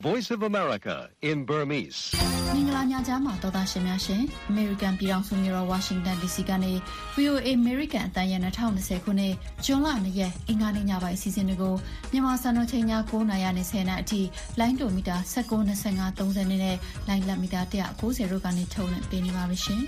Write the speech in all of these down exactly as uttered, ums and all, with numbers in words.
Voice of America in Burmese. မင်္ဂလာညချမ်းပါတော်သားရှင်များရှင်အမေရိကန်ပြည်ထောင်စုမြို့တော်ဝါရှင်တန် ဒီ စီ ကနေ ဗွီ အို အေ အမေရိကန်အသံရဲ့၂၀၂၀ခုနှစ်ဇွန်လ၂ရက်အင်္ဂါနေ့ညပိုင်းအစီအစဉ်တွေကိုမြန်မာစံတော်ချိန်ည၉နာရီနဲ့၁၀နာရီအထိလိုင်းတိုမီတာ၁၉ ၂၅ ၃၀နဲ့လိုင်းလက်မီတာ၁၉၀တို့ကနေထုတ်လွှင့်ပေးနေပါရှင်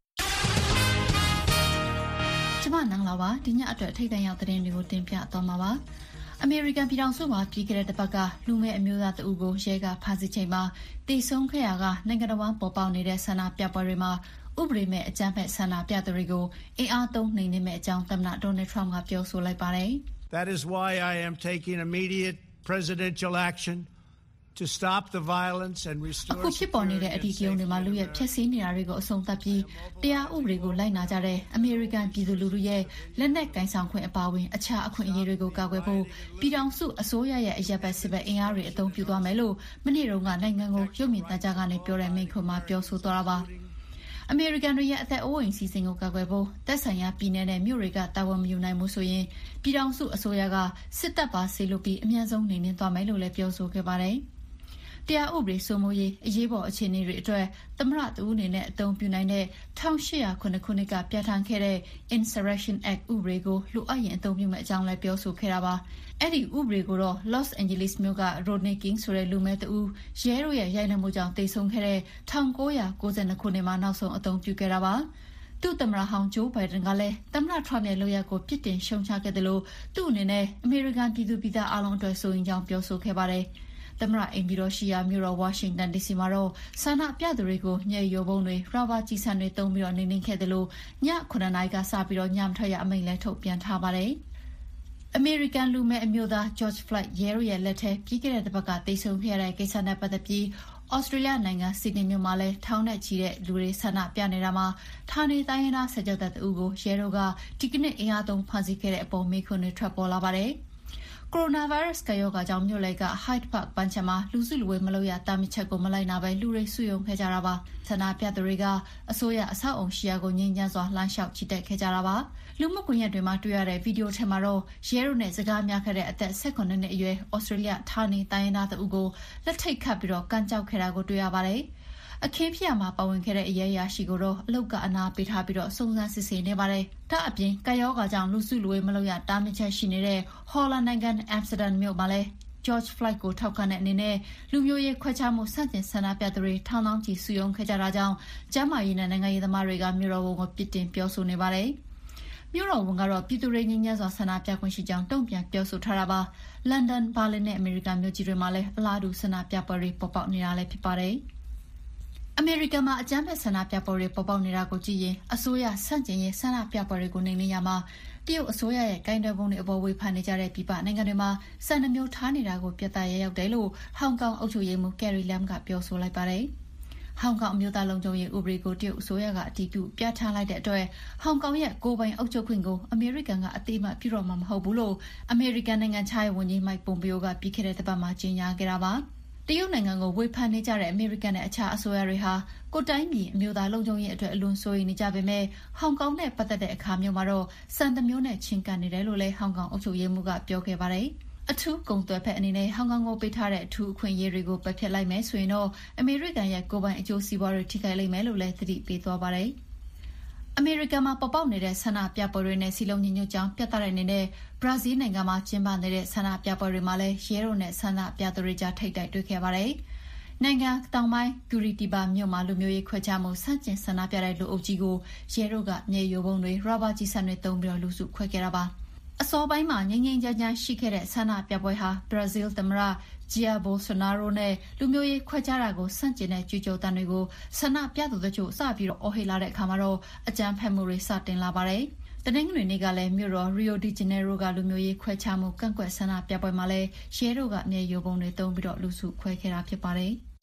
ကျမနန်းလာပါဒီညအတွက်ထိတ်တန့်ရောက်တဲ့တွေကိုတင်ပြသွားမှာပါအမေရိကန်ပြည်ထောင်စုမှာပြည်ခဲ့တဲ့တစ်ပတ်ကလူငယ်အမျိုးသားတအုပ်ကိုရဲကဖမ်းဆီးချိန်မှာတိတ်ဆုံးခဲ့ရကနိုင်ငံတော်ဝန်ပေါ်ပေါက်နေတဲ့ဆန္ဒပြပွဲတွေမှာဥပဒေမဲ့အကြမ်းဖက်ဆန္ဒပြသူတွေကိုအင်အားသုံးနှိမ်နင်းမဲ့အကြောင်းသမ္မတဒေါ်နယ်ထရမ့်ကပြောဆိုလိုက်ပါတယ် That is why I am taking immediate presidential action to stop the violence and restore အခုဖြစ်ပေါ်နေတဲ့အဓိကရုဏ်းတွေမှာလူရဲ့ဖျက်ဆီးနေတာတွေကိုအဆုံးသတ်ပြီးတရားဥပဒေကိုလိုက်နာကြတဲ့အမေရိကန်ပြည်သူလူထုရဲ့လက်နက်ကင်ဆောင်ခွင့်အပါအဝင်အခြားအခွင့်အရေးတွေကိုကာကွယ်ဖို့ပြည်ထောင်စုအစိုးရရဲ့အရက်ဘက်စစ်ဘက်အင်အားတွေအသုံးပြုသွားမယ်လို့မနေ့တုန်းကနိုင်ငံကိုရုပ်မြင်သံကြားကနေပြောတဲ့မိန့်ခွန်းမှာပြောဆိုသွားတာပါအမေရိကန်တွေရဲ့အသက်အိုးအိမ်စီစဉ်ကိုကာကွယ်ဖို့သက်ဆိုင်ရာပြည်내နဲ့မြို့တွေကတာဝန်မယူနိုင်မှုဆိုရင်ပြည်ထောင်စုအစိုးရကစစ်တပ်ပါဆေးလို့ပြီးအမြန်ဆုံးနေနေသွားမယ်လို့လည်းပြောဆိုခဲ့ပါတယ်တရားဥပဒေစိုးမိုးရေးအရေးပေါ်အခြေအနေတွေအတွက်သမ္မတတဦးအနေနဲ့အသုံးပြုနိုင်တဲ့၁၈၀၇ခုနှစ်ကပြဋ္ဌာန်းခဲ့တဲ့ Insurrection Act ဥပဒေကိုလိုအပ်ရင်အသုံးပြုမယ့်အကြောင်းလည်းပြောဆိုခဲ့တာပါအဲ့ဒီဥပဒေကိုတော့ Los Angeles မြို့က Rodney King ဆိုတဲ့လူမဲတဦးရဲတို့ရဲ့ရိုက်နှက်မှုကြောင့်တိတ်ဆုံးခဲ့တဲ့၁၉၉၂ခုနှစ်မှာနောက်ဆုံးအသုံးပြုခဲ့တာပါသူ့သမ္မတဟောင်းဂျိုးဘိုင်ဒန်ကလည်းသမ္မတထရမ့်ရဲ့လုပ်ရပ်ကိုပြစ်တင်ရှုံချခဲ့တယ်လို့သူ့အနေနဲ့အမေရိကန်ပြည်သူပြည်သားအလုံးအတွက်ဆိုရင်ကြောင်းပြောဆိုခဲ့ပါတယ်သမ္မတအိမ်ပြည်တော်ရှိရာမြို့တော်ဝါရှင်တန် ဒီ စီ မှာတော့ဆန္ဒပြသူတွေကိုညှက်ရိုးပုံးတွေရာဘာကျည်ဆံတွေသုံးပြီးတော့နေနေခဲ့တယ်လို့ညခုနှစ်နာရီကစပြီးတော့ညမထွက်ရအမိန့်လည်းထုတ်ပြန်ထားပါတယ်အမေရိကန်လူမဲအမျိုးသား George Floyd ရဲရဲ့လက်ထက်ပြီးခဲ့တဲ့တစ်ပတ်ကတိတ်ဆုံးခဲ့တဲ့ကိစ္စနဲ့ပတ်သက်ပြီးဩစတြေးလျနိုင်ငံဆစ်ဒနီမြို့မှာလည်းထောင်နဲ့ချီတဲ့လူတွေဆန္ဒပြနေတာမှာဌာနေတိုင်းရင်းသားဆက်ကြောတဲ့သူကိုရဲတို့ကဒီကနေ့အင်အားသုံးဖမ်းဆီးခဲ့တဲ့အပေါ်မေးခွန်းတွေထွက်ပေါ်လာပါတယ်ကိုရိုနာဗိုင်းရပ်စ်ကရောဂါကြောင့်မြို့လယ်က Hyde Park ပန်းခြံမှာလူစုလူဝေးမလုပ်ရတာမြစ်ချက်ကိုမလိုက်နာပဲလူတွေစုယုံခဲ့ကြတာပါဆန္ဒပြသူတွေကအစိုးရအဆောက်အုံရှိရာကိုငြိမ်းချမ်းစွာလမ်းလျှောက်ချီတက်ခဲ့ကြတာပါလူမှုကွန်ရက်တွေမှာတွေ့ရတဲ့ဗီဒီယိုထဲမှာတော့ရဲတို့နဲ့စကားများခဲ့တဲ့အသက်၁၈နှစ်အရွယ်ဩစတြေးလျဌာနေတိုင်းရင်းသားသူကိုလက်ထိတ်ခတ်ပြီးတော့ကန်ကြောက်ခဲ့တာကိုတွေ့ရပါတယ်အခင်းဖြစ်ရမှာပါဝင်ခဲ့တဲ့အရေးအရာရှိကိုတော့အလုတ်ကအနာပေးထားပြီးတော့စုံစမ်းစစ်ဆေးနေပါတယ်။ဒါအပြင်ကရောဂါကြောင့်လူစုလူဝေးမလုပ်ရတားမြစ်ချက်ရှိနေတဲ့ဟော်လန်နိုင်ငံအမ်စတာဒမ်မြို့မှာလည်း George Floyd ကိုထောက်ခံတဲ့အနေနဲ့လူမျိုးရေးခွဲခြားမှုဆန့်ကျင်ဆန္ဒပြသူတွေထောင်ထောင်ချီစုရုံးခဲ့ကြတာကြောင့်ကျန်းမာရေးနဲ့နိုင်ငံရေးသမားတွေကမြို့တော်ဝန်ကိုပြစ်တင်ပြောဆိုနေပါတယ်။မြို့တော်ဝန်ကတော့ပြည်သူတွေငြိမ်းချမ်းစွာဆန္ဒပြခွင့်ရှိကြောင်းတုံ့ပြန်ပြောဆိုထားတာပါ။လန်ဒန်၊ဘာလင်နဲ့အမေရိကန်မြို့ကြီးတွေမှာလည်းအလားတူဆန္ဒပြပွဲတွေပေါ်ပေါက်နေတာလည်းဖြစ်ပါတယ်။အမေရိကန်မှာအကြမ်းဖက်ဆန္ဒပြပွဲတွေပေါ်ပေါက်နေတာကိုကြည့်ရင်အစိုးရဆန့်ကျင်ရေးဆန္ဒပြပွဲတွေကိုနှိမ်နင်းရမှာတရုတ်အစိုးရရဲ့ကိုင်တွယ်ပုံတွေအပေါ်ဝေဖန်နေကြတဲ့ပြည်ပနိုင်ငံတွေမှာစံနှမျိုးထားနေတာကိုပြသရရောက်တယ်လို့ဟောင်ကောင်အုပ်ချုပ်ရေးမှူးကယ်ရီလမ်ကပြောဆိုလိုက်ပါတယ်။ဟောင်ကောင်အမျိုးသားလုံခြုံရေးဥပဒေကိုတရုတ်အစိုးရကအတည်ပြုပြဋ္ဌာန်းလိုက်တဲ့အတွက်ဟောင်ကောင်ရဲ့ကိုယ်ပိုင်အုပ်ချုပ်ခွင့်ကိုအမေရိကန်ကအသိအမှတ်ပြုတော့မှာမဟုတ်ဘူးလို့အမေရိကန်နိုင်ငံခြားရေးဝန်ကြီးမိုက်ပွန်ပီယိုကပြီးခဲ့တဲ့တစ်ပတ်မှာကြေညာခဲ့တာပါ။တရုတ်နိုင်ငံကိုဝေဖန်နေကြတဲ့အမေရိကန်နဲ့အခြားအစိုးရတွေဟာကိုတိုင်းပြည်အမျိုးသားလုံခြုံရေးအတွက်အလွန်စိုးရိမ်နေကြပေမဲ့ဟောင်ကောင်နဲ့ပတ်သက်တဲ့အခါမျိုးမှာတော့စံတမျိုးနဲ့ချင်းကပ်နေတယ်လို့လည်းဟောင်ကောင်အုပ်ချုပ်ရေးမှူးကပြောခဲ့ပါတယ်။အထူးကုန်သွယ်ဖက်အနေနဲ့ဟောင်ကောင်ကိုပေးထားတဲ့အထူးအခွင့်အရေးတွေကိုပယ်ဖျက်လိုက်မယ်ဆိုရင်တော့အမေရိကန်ရဲ့ကိုယ်ပိုင်အကျိုးစီးပွားတွေထိခိုက်လိမ့်မယ်လို့လည်းသတိပေးသွားပါတယ်။အမေရိကန်မှာပေါ်ပေါက်နေတဲ့ဆန္ဒပြပွဲတွေနဲ့စီလုံးညီညွတ်ကြောင်းပြသတဲ့အနေနဲ့ဘရာဇီးနိုင်ငံမှာကျင်းပနေတဲ့ဆန္ဒပြပွဲတွေမှာလည်းရဲတို့နဲ့ဆန္ဒပြသူတွေကြားထိပ်တိုက်တွေ့ခဲ့ပါတယ်။နိုင်ငံတောင်ပိုင်းကူရီတီဘာမြို့မှာလူမျိုးရေးခွဲခြားမှုဆန့်ကျင်ဆန္ဒပြတဲ့လူအုပ်ကြီးကိုရဲတို့ကမြေရိုးပုံတွေရာဘာကျည်ဆံတွေသုံးပြီးတော့လူစုခွဲခဲ့တာပါ။အစောပိုင်းမှာငြိမ်းငြိမ်းချမ်းချမ်းရှိခဲ့တဲ့ဆန္ဒပြပွဲဟာဘရာဇီးသမ္မတဂျီယာဘိုဆိုနာရိုနဲ့လူမျိုးရေးခွဲခြားတာကိုဆန့်ကျင်တဲ့ကြွေးကြော်သံတွေကိုဆန္ဒပြသူတို့ချို့စပြီးတော့အော်ဟစ်လာတဲ့အခါမှာတော့အကြမ်းဖက်မှုတွေစတင်လာပါတယ်။တနင်္ဂနွေနေ့ကလည်းမြို့တော်ရီယိုဒီဂျနေရိုကလူမျိုးရေးခွဲခြားမှုကန့်ကွက်ဆန္ဒပြပွဲမှာလည်းရဲတို့ကမြေရိုးပုံတွေသုံးပြီးတော့လူစုခွဲခဲ့တာဖြစ်ပါတယ်။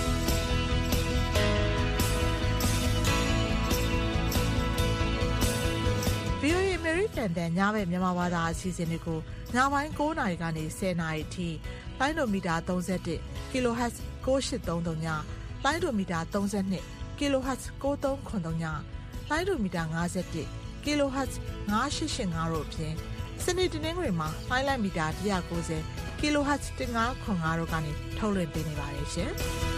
ဗွီအိုအေ American တန်ညဘက်မြန်မာဘာသာအစီအစဉ်တွေကိုညပိုင်း၉နာရီကနေ၁၀နာရီအထိလိုင်းဒိုမီတာ၃၁ kilohertz ၉၈၃၃ညလိုင်းဒိုမီတာ၃၂ kilohertz ၉၃၇၃ညလိုင်းဒိုမီတာ၅၁ kilohertz ၅၈၈၅တို့အပြင်စနေတနင်္ဂနွေမှာလိုင်းလိုက်မီတာ၁၉၀ kilohertz one five fiveတို့ကနေထုတ်လွှင့်ပေးနေပါတယ်ရှင်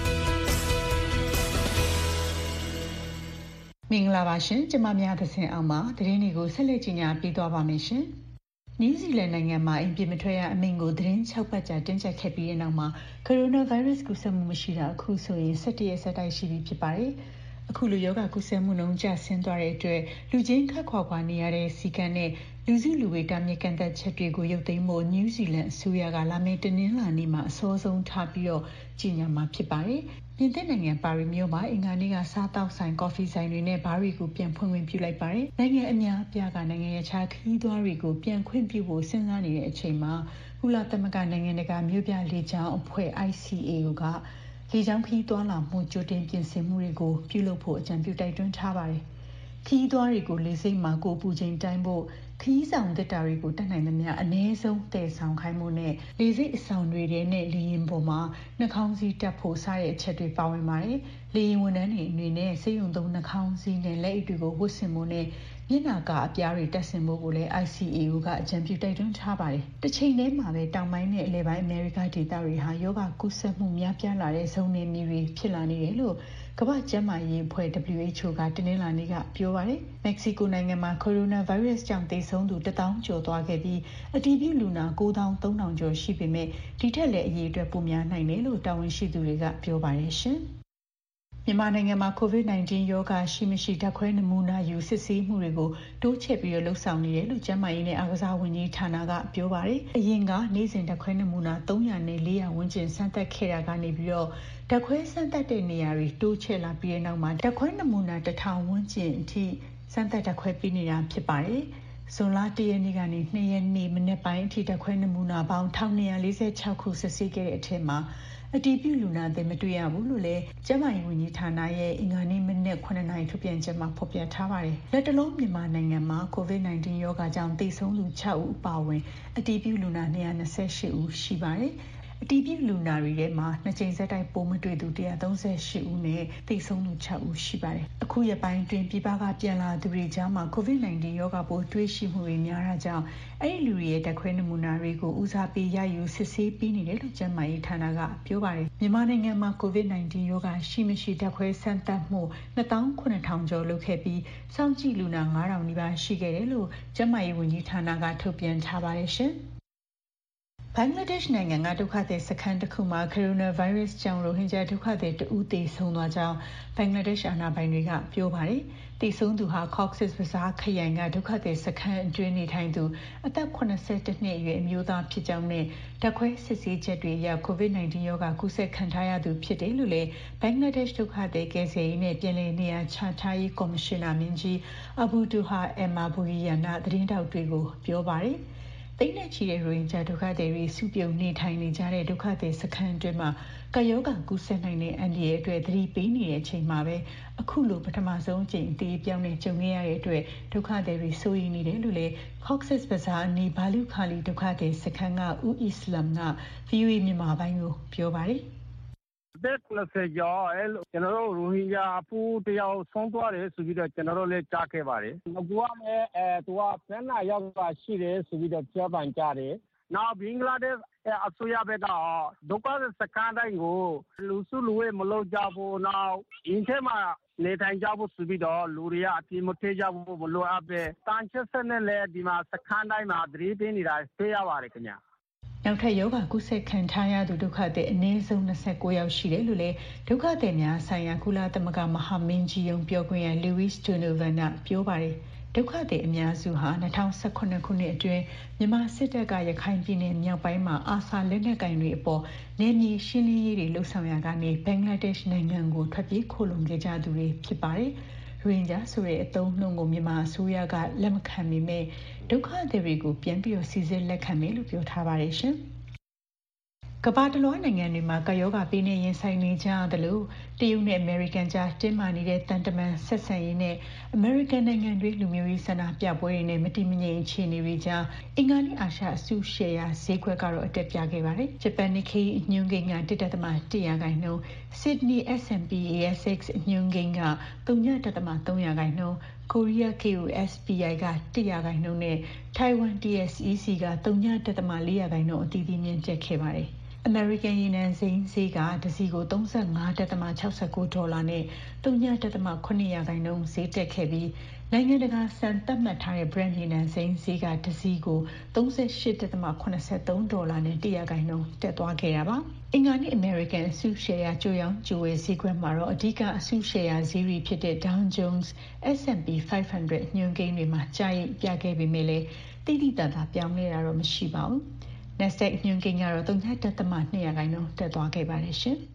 မင်္ဂလာပါရှင်ကျမများသခင်အောင်ပါသတင်းတွေကိုဆက်လက်ကြီးညာပြီးသွားပါမယ်ရှင်နယူးဇီလန်နိုင်ငံမှာအိမ်ပြင်မထွက်ရအမိန့်ကိုသတင်း၆ပတ်ကြာတင်းကျပ်ခဲ့ပြီးတဲ့နောက်မှာကိုရိုနာဗိုင်းရပ်စ်ကူးစက်မှုမရှိတာအခုဆိုရင်၁၁ရက်ဆက်တိုက်ရှိပြီဖြစ်ပါတယ်အခုလိုယောဂကူးစက်မှုနှုန်းကျဆင်းသွားတဲ့အတွက်လူချင်းခတ်ခွာခွာနေရတဲ့စီကံနဲ့လူစုလူဝေးတာမြင့်ကန်သက်ချက်တွေကိုရုပ်သိမ်းဖို့နယူးဇီလန်အစိုးရကလာမယ့်တနင်္လာနေ့မှာအစောဆုံးထားပြီးတော့ကြီးညာမှာဖြစ်ပါတယ်ပြင်သစ်နိုင်ငံပါရီမြို့မှာအင်္ဂါနေ့ကစားတောက်ဆိုင်ကော်ဖီဆိုင်တွေနဲ့ဘားတွေကိုပြန်ဖွင့်ခွင့်ပြုလိုက်ပါတယ်နိုင်ငံအများအပြားကနိုင်ငံရခြားခရီးသွားတွေကိုပြန်ခွင့်ပြုဖို့စဉ်းစားနေတဲ့အချိန်မှာကုလသမဂ္ဂနိုင်ငံတကာမြို့ပြလေကြောင်းအဖွဲ့ I C A O ကလေကြောင်းခရီးသွားလာမှုကြိုတင်ပြင်ဆင်မှုတွေကိုပြုလုပ်ဖို့အကြံပြုတိုက်တွန်းထားပါတယ်ခရီးသွားတွေကိုလေဆိပ်မှာကိုပူချိန်တိုင်းဖို့ခရီးဆောင်သစ်တာတွေကိုတတ်နိုင်သမျှအနည်းဆုံးတည်ဆောင်ခိုင်းမှုနဲ့လေဆိပ်အဆောင်တွေထဲနဲ့လေယာဉ်ပေါ်မှာနှာခေါင်းစည်းတပ်ဖို့စတဲ့အချက်တွေပါဝင်ပါတယ်။လေယာဉ်ဝန်ထမ်းတွေအနေနဲ့စေယုံသုံးနှာခေါင်းစည်းနဲ့လက်အိတ်တွေကိုဝတ်ဆင်ဖို့နဲ့မျက်နှာကအပြားတွေတပ်ဆင်ဖို့ကိုလည်း I C A O ကအကြံပြုတိုက်တွန်းထားပါတယ်။တစ်ချိန်တည်းမှာပဲတောင်ပိုင်းနဲ့အလယ်ပိုင်းအမေရိကဒေသတွေဟာယောဂကူးစက်မှုများပြားလာတဲ့ဇုံနယ်မြေတွေဖြစ်လာနေတယ်လို့ကမ္ဘာ့ကျန်းမာရေးအဖွဲ့ W H O ကတနင်္လာနေ့ကပြောပါတယ်။မက္ကဆီကိုနိုင်ငံမှာကိုရိုနာဗိုင်းရပ်စ်ကြောင့်သေဆုံးသူတစ်သောင်းကျော်သွားခဲ့ပြီးအတည်ပြုလူနာကိုးသောင်းသုံးထောင်ကျော်ရှိပေမဲ့ဒီထက်လည်းအရေအတွက်ပိုများနိုင်တယ်လို့တာဝန်ရှိသူတွေကပြောပါတယ်ရှင်။မြန်မာနိုင်ငံမှာ ကိုဗစ် nineteen ရောဂါရှိမရှိဓာတ်ခွဲနမူနာယူစစ်ဆေးမှုတွေကိုတိုးချဲ့ပြီးလှုပ်ဆောင်နေတယ်လို့ကျန်းမာရေးနဲ့အားကစားဝန်ကြီးဌာနကပြောပါတယ်။အရင်ကနေ့စဉ်ဓာတ်ခွဲနမူနာသုံးရာနဲ့လေးရာဝန်းကျင်စမ်းသပ်ခဲ့တာကနေပြီးတော့ဓာတ်ခွဲစမ်းသပ်တဲ့နေရာတွေတိုးချဲ့လာပြီးတဲ့နောက်မှာဓာတ်ခွဲနမူနာတစ်ထောင်ဝန်းကျင်အထိစမ်းသပ်ဓာတ်ခွဲပေးနေတာဖြစ်ပါတယ်။ဇွန်လတစ်ရက်နေ့ကနေနှစ်ရက်နေ့မနေ့ပိုင်းအထိဓာတ်ခွဲနမူနာပေါင်းone thousand two hundred forty-sixခုစစ်ဆေးခဲ့တဲ့အထက်မှာအတည်ပြုလူနာတွေမတွေ့ရဘူးလို့လည်းကျန်းမာရေးဝန်ကြီးဌာနရဲ့အင်္ဂါနေ့မနက်nineနာရီထုတ်ပြန်ချက်မှာဖော်ပြထားပါတယ်။လက်တလုံးမြန်မာနိုင်ငံမှာကိုဗစ် nineteen ရောဂါကြောင့်သေဆုံးသူsixဦးအပါအဝင်အတည်ပြုလူနာtwo hundred twenty-eightဦးရှိပါတယ်။အတည်ပြုလူနာတွေထဲမှာနှစ်ကြိမ်ဆက်တိုက်ပိုးမတွေ့သူone hundred thirty-eightဦးနဲ့သေဆုံးသူsixဦးရှိပါတယ်။အခုရက်ပိုင်းတွင်ပြည်ပကပြန်လာသူတွေကြားမှာကိုဗစ် nineteen ရောဂါပိုးတွေ့ရှိမှုတွေများတာကြောင့်အဲ့ဒီလူတွေရဲ့ဓာတ်ခွဲနမူနာတွေကိုဦးစားပေးရယူစစ်ဆေးပေးနေတယ်လို့ကျန်းမာရေးဌာနကပြောပါတယ်။မြန်မာနိုင်ငံမှာကိုဗစ် nineteen ရောဂါရှိမရှိဓာတ်ခွဲစမ်းသပ်မှုtwo thousand seven thousandကျော်လုပ်ခဲ့ပြီးစောင့်ကြည့်လူနာfive thousandနီးပါးရှိခဲ့တယ်လို့ကျန်းမာရေးဝန်ကြီးဌာနကထုတ်ပြန်ထားပါတယ်ရှင်။ဘင်္ဂလားဒေ့ရှ်နိုင်ငံကဒုက္ခသည်စခန်းတစ်ခုမှာကိုရိုနာဗိုင်းရပ်စ်ကြောင့်ရိုဟင်ဂျာဒုက္ခသည်တဦးသေဆုံးသွားကြောင်းဘင်္ဂလားဒေ့ရှ်အာဏာပိုင်တွေကပြောပါတယ်။သေဆုံးသူဟာ Cox's Bazar ခရိုင်ကဒုက္ခသည်စခန်းအတွင်းနေထိုင်သူအသက်seventy-oneနှစ်အရွယ်အမျိုးသားဖြစ်ကြောင်းနဲ့ဓာတ်ခွဲစစ်ဆေးချက်တွေအရကိုဗစ် nineteen ရောဂါကူးစက်ခံထားရသူဖြစ်တယ်လို့လည်းဘင်္ဂလားဒေ့ရှ်ဒုက္ခသည်ကယ်ဆယ်ရေးနဲ့ပြည်လည်နေရာချထားရေးကော်မရှင်နာမင်းကြီးအဘူဒူဟာအမ်မာဘူဂီယာနာသတင်းတောက်တွေကိုပြောပါတယ်။သိန်းနဲ့ချီတဲ့ရိုဟင်ဂျာဒုက္ခသည်တွေစုပြုံနေထိုင်နေကြတဲ့ဒုက္ခသည်စခန်းအတွင်းမှာကာယောဂါကူးစက်နိုင်တဲ့အန္တရာယ်အတွက်သတိပေးနေတဲ့အချိန်မှာပဲအခုလိုပထမဆုံးအကြိမ်အသေးပြောင်းနဲ့ကြုံခဲ့ရတဲ့အတွက်ဒုက္ခသည်တွေစိုးရိမ်နေတယ်လို့လည်း Cox's Bazar အနီးဘာလူခါလီဒုက္ခသည်စခန်းကဦးအစ္စလမ်က ဗီအိုအေမြန်မာပိုင်းကိုပြောပါတယ်အသက်seventyကျော်အဲလိုကျွန်တော်တို့ရိုဟင်ဂျာအဖိုးတယောက်ဆုံးသွားတယ်ဆိုပြီးတော့ကျွန်တော်တို့လည်းကြားခဲ့ပါတယ်။အခုကလည်းအဲသူကဖက်နာရောက်တာရှိတယ်ဆိုပြီးတော့ပြောပန်ကြတယ်။နောက်ဘင်္ဂလားဒေ့ရှ်အစိုးရဘက်ကဒုက္ခသည်စခန်းတိုင်းကိုလူစုလူဝေးမလုပ်ကြဘူး။နောက်အင်းထဲမှာနေထိုင်ကြဖို့ဆိုပြီးတော့လူတွေကအပြေမထည့်ကြဘူးမလိုအပ်ပဲတန်ချက်ဆက်နဲ့လည်းဒီမှာစခန်းတိုင်းမှာသတိပေးနေတာတွေ့ရပါတယ်ခင်ဗျာ။နောက်ထပ်ယောဂကုသခံထားရသူဒုက္ခသည်အနည်းဆုံးtwenty-nineယောက်ရှိတယ်လို့လည်းဒုက္ခသည်များဆိုင်ရာကုလသမဂ္ဂမဟာမင်းကြီးရုံးပြောခွင့်ရ Louise Donovan ကပြောပါတယ်ဒုက္ခသည်အများစုဟာtwenty eighteenခုနှစ်အတွင်းမြန်မာစစ်တပ်ကရခိုင်ပြည်နယ်မြောက်ပိုင်းမှာအာဆာလက်နက်ကင်တွေအပေါ်နယ်မြေရှင်းလင်းရေးတွေလှုပ်ဆောင်ရာကနေဘင်္ဂလားဒေ့ရှ်နိုင်ငံကိုထွက်ပြေးခိုလုံခဲ့ကြသူတွေဖြစ်ပါတယ်ရိုဟင်ဂျာဆိုတဲ့အသုံးအနှုန်းကိုမြန်မာအစိုးရကလက်မခံပေမဲ့ဒုက္ခသည်တွေကိုပြန်ပြီးစီစစ်လက်ခံမယ်လို့ပြောထားပါတယ်ရှင်။ကမ္ဘာတလွှားနိုင်ငံတွေမှာကာယောဂါပေးနေရင်ဆိုင်နေကြတယ်လို့တရုတ်နဲ့အမေရိကန်ကြားတင်းမာနေတဲ့တန်တမန်ဆက်ဆံရေးနဲ့အမေရိကန်နိုင်ငံတွေလူမျိုးရေးဆန္ဒပြပွဲတွေနဲ့မတိမငြိမ်အခြေအနေတွေကြားအင်္ဂါနေ့အာရှအစုရှယ်ယာဈေးကွက်ကတော့အတက်ပြခဲ့ပါတယ်။ဂျပန်နစ်ခေအညွှန်းကိန်းကone point oneရာခိုင်နှုန်း Sydney S and P A S X အညွှန်းကိန်းကzero point threeရာခိုင်နှုန်း Korea K O S P I ကတစ်ရာခိုင်နှုန်းနဲ့ Taiwan T S E C က ဝ.၄ ရာခိုင်နှုန်းအသီးသီးမြင့်တက်ခဲ့ပါတယ်။ American ရေနံစိမ်းဈေးကတစည်ကို ၃၅.၆၉ ဒေါ်လာနဲ့ ဝ.၇ ရာခိုင်နှုန်းဈေးတက်ခဲ့ပြီးနိုင်ငံတကာစံသတ်မှတ်ထားတဲ့ Brent ရေနံစိမ်းဈေးကတစည်ကို ၃၈.၇၃ ဒေါ်လာနဲ့ ၁ ရာခိုင်နှုန်းတက်သွားခဲ့တာပါ။အင်္ဂါနေ့ American အစုရှယ်ယာကြိုရောင်းကြိုဝယ်ဈေးကွက်မှာတော့အဓိကအစုရှယ်ယာဈေးတွေဖြစ်တဲ့ Dow Jones, S and P ၅၀၀ ညွှန်းကိန်းတွေမှာကျရိတ်ပြခဲ့ပေမဲ့လည်းတိတိတတ်တာပြောင်းလဲတာတော့မရှိပါဘူး။ NASDAQ ညွှန်းကိန်းကတော့ ဝ.၂ ရာခိုင်နှုန်းတက်သွားခဲ့ပါတယ်ရှင်။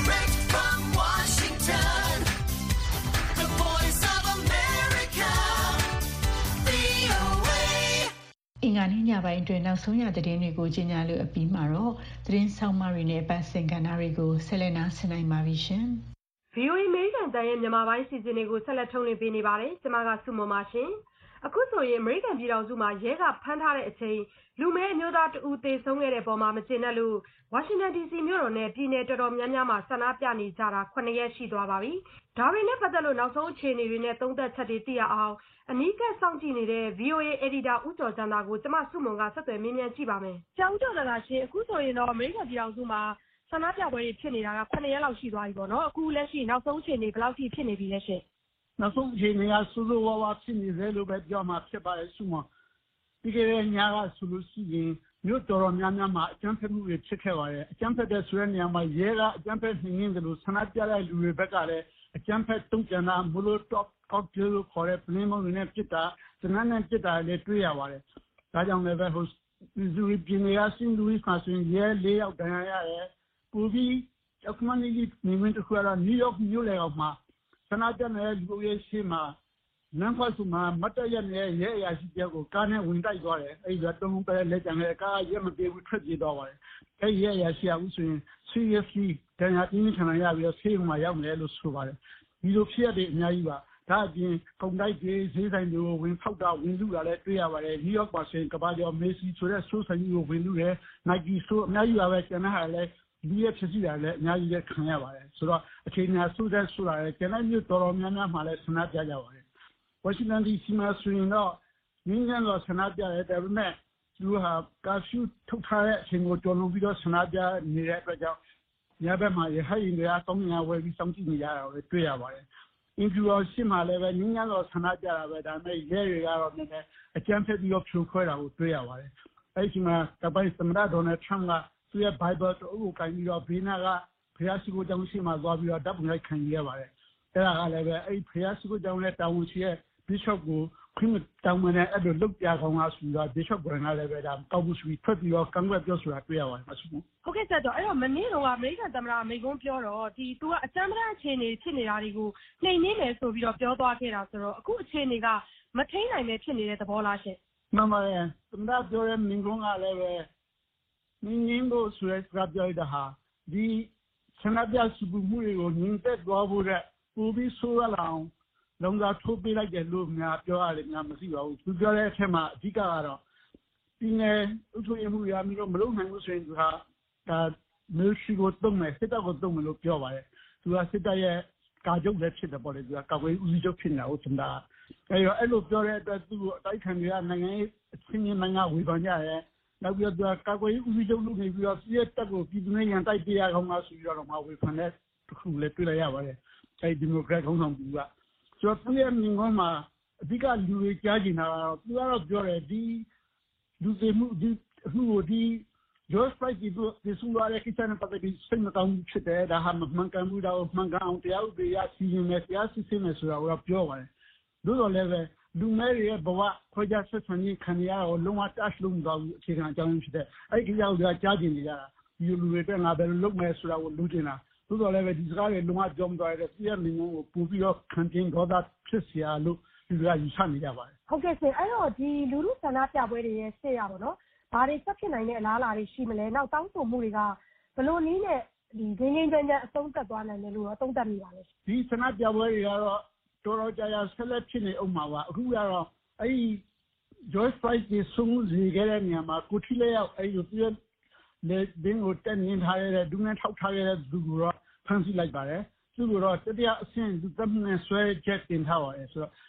အင်္ဂါနေ့ညပိုင်းအတွင်းနောက်ဆုံးရသတင်းတွေကိုကြီးညာလို့အပြီးမှာတော့သတင်းဆောင်မတွေနဲ့ပတ်စင်ကဏ္ဍတွေကိုဆက်လက်နားဆင်နိုင်ပါပြီရှင်။ V O A အမေရိကန်တန်ရဲ့မြန်မာပိုင်းစီစဉ်တွေကိုဆက်လက်ထုတ်လွှင့်ပေးနေပါတယ်။ကျွန်မကစုမပါရှင်။အခုဆိုရင်အမေရိကန်ပြည်ထောင်စုမှာရဲကဖမ်းထားတဲ့အချိန်လူမဲအမျိုးသားတဦးသေဆုံးခဲ့တဲ့ပုံမှာမကျေနပ်လို့ဝါရှင်တန် D C မြို့တော်နဲ့ပြည်နယ်တော်တော်များများမှာဆန္ဒပြနေကြတာခုနှစ်ရက်ရှိသွားပါပြီ။ဒါတွေနဲ့ပတ်သက်လို့နောက်ဆုံးအခြေအနေတွေနဲ့သုံးသပ်ချက်တွေသိရအောင်အနီးကပ်စောင့်ကြည့်နေတဲ့ V O A Editor ဦးကျော်ချမ်းသာကိုကျမစုမုံကဆက်သွယ်မေးမြန်းကြည့်ပါမယ်။ကျောင်းကျော်လာရှင်အခုဆိုရင်တော့အမေရိကန်ပြည်ထောင်စုမှာဆန္ဒပြပွဲတွေဖြစ်နေတာကခုနှစ်ရက်လောက်ရှိသွားပြီပေါ့နော်အခုလက်ရှိနောက်ဆုံးအခြေအနေဘယ်လောက်ထိဖြစ်နေပြီလဲရှင်နောက်ဆုံးအခြေအနေကစိုးစိုးဝါးဝါးဖြစ်နေသေးလို့ပဲပြောမှာဖြစ်ပါတယ်စုမပြီးခဲ့တဲ့ညကဆိုလို့ရှိရင်မြို့တော်တော်များများမှာအကြမ်းဖက်မှုတွေဖြစ်ခဲ့ပါတယ်အကြမ်းဖက်တဲ့ဆိုတဲ့နေရာမှာရဲကအကြမ်းဖက်နှိမ်နင်းတယ်လို့ဆန္ဒပြတဲ့လူတွေဘက်ကလည်းအကြမ်းဖက်တုံ့ပြန်တာမိုလိုတော့ကောက်ကျလို့ခေါ်တဲ့ပလင်းမုံတွေနဲ့ပစ်တာစနန်းနဲ့ပစ်တာလည်းတွေ့ရပါတယ်ဒါကြောင့်လည်းပဲဟိုဇူရီပြည်နယ်ကစင်လူးစ်မှာဆိုရင်ရဲလေးယောက်ဒဏ်ရာရတယ်ပူပြီးအကမနီကြီးနေမင်းတခုကတော့နယူးယောက်မြို့လေအောင်မှာဆန္ဒပြတဲ့လူတွေရှိမှာနန်းဖတ်စုမှာမတ်တရရဲ့ရဲအရာရှိတယောက်ကိုကားနဲ့ဝင်တိုက်သွားတယ်အဲ့ဒီတော့တုံးပဲလက်ကျန်တဲ့ကားရဲမပြေဘူးထွက်ပြေးသွားပါတယ်အဲ့ဒီရဲအရာရှိကဥဆိုရင် seriously တန်ရာပြင်းထန်ရပြီးတော့ဆေးရုံမှာရောက်နေလို့ဆိုပါတယ်ဒီလိုဖြစ်ရတဲ့အများကြီးပါဒါအပြင်ကုန်တိုက်တွေဈေးဆိုင်တွေကိုဝင်ဖောက်တာဝင်လူတာလည်းတွေ့ရပါတယ်နယူးယောက်မှာဆိုရင်ကဘာကျော်မေစီဆိုတဲ့စိုးဆိုင်ကိုဝင်လူတယ် Nike ဆိုအများကြီးပါပဲကျန်တဲ့ဟာလည်းဒီရဖြစ်စီတာလည်းအများကြီးလည်းခံရပါတယ်ဆိုတော့အချိန်ညာစိုးတဲ့ဆိုတာလည်းကျန်တဲ့မြို့တော်တော်များများမှာလည်းဆန္ဒပြကြပါတယ်ဝါရှင်တန်ဒီစီမှာဆိုရင်တော့ငင်းငန်းတော့ဆန္ဒပြတယ်ဒါပေမဲ့သူဟာကာရှူထုတ်ထားတဲ့အချိန်ကိုတော်လုံးပြီးတော့ဆန္ဒပြနေတဲ့အတွက်ကြောင့်ညဘက်မှာရဟရင်တွေအကောင်းညာဝယ်ပြီးစောင့်ကြည့်နေကြတာကိုတွေ့ရပါတယ်အင်ဂျူရောရှိမှလည်းပဲငင်းငန်းတော့ဆန္ဒပြတာပဲဒါပေမဲ့ရဲတွေကတော့နည်းနည်းအကြမ်းဖက်ပြီးတော့ဖြိုခွဲတာကိုတွေ့ရပါတယ်အဲ့ဒီမှာတပိုင်သမ္မတဒေါ်နယ်ထရမ့်ကသူရဲ့ Bible ကိုကိုင်ပြီးတော့ဘေးနာကဘုရားရှိခိုးကျောင်းရှိမှသွားပြီးတော့တပ်ပုံလိုက်ခံရပါတယ်အဲ့ဒါကလည်းပဲအဲ့ဘုရားရှိခိုးကျောင်းရဲ့တာဝန်ရှိတဲ့ Bishop ကိုခွင့်တောင်းနေအဲ့လိုလုပ်ပြကောင်းလားဆိုတော့ Bishop ကလည်းပဲဒါကောက်မှုရှိထွက်ပြီးတော့ကန့်ကွက်ပြောဆိုတာတွေ့ရပါတယ်မရှိဘူးဟုတ်ကဲ့ဆက်တော့အဲ့တော့မနေ့တော့အမေရိကန်သမ္မတအမေကုန်းပြောတော့ဒီသူကအကြမ်းဖက်အခြေအနေဖြစ်နေတာတွေကိုနှိမ်နင်းတယ်ဆိုပြီးတော့ပြောသွားခဲ့တာဆိုတော့အခုအခြေအနေကမထိန်နိုင်ပဲဖြစ်နေတဲ့သဘောလားရှင်မှန်ပါတယ်သမ္မတပြောတဲ့မင်းကုန်းကလည်းပဲနင်းနင်းကိုဆွဲကြပြောတဲ့ဟာဒီဆန္ဒပြစုမှုတွေကိုညှင်းသက်သွားဖို့တဲ့ပူပြီးဆိုးရအောင်လုံသာထိုးပေးလိုက်တယ်လို့များပြောရတယ်များမရှိပါဘူးသူပြောတဲ့အထက်မှာအဓိကကတော့ဒီနယ်ဥထုရမှုရမျိုးတော့မလုပ်နိုင်ဘူးဆိုရင်သူဟာဒါမျိုးရှိကိုတုံးမယ်စစ်တပ်ကိုတုံးမယ်လို့ပြောပါတယ်သူကစစ်တပ်ရဲ့ကာချုပ်လည်းဖြစ်တယ်ပေါ့လေသူကကာကွယ်ဦးစီးချုပ်ဖြစ်နေတာဟုတ်သမ္မတအဲရောအဲ့လိုပြောတဲ့အတွက်သူ့ကိုအတိုက်ခံတွေကနိုင်ငံရေးအချင်းချင်းနိုင်ငံဝေဖန်ကြတယ်နောက်ပြီးတော့ကာကွယ်ဦးစီးချုပ်လုပ်နေပြီးတော့ပြည်တပ်ကိုပြည်သူနဲ့ရန်တိုက်ပေးရအောင်လားဆိုပြီးတော့မှဝေဖန်တဲ့တစ်ခုလည်းတွေ့လိုက်ရပါတယ်အဲဒီဒီမိုကရက်ခေါင်းဆောင်သူကဆိုတော့သူရဲ့မြင်ကွန်းမှာအဓိကလူတွေကြားကျင်တာကတော့သူကတော့ပြောတယ်ဒီလူတွေမှုဒီဟိုဒီ George Floyd ဒီဒီစုရတဲ့ကိစ္စနဲ့ပတ်သက်ပြီးစိတ်မကောင်းဖြစ်တယ်ဒါဟာမှန်ကန်မှုတော့မှန်ကန်အောင်တရားဥပဒေရစီရင်မယ်တရားစီရင်မယ်ဆိုတာကိုပြောပါတယ်သို့တော်လည်းပဲလူမဲတွေရဲ့ဘဝခွဲခြားဆက်ဆံရေးခံရတော့လုံးဝ touch လုပ်မသွားဘူးအခြေခံအကြောင်းဖြစ်တဲ့အဲ့ဒီကြောင့်ကြာကြားကျင်နေကြတာဒီလူတွေတက်ငါပဲလုပ်မယ်ဆိုတာကိုလူတင်တာသို့တော်လည်းပဲဒီစကားတွေလုံးဝကြောင်းသွားတဲ့ပြည့်မြင်ကိုပူပြီးတော့ခံကျင်ဒေါသဖြစ်เสียလို့လူတွေကယူဆနေကြပါတယ်ဟုတ်ကဲ့ရှင်အဲ့တော့ဒီလူလူဆန္ဒပြပွဲတွေရဲ့ရှေ့ရပါတော့ဘာတွေဆက်ဖြစ်နိုင်တဲ့အလားအလာတွေရှိမလဲနောက်တောင်းဆိုမှုတွေကဘလို့နည်းနဲ့ဒီငင်းငင်းကြမ်းကြမ်းအဆုံးသတ်သွားနိုင်တယ်လို့တော့သုံးသပ်မိပါလေဒီဆန္ဒပြပွဲတွေကတော့တော်တော်ကြာကြာဆက်လက်ဖြစ်နေအောင်ပါပါအခုကတော့အဲ့ဒီ George Floyd ကိုဆုံးစီခဲ့တဲ့နေရာမှာကိုထီလေးရောက်အဲ့ဒီပြည့်လေဘင်းကိုတက်နေထားရတဲ့ဒုနဲ့ထောက်ထားရတဲ့သူကိုတော့ဖမ်းဆီးလိုက်ပါတယ်သူကတော့တတိယအဆင့်သူတပ်နဲ့ဆွဲချက်တင်ထားပါတယ်ဆိုတော့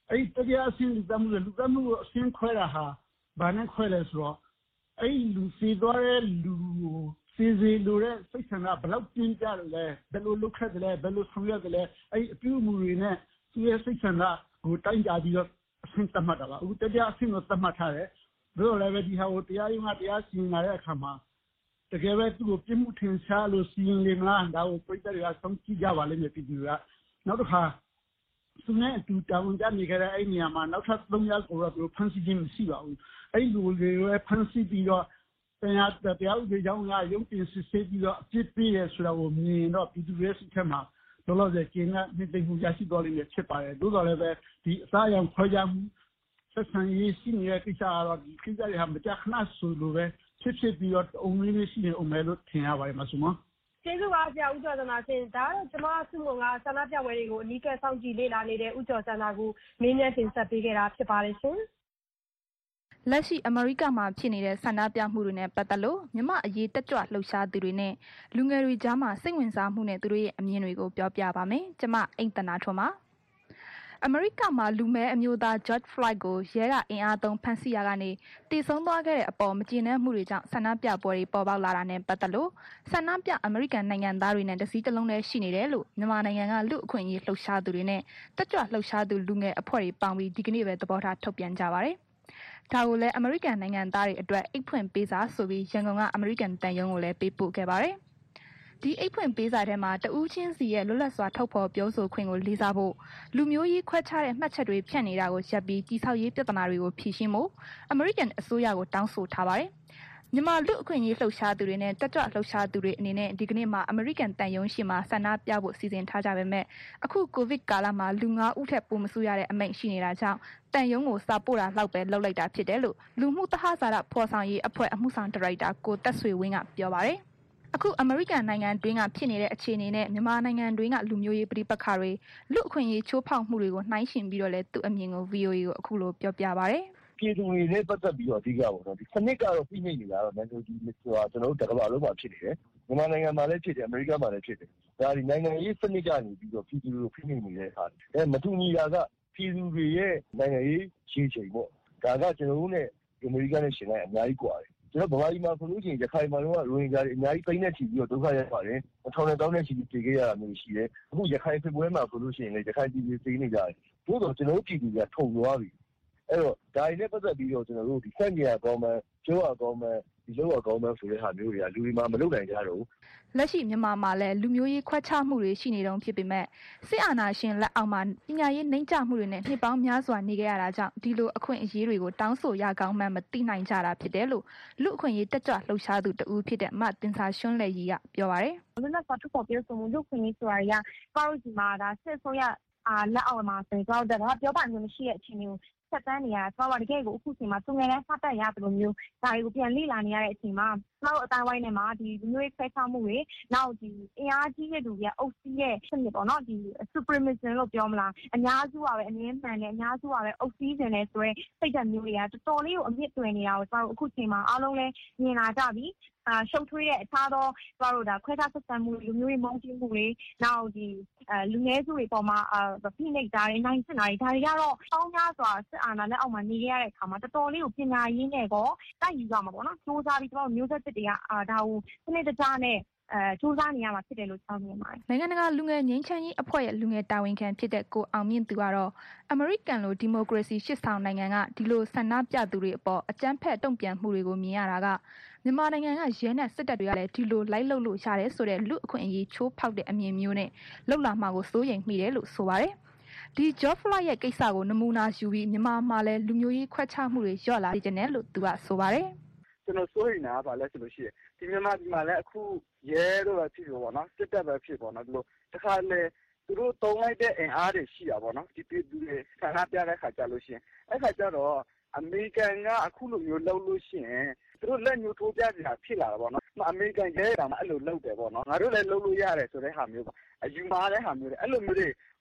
အဲ့ဒီတရားအဆင့်လူသတ်မှုလူသတ်မှုအဆင့်ခွဲတာဟာဘာနဲ့ခွဲလဲဆိုတော့အဲ့ဒီလူစီသွားတဲ့လူစီစီလူရဲ့စိတ်ဆန္ဒဘယ်လောက်ပြင်းပြတယ်လဲဘယ်လိုလုပ်ခဲ့တယ်လဲဘယ်လိုဆောင်ရတယ်လဲအဲ့ဒီအပြုအမူတွေနဲ့သူရဲ့စိတ်ဆန္ဒကိုတိုင်းကြပြီးတော့အဆင့်သတ်မှတ်တာပါအခုတရားအဆင့်ကိုသတ်မှတ်ထားတယ်ဘယ်လိုလဲပဲဒီဟာကိုတရားရုံးကတရားစီရင်လာတဲ့အခါမှာတကယ်ပဲသူ့ကိုပြမှုထင်ရှားလို့စီရင်နေမလားဒါကိုပြည်သူတွေကဆုံးဖြတ်ကြပါလိမ့်မယ်ပြည်သူကနောက်တစ်ခါသူနဲ့အတူတာဝန်ကျနေကြတဲ့အဲ့ဒီနေရာမှာနောက်ထပ်သုံးယောက်ကိုတော့ဖမ်းဆီးခြင်းမရှိပါဘူးအဲ့ဒီလူတွေလည်းဖမ်းဆီးပြီးတော့တရားတရားဥပဒေကြောင့်ရုံးတင်စစ်ဆေးပြီးတော့အပြစ်ပေးရဆိုတာကိုမြင်တော့ပြည်သူတွေစိတ်ထဲမှာလောလောဆယ်ကျင်းတဲ့နေသိမှုရရှိတော်လိမ့်မယ်ဖြစ်ပါတယ်သို့တော်လည်းပဲဒီအသားအရောင်ခွဲခြားမှုဆက်ဆံရေးရှိနေတဲ့ကိစ္စကတော့ဒီကိစ္စတွေဟာမကြာခဏဆိုလိုပဲဖြစ်ဖြစ်ပြီးတော့အုံလေးလေးရှိနေအောင်မယ်လို့ထင်ရပါတယ်မဆုမကျေးဇူးပါဆရာဦးကျော်စန္ဒာရှင်ဒါတော့ကျွန်မစုမုံကဆန္ဒပြပွဲတွေကိုအနီးကပ်စောင့်ကြည့်လေ့လာနေတဲ့ဦးကျော်စန္ဒာကိုမင်းနဲ့တင်ဆက်ပေးခဲ့တာဖြစ်ပါတယ်ရှင်လက်ရှိအမေရိကမှာဖြစ်နေတဲ့ဆန္ဒပြမှုတွေနဲ့ပတ်သက်လို့မြန်မာအရေးတက်ကြွလှုပ်ရှားသူတွေနဲ့လူငယ်တွေကြားမှာစိတ်ဝင်စားမှုနဲ့သူတို့ရဲ့အမြင်တွေကိုပြောပြပါမယ်။ကျွန်မအိမ်တနာထွန်းပါ။အမေရိကမှာလူမဲအမျိုးသား George Floyd ကိုရဲကအင်အားသုံးဖမ်းဆီးရာကနေတည်ဆုံးသွားခဲ့တဲ့အပေါ်မကျေနပ်မှုတွေကြောင့်ဆန္ဒပြပွဲတွေပေါ်ပေါက်လာတာနဲ့ပတ်သက်လို့ဆန္ဒပြအမေရိကန်နိုင်ငံသားတွေနဲ့တစည်းတစ်လုံးနဲ့ရှိနေတယ်လို့မြန်မာနိုင်ငံကလူအခွင့်အရေးလှုပ်ရှားသူတွေနဲ့တက်ကြွလှုပ်ရှားသူလူငယ်အဖွဲ့တွေပေါင်းပြီးဒီကနေ့ပဲသဘောထားထုတ်ပြန်ကြပါတယ်။ဒါကိုလည်းအမေရိကန်နိုင်ငံသားတွေအတွက်အိတ်ဖွင့်ပေးစာဆိုပြီးရန်ကုန်ကအမေရိကန်တန်ယုံကိုလည်းပေးပို့ခဲ့ပါတယ်။ဒီအိတ်ဖွင့်ပေးစာထဲမှာတဦးချင်းစီရဲ့လွတ်လပ်စွာထုတ်ဖော်ပြောဆိုခွင့်ကိုလေးစားဖို့လူမျိုးရေးခွဲခြားတဲ့မှတ်ချက်တွေဖြန့်နေတာကိုရပ်ပြီးတိဆောက်ရေးပြဿနာတွေကိုဖြေရှင်းဖို့အမေရိကန်အစိုးရကိုတောင်းဆိုထားပါတယ်။မြန်မာလူအခွင့်အရေးလှုပ်ရှားသူတွေနဲ့တက်ကြွလှုပ်ရှားသူတွေအနေနဲ့ဒီကနေ့မှာအမေရိကန်တန်ယုံရှိမှာဆန္ဒပြဖို့စီစဉ်ထားကြပေမဲ့အခုကိုဗစ်ကာလမှာလူငါးဦးထက်ပိုမစုရတဲ့အမိန့်ရှိနေတာကြောင့်တန်ယုံကိုစာပို့တာလောက်ပဲလုပ်လိုက်တာဖြစ်တယ်လို့လူမှုသဟဇာတဖော်ဆောင်ရေးအဖွဲ့အမှုဆောင်ဒါရိုက်တာကိုတက်ဆွေဝင်းကပြောပါတယ်။အခုအမေရိကန်နိုင်ငံတွင်းကဖြစ်နေတဲ့အခြေအနေနဲ့မြန်မာနိုင်ငံတွင်းကလူမျိုးရေးပဋိပက္ခတွေလူအခွင့်အရေးချိုးဖောက်မှုတွေကိုနှိုင်းယှဉ်ပြီးတော့လည်းသူ့အမြင်ကို ဗီအိုအေ ကိုအခုလိုပြောပြပါဗျ။ပြည်သူတွေနဲ့ပတ်သက်ပြီးတော့အဓိကပေါ့နော်ဒီစနစ်ကတော့ပြည့်နေနေတာတော့နိုင်ငံကြီးဆိုတာကျွန်တော်တို့တကမ္ဘာလုံးမှာဖြစ်နေတယ်မြန်မာနိုင်ငံမှာလည်းဖြစ်တယ်အမေရိကန်မှာလည်းဖြစ်တယ်ဒါဒီနိုင်ငံရေးစနစ်ကနေပြီးတော့ပြည်သူတွေပြည့်နေနေတဲ့အခါအဲမတူညီတာကပြည်သူတွေရဲ့နိုင်ငံရေးရှင်းချိန်ပေါ့ဒါကကျွန်တော်တို့နဲ့အမေရိကန်နဲ့ရှင်လိုက်အများကြီးกว่าတယ်ကျွန်တော်ဗမာပြည်မှာဆိုလို့ရှိရင်ရခိုင်မှာတော့ရိုဟင်ဂျာတွေအများကြီးပိန်းနေချီပြီးတော့ဒုက္ခရောက်ပါတယ်။ထောင်နဲ့တောင်းနဲ့ချီပြီးပြေခဲ့ရတာမျိုးရှိတယ်။အခုရခိုင်ပြည်ပွဲမှာဆိုလို့ရှိရင်လည်းရခိုင်ပြည်ပြည်သိနေကြတယ်။သို့တော့ကျွန်တော်တို့ပြည်သူကထုံသွားပြီ။အဲ့တော့ဒါတွေနဲ့ပတ်သက်ပြီးတော့ကျွန်တော်တို့ဒီစက်မြေအကောင်းမှကျိုးအကောင်းမှဒီလိုအကောင်းမှဆိုတဲ့ဟာမျိုးတွေကလူတွေမှာမလုပ်နိုင်ကြတော့ဘူး။လက်ရှိမြန်မာမှာလည်းလူမျိုးရေးခွဲခြားမှုတွေရှိနေတုန်းဖြစ်ပေမဲ့စစ်အာဏာရှင်လက်အောက်မှာပညာရေးနှိမ့်ချမှုတွေနဲ့နှစ်ပေါင်းများစွာနေခဲ့ရတာကြောင့်ဒီလိုအခွင့်အရေးတွေကိုတောင်းဆိုရကောင်းမှမသိနိုင်ကြတာဖြစ်တယ်လို့လူအခွင့်အရေးတက်ကြွလှုပ်ရှားသူတဦးဖြစ်တဲ့မတင်စာရွှန်းလေကြီးကပြောပါတယ်။လွတ်လပ်စွာထုတ်ဖော်ပြောဆိုမှုလူအခွင့်အရေးဆိုတာကကောက်ဒီမှာဒါစစ်ဆိုရအာလက်အောက်မှာဆိုတော့ဒါကပြောပါမျိုးမရှိတဲ့အခြေအနေကိုဆက်တန်းနေရတာကျွန်တော်တကယ်ကိုအခုချိန်မှာသူငယ်တန်းစတက်ရတယ်လို့မျိုးဒါတွေကိုပြန်လေ့လာနေရတဲ့အချိန်မှာကျွန်တော်အတိုင်းဝိုင်းထဲမှာဒီမျိုးရေးခွဲခြားမှုတွေနောက်ဒီအင်အားကြီးတဲ့လူတွေကအုပ်စီးရဲ့စနစ်ပေါ့နော်ဒီ supremacy လို့ပြောမလားအများစုကပဲအမြင်မှန်တယ်အများစုကပဲအုပ်စီးနေတယ်ဆိုရဲစိတ်ဓာတ်မျိုးတွေကတော်တော်လေးကိုအမြင့်တွယ်နေတာကိုကျွန်တော်အခုချိန်မှာအားလုံးလည်းမြင်လာကြပြီအာရှုပ်ထွေးတဲ့အခြားသောကျွန်တော်တို့ဒါခွဲခြားဆက်ဆံမှုလူမျိုးရေးမုန်းတီးမှုတွေနောက်ဒီအဲလူငယ်စုတွေပေါ်မှာအာဖိနှိပ်တာတွေနိုင်စစ်တာတွေဒါတွေကတော့ပေါင်းများစွာစစ်အာဏာလက်အောက်မှာနေရတဲ့အခါမှာတော်တော်လေးကိုပညာရင်းနဲ့ကောတိုက်ယူရမှာပေါ့နော်စူးစမ်းပြီးကျွန်တော်မျိုးဆက်တွေကအာဒါကိုစနစ်တကျနဲ့အဲစူးစမ်းနေရမှာဖြစ်တယ်လို့ကျွန်တော်မြင်ပါတယ်နိုင်ငံတကာလူငယ်ငြိမ်းချမ်းရေးအဖွဲ့ရဲ့လူငယ်တာဝန်ခံဖြစ်တဲ့ကိုအောင်မြင့်သူကတော့အမေရိကန်လိုဒီမိုကရေစီရှစ်ဆောင်နိုင်ငံကဒီလိုဆန္ဒပြသူတွေအပေါ်အကြမ်းဖက်တုံ့ပြန်မှုတွေကိုမြင်ရတာကမြန်မာနိုင်ငံကရဲနဲ့စစ်တပ်တွေကလည်းဒီလိုလိုက်လုပ်လို့ရတယ်ဆိုတဲ့လူအခွင့်အရေးချိုးဖောက်တဲ့အမြင်မျိုးနဲ့လှုပ်လာမှာကိုစိုးရိမ်မိတယ်လို့ဆိုပါတယ်ဒီ George Floyd ရဲ့ကိစ္စကိုနမူနာယူပြီးမြန်မာမှာလည်းလူမျိုးရေးခွဲခြားမှုတွေလျော့လာစေတယ်လို့သူကဆိုပါတယ်ကျွန်တော်စိုးရိမ်တာကဘာလဲဆိုလို့ရှိရင်ဒီမြန်မာပြည်မှာလည်းအခုရဲတို့ပဲဖြစ်လို့ပေါ့နော်စစ်တပ်ပဲဖြစ်ပေါ့နော်ဒီလိုတခါလေသူတို့တုံးလိုက်တဲ့အင်အားတွေရှိတာပေါ့နော်ဒီပြည်သူတွေဆန္ဒပြတဲ့ခါကြလို့ရှိရင်အဲ့ခါကျတော့အမေရိကန်ကအခုလိုမျိုးလှုပ်လို့ရှိရင်သူတို့လက်ညှိုးထိုးပြကြတာဖြစ်လာတာပေါ့နော်အမေရိကန်ရဲကမှအဲ့လိုလှုပ်တယ်ပေါ့နော်ငါတို့လည်းလှုပ်လို့ရတယ်ဆိုတဲ့ဟာမျိုးပေါ့အယူမှားတဲ့ဟာမျိုးတွေအဲ့လိုမျိုးတွေကို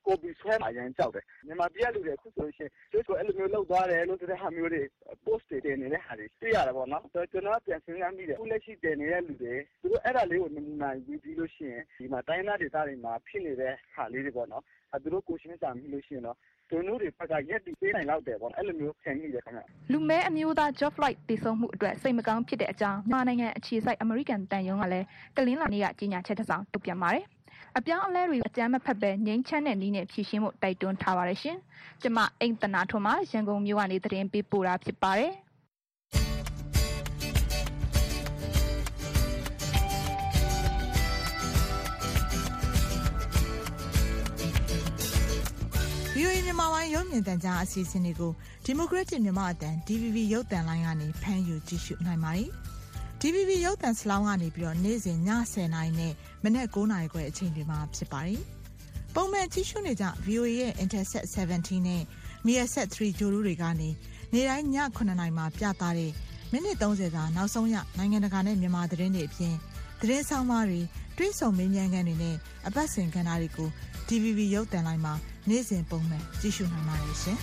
ကိုပီဆွဲမှာရန်ကြောက်တယ်မြန်မာပြည်လူတွေအခုဆိုရှင်ကျိုးကိုအဲ့လိုမျိုးလောက်သွားတယ်လို့တဲ့ဟာမျိုးတွေ post တွေတင်နေတဲ့ဟာတွေတွေ့ရတယ်ပေါ့နော်ကျွန်တော်ပြန်စဉ်းစားမိတယ်ခုလက်ရှိတင်နေတဲ့လူတွေသူတို့အဲ့ဒါလေးကိုနမူနာယူပြီးလို့ရှိရင်ဒီမှာတိုင်းသားဒေသတွေမှာဖြစ်နေတဲ့ဟာလေးတွေပေါ့နော်အဲသူတို့ကိုရှင်းစာမိလို့ရှိရင်တော့သူတို့တွေဘက်ကရက်တီပေးနိုင်လောက်တယ်ပေါ့အဲ့လိုမျိုးခံမိတယ်ခင်ဗျလူမဲအမျိုးသား George Floyd တည်ဆုံမှုအတွက်စိတ်မကောင်းဖြစ်တဲ့အကြောင်းမြန်မာနိုင်ငံအခြေစိုက် American တန်ယုံကလည်းကလင်းလာနေ့ကကြေညာချက်တစ်စောင်ထုတ်ပြန်ပါတယ်အပြောင်းအလဲတွေအကြမ်းမဖက်ပဲငြိမ်းချမ်းတဲ့နည်းနဲ့ဖြေရှင်းမှုတိုက်တွန်းထားပါတယ်ရှင်။ကျွန်မအိမ်တနာထွန်းမှရန်ကုန်မြို့ကနေသတင်းပေးပို့တာဖြစ်ပါတယ်။ဗီအိုအေ မြန်မာပိုင်းရုပ်မြင်သံကြားအစီအစဉ်တွေကို Democratic မြန်မာအတန် ဒီ ဗီ ဗီ ရုပ်သံလိုင်းကနေဖမ်းယူကြည့်ရှုနိုင်ပါတယ်။ ဒီ ဗီ ဗီ ရုပ်သံစလောင်းကနေပြီးတော့နေ့စဉ်ညဆယ်နာရီနဲ့မနက်၉နာရီခွဲအချိန်တွေမှာဖြစ်ပါတယ်။ပုံမှန်ကြည့်ရှုနေကြ ဗီအိုအေ ရဲ့ Intelsat ဆယ်ဗန်တီးနဲ့ Measat သုံးဂြိုလ်တုတွေကနေနေ့တိုင်းညခုနှစ်နာရီမှာပြသတဲ့မိနစ်သုံးဆယ်သာနောက်ဆုံးရနိုင်ငံတကာနဲ့မြန်မာသတင်းတွေအပြင်သတင်းဆောင်မတွေတွဲဆုံမေးမြန်းခန်းတွေနဲ့အပတ်စဉ်ကဏ္ဍတွေကို ဒီ ဗီ ဗီ ရုပ်သံလိုင်းမှာနေ့စဉ်ပုံမှန်ကြည့်ရှုနိုင်ပါတယ်ရှင်။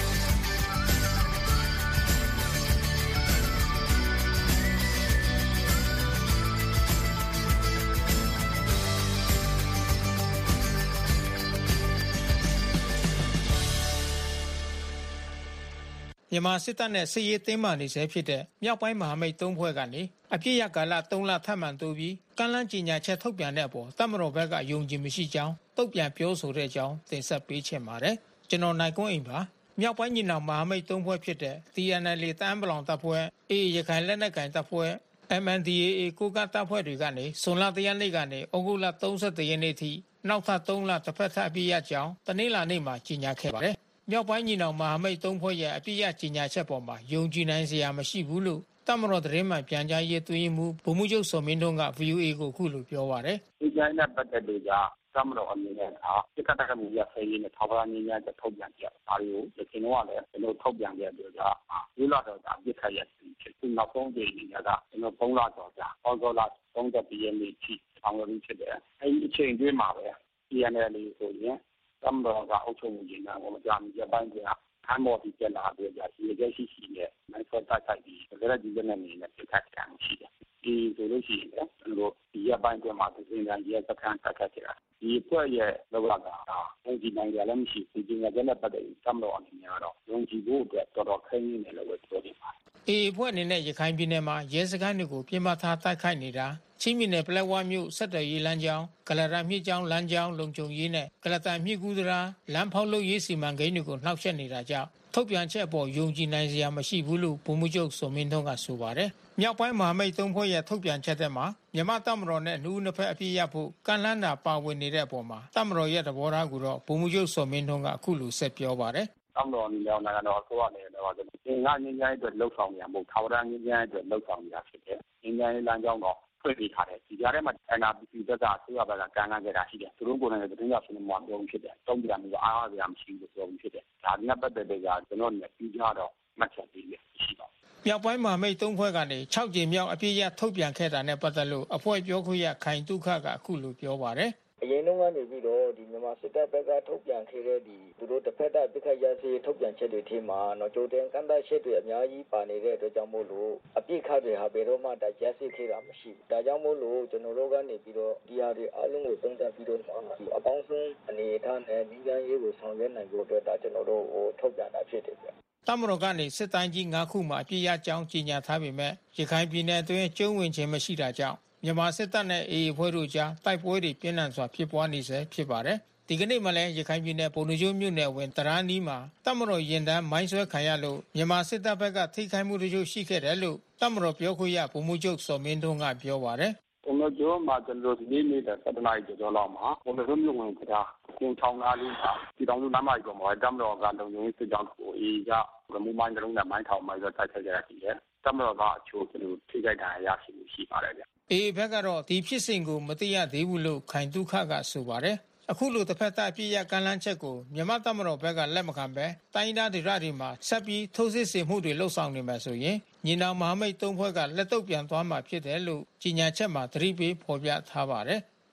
မြန်မာစစ်တပ်နဲ့စစ်ရေးတင်းမာနေဆဲဖြစ်တဲ့မြောက်ပိုင်းမဟာမိတ်သုံးဖွဲ့ကနေအပြည့်ရကာလသုံးလထပ်မံတိုးပြီးကမ်းလှမ်းကြေညာချက်ထုတ်ပြန်တဲ့အပေါ်တပ်မတော်ဘက်ကယုံကြည်မရှိကြောင်းတုံ့ပြန်ပြောဆိုတဲ့အကြောင်းတင်ဆက်ပေးချင်ပါတယ်။ကျွန်တော်နိုင်ကွန်းအိမ်ပါမြောက်ပိုင်းညီနောင်မဟာမိတ်သုံးဖွဲ့ဖြစ်တဲ့ တီ အန် အယ်လ် အေ တအန်းပလောင်တပ်ဖွဲ့ အေ အေ ရခိုင်လက်နက်ကိုင်တပ်ဖွဲ့ အမ် အန် ဒီ အေ အေ ကိုကတပ်ဖွဲ့တွေကနေဇွန်လတရက်နေ့ကနေဩဂုတ်လ၃၁ရက်နေ့ထိနောက်ထပ်သုံးလတစ်ဖက်ထပ်အပြည့်ရကြောင်းတနင်္လာနေ့မှာကြေညာခဲ့ပါတယ်။မြောက်ပိုင်းညီနောင်မဟာမိတ်သုံးဖွဲ့ရဲ့အပြည့်ရကြေညာချက်ပေါ်မှာယုံကြည်နိုင်စရာမရှိဘူးလို့တပ်မတော်သတင်းမှန်ပြန်ကြားရေးသွင်းမှုဗိုလ်မှူးချုပ်စောမင်းထွန်းက ဗီအိုအေ ကိုအခုလိုပြောပါတယ်။ဒီတိုင်းနဲ့ပတ်သက်လို့ကတပ်မတော်အနေနဲ့ကစစ်တပ်ကမှုရဖယ်ရေးနဲ့ထောက်ပံ့ရေးများတဲ့ထုတ်ပြန်ကြ။ဒါတွေကိုဒီကနေ့ကလည်းကျွန်တော်ထုတ်ပြန်ခဲ့ပြီးတော့ဒီလာတော့အပြစ်ခရရှိဖြစ်သူနောက်ဆုံးဒီနေ့ကကျွန်တော်ပုံလာတော့ကြာဩဂုတ်လ၃၁ရက်နေ့ထိဆောင်ရွက်ဖြစ်တယ်။အဲဒီအချိန်တွင်းမှာပဲ တီ အန် အယ်လ် အေ ဆိုရင်တပ်မတော်ကအုပ်ချုပ်မှုကြီးများကိုမကြာမီရပိုင်းကခမ်းမော်ဒီကျလာပြီးကြစီကြရှိရှိနဲ့နိုင်ဖော်တိုက်ခိုက်ပြီးဒါကြည့်နေနေနဲ့ပြတ်ခတ်ခံရှိတယ်။ဒီဆိုလို့ရှိရင်လည်းကျွန်တော်ဒီရပိုင်းကမှသင်္ကြန်ရဲစခန်းတိုက်ခိုက်ကြတာဒီဖွဲ့ရဲ့လောကကဘုံကြီးနိုင်ကြလည်းမရှိဘူးဒီငါကျတဲ့ပတ်သက်ပြီးတပ်မတော်အနေနဲ့တော့ဘုံကြီးဖို့အတွက်တော်တော်ခင်းနေတယ်လို့ပြောနေပါတယ်။အေအဖွဲ့အနေနဲ့ရခိုင်ပြည်နယ်မှာရဲစခန်းတွေကိုပြင်းပထားတိုက်ခိုက်နေတာချင်းပြည်နယ်ပလက်ဝမြို့ဆက်သွယ်ရေးလမ်းကြောင်းကလရမြစ်ကြောင်းလမ်းကြောင်းလုံခြုံရေးနဲ့ကလတန်မြစ်ကူးတရာလမ်းဖောက်လုပ်ရေးစီမံကိန်းတွေကိုနှောက်ယှက်နေတာကြောင့်ထုတ်ပြန်ချက်အပေါ်ယုံကြည်နိုင်စရာမရှိဘူးလို့ဗိုလ်မှူးချုပ်စောမင်းထွန်းကဆိုပါတယ်။မြောက်ပိုင်းမဟာမိတ်သုံးဖွဲ့ရဲ့ထုတ်ပြန်ချက်ထဲမှာမြန်မာတပ်မတော်နဲ့နှူးနှစ်ဖက်အပြည့်ရဖို့ကန့်လန့်တာပါဝင်နေတဲ့အပေါ်မှာတပ်မတော်ရဲ့သဘောထားကိုတော့ဗိုလ်မှူးချုပ်စောမင်းထွန်းကအခုလိုဆက်ပြောပါတယ်။တပ်မတော်အနေနဲ့နိုင်ငံတော်အစိုးရအနေနဲ့တော့ဒီငါငင်းငိုင်းအတွက်လှုပ်ဆောင်နေမှုထာဝရငင်းငိုင်းအတွက်လှုပ်ဆောင်နေတာဖြစ်တယ်။ငင်းငိုင်းလမ်းကြောင်းတော့ဖွင့်ပေးထားတယ်ဒီကြားထဲမှာ အန် R ပီ စီ ဘက်ကအစိုးရဘက်ကကန့်လန့်ခဲ့တာရှိတယ်သူတို့ကိုယ်တိုင်သတင်းရဆွေးနွေးမှုပြောဖြစ်တယ်တုံ့ပြန်မှုအားအားရမရှိဘူးပြောဖြစ်တယ်ဒါနဲ့ပတ်သက်တဲ့ကကျွန်တော်တို့ပြည်ကြတော့မှတ်ချက်ပေးရရှိပါမြောက်ပိုင်းမဟာမိတ်သုံးဖွဲ့ကနေ၆ကြိမ်မြောက်အပြည့်ရထုတ်ပြန်ခဲ့တာနဲ့ပတ်သက်လို့အဖွဲ့ပြောခွင့်ရခိုင်တုခကအခုလိုပြောပါတယ်အရင်တုန်းကနေပြီးတော့ဒီမြန်မာစစ်တပ်ဘက်ကထုတ်ပြန်ခဲ့တဲ့ဒီသူတို့တစ်ဖက်တပ်ပြစ်ခတ်ရစေထုတ်ပြန်ချက်တွေထဲမှာတော့ကြိုတင်ကန့်သတ်ချက်တွေအများကြီးပါနေတဲ့အတွက်ကြောင့်မို့လို့အပြစ်ခတ်တွေဟာဘယ်တော့မှတရရှိခဲ့တာမရှိဘူး။ဒါကြောင့်မို့လို့ကျွန်တော်တို့ကနေပြီးတော့ဒီဟာတွေအလုံးကိုသုံးသပ်ပြီးတော့ဒီအပေါင်းဆုံးအနေအထားနဲ့ဒီကံရေးကိုဆောင်ရွက်နိုင်ဖို့အတွက်ဒါကျွန်တော်တို့ဟိုထုတ်ပြန်တာဖြစ်တယ်ဗျ။တပ်မတော်ကနေစစ်တိုင်းကြီး၅ခုမှာအပြည့်ရကြောင်းကြေညာထားပေမဲ့ရခိုင်ပြည်နယ်အတွင်းကျုံးဝင်ခြင်းမရှိတာကြောင့်မြန်မာစစ်တပ်နဲ့ အေ အေ အဖွဲ့တို့ကြားတိုက်ပွဲတွေပြင်းထန်စွာဖြစ်ပွားနေဆဲဖြစ်ပါတယ်။ဒီကနေ့မှလည်းရခိုင်ပြည်နယ်ပုံနှကျိုးမြို့နယ်ဝင်တရာနီးမှာတပ်မတော်ရင်တန်းမိုင်းဆွဲခံရလို့မြန်မာစစ်တပ်ဘက်ကထိခိုက်မှုတချို့ရှိခဲ့တယ်လို့တပ်မတော်ပြောခွင့်ရဗိုလ်မှူးချုပ်စောမင်းထွန်းကပြောပါတယ်။ပုံနှကျိုးမှာကျွန်တော်ဒီနေ့နေတဲ့စက်တနာရီကျော်လောက်မှာပုံနှကျိုးမြို့ဝင်ကတာကျင်းချောင်းသားလေးမှာဒီတောင်စုလမ်းမကြီးပေါ်မှာတပ်မတော်ကလုံခြုံရေးစစ်ကြောင်းကိုအေးကရမူမိုင်းကလုံးနဲ့မိုင်းထောင်မိုင်းဆွဲတိုက်ခိုက်ကြရရှိတယ်။တပ်မတော်ကအချို့ကျွန်တော်ထိခိုက်ဒဏ်ရာရရှိမှုရှိပါတယ်ဗျ။အေ ဘက်ကတော့ဒီဖြစ်စဉ်ကိုမသိရသေးဘူးလို့ခိုင်တုခကဆိုပါတယ်။အခုလိုတစ်ဖက်သားအပြည့်ရကမ်းလှမ်းချက်ကိုမြန်မာတပ်မတော်ဘက်ကလက်မခံပဲတိုင်းဒေသတွေမှာဆက်ပြီးထိုးစစ်ဆင်မှုတွေလှုပ်ဆောင်နေမှာဆိုရင်ညီနောင်မဟာမိတ်သုံးဖွဲ့ကလက်တော့ပြန်သွားမှာဖြစ်တယ်လို့ကြေညာချက်မှာသတိပေးဖော်ပြထားပါတယ်။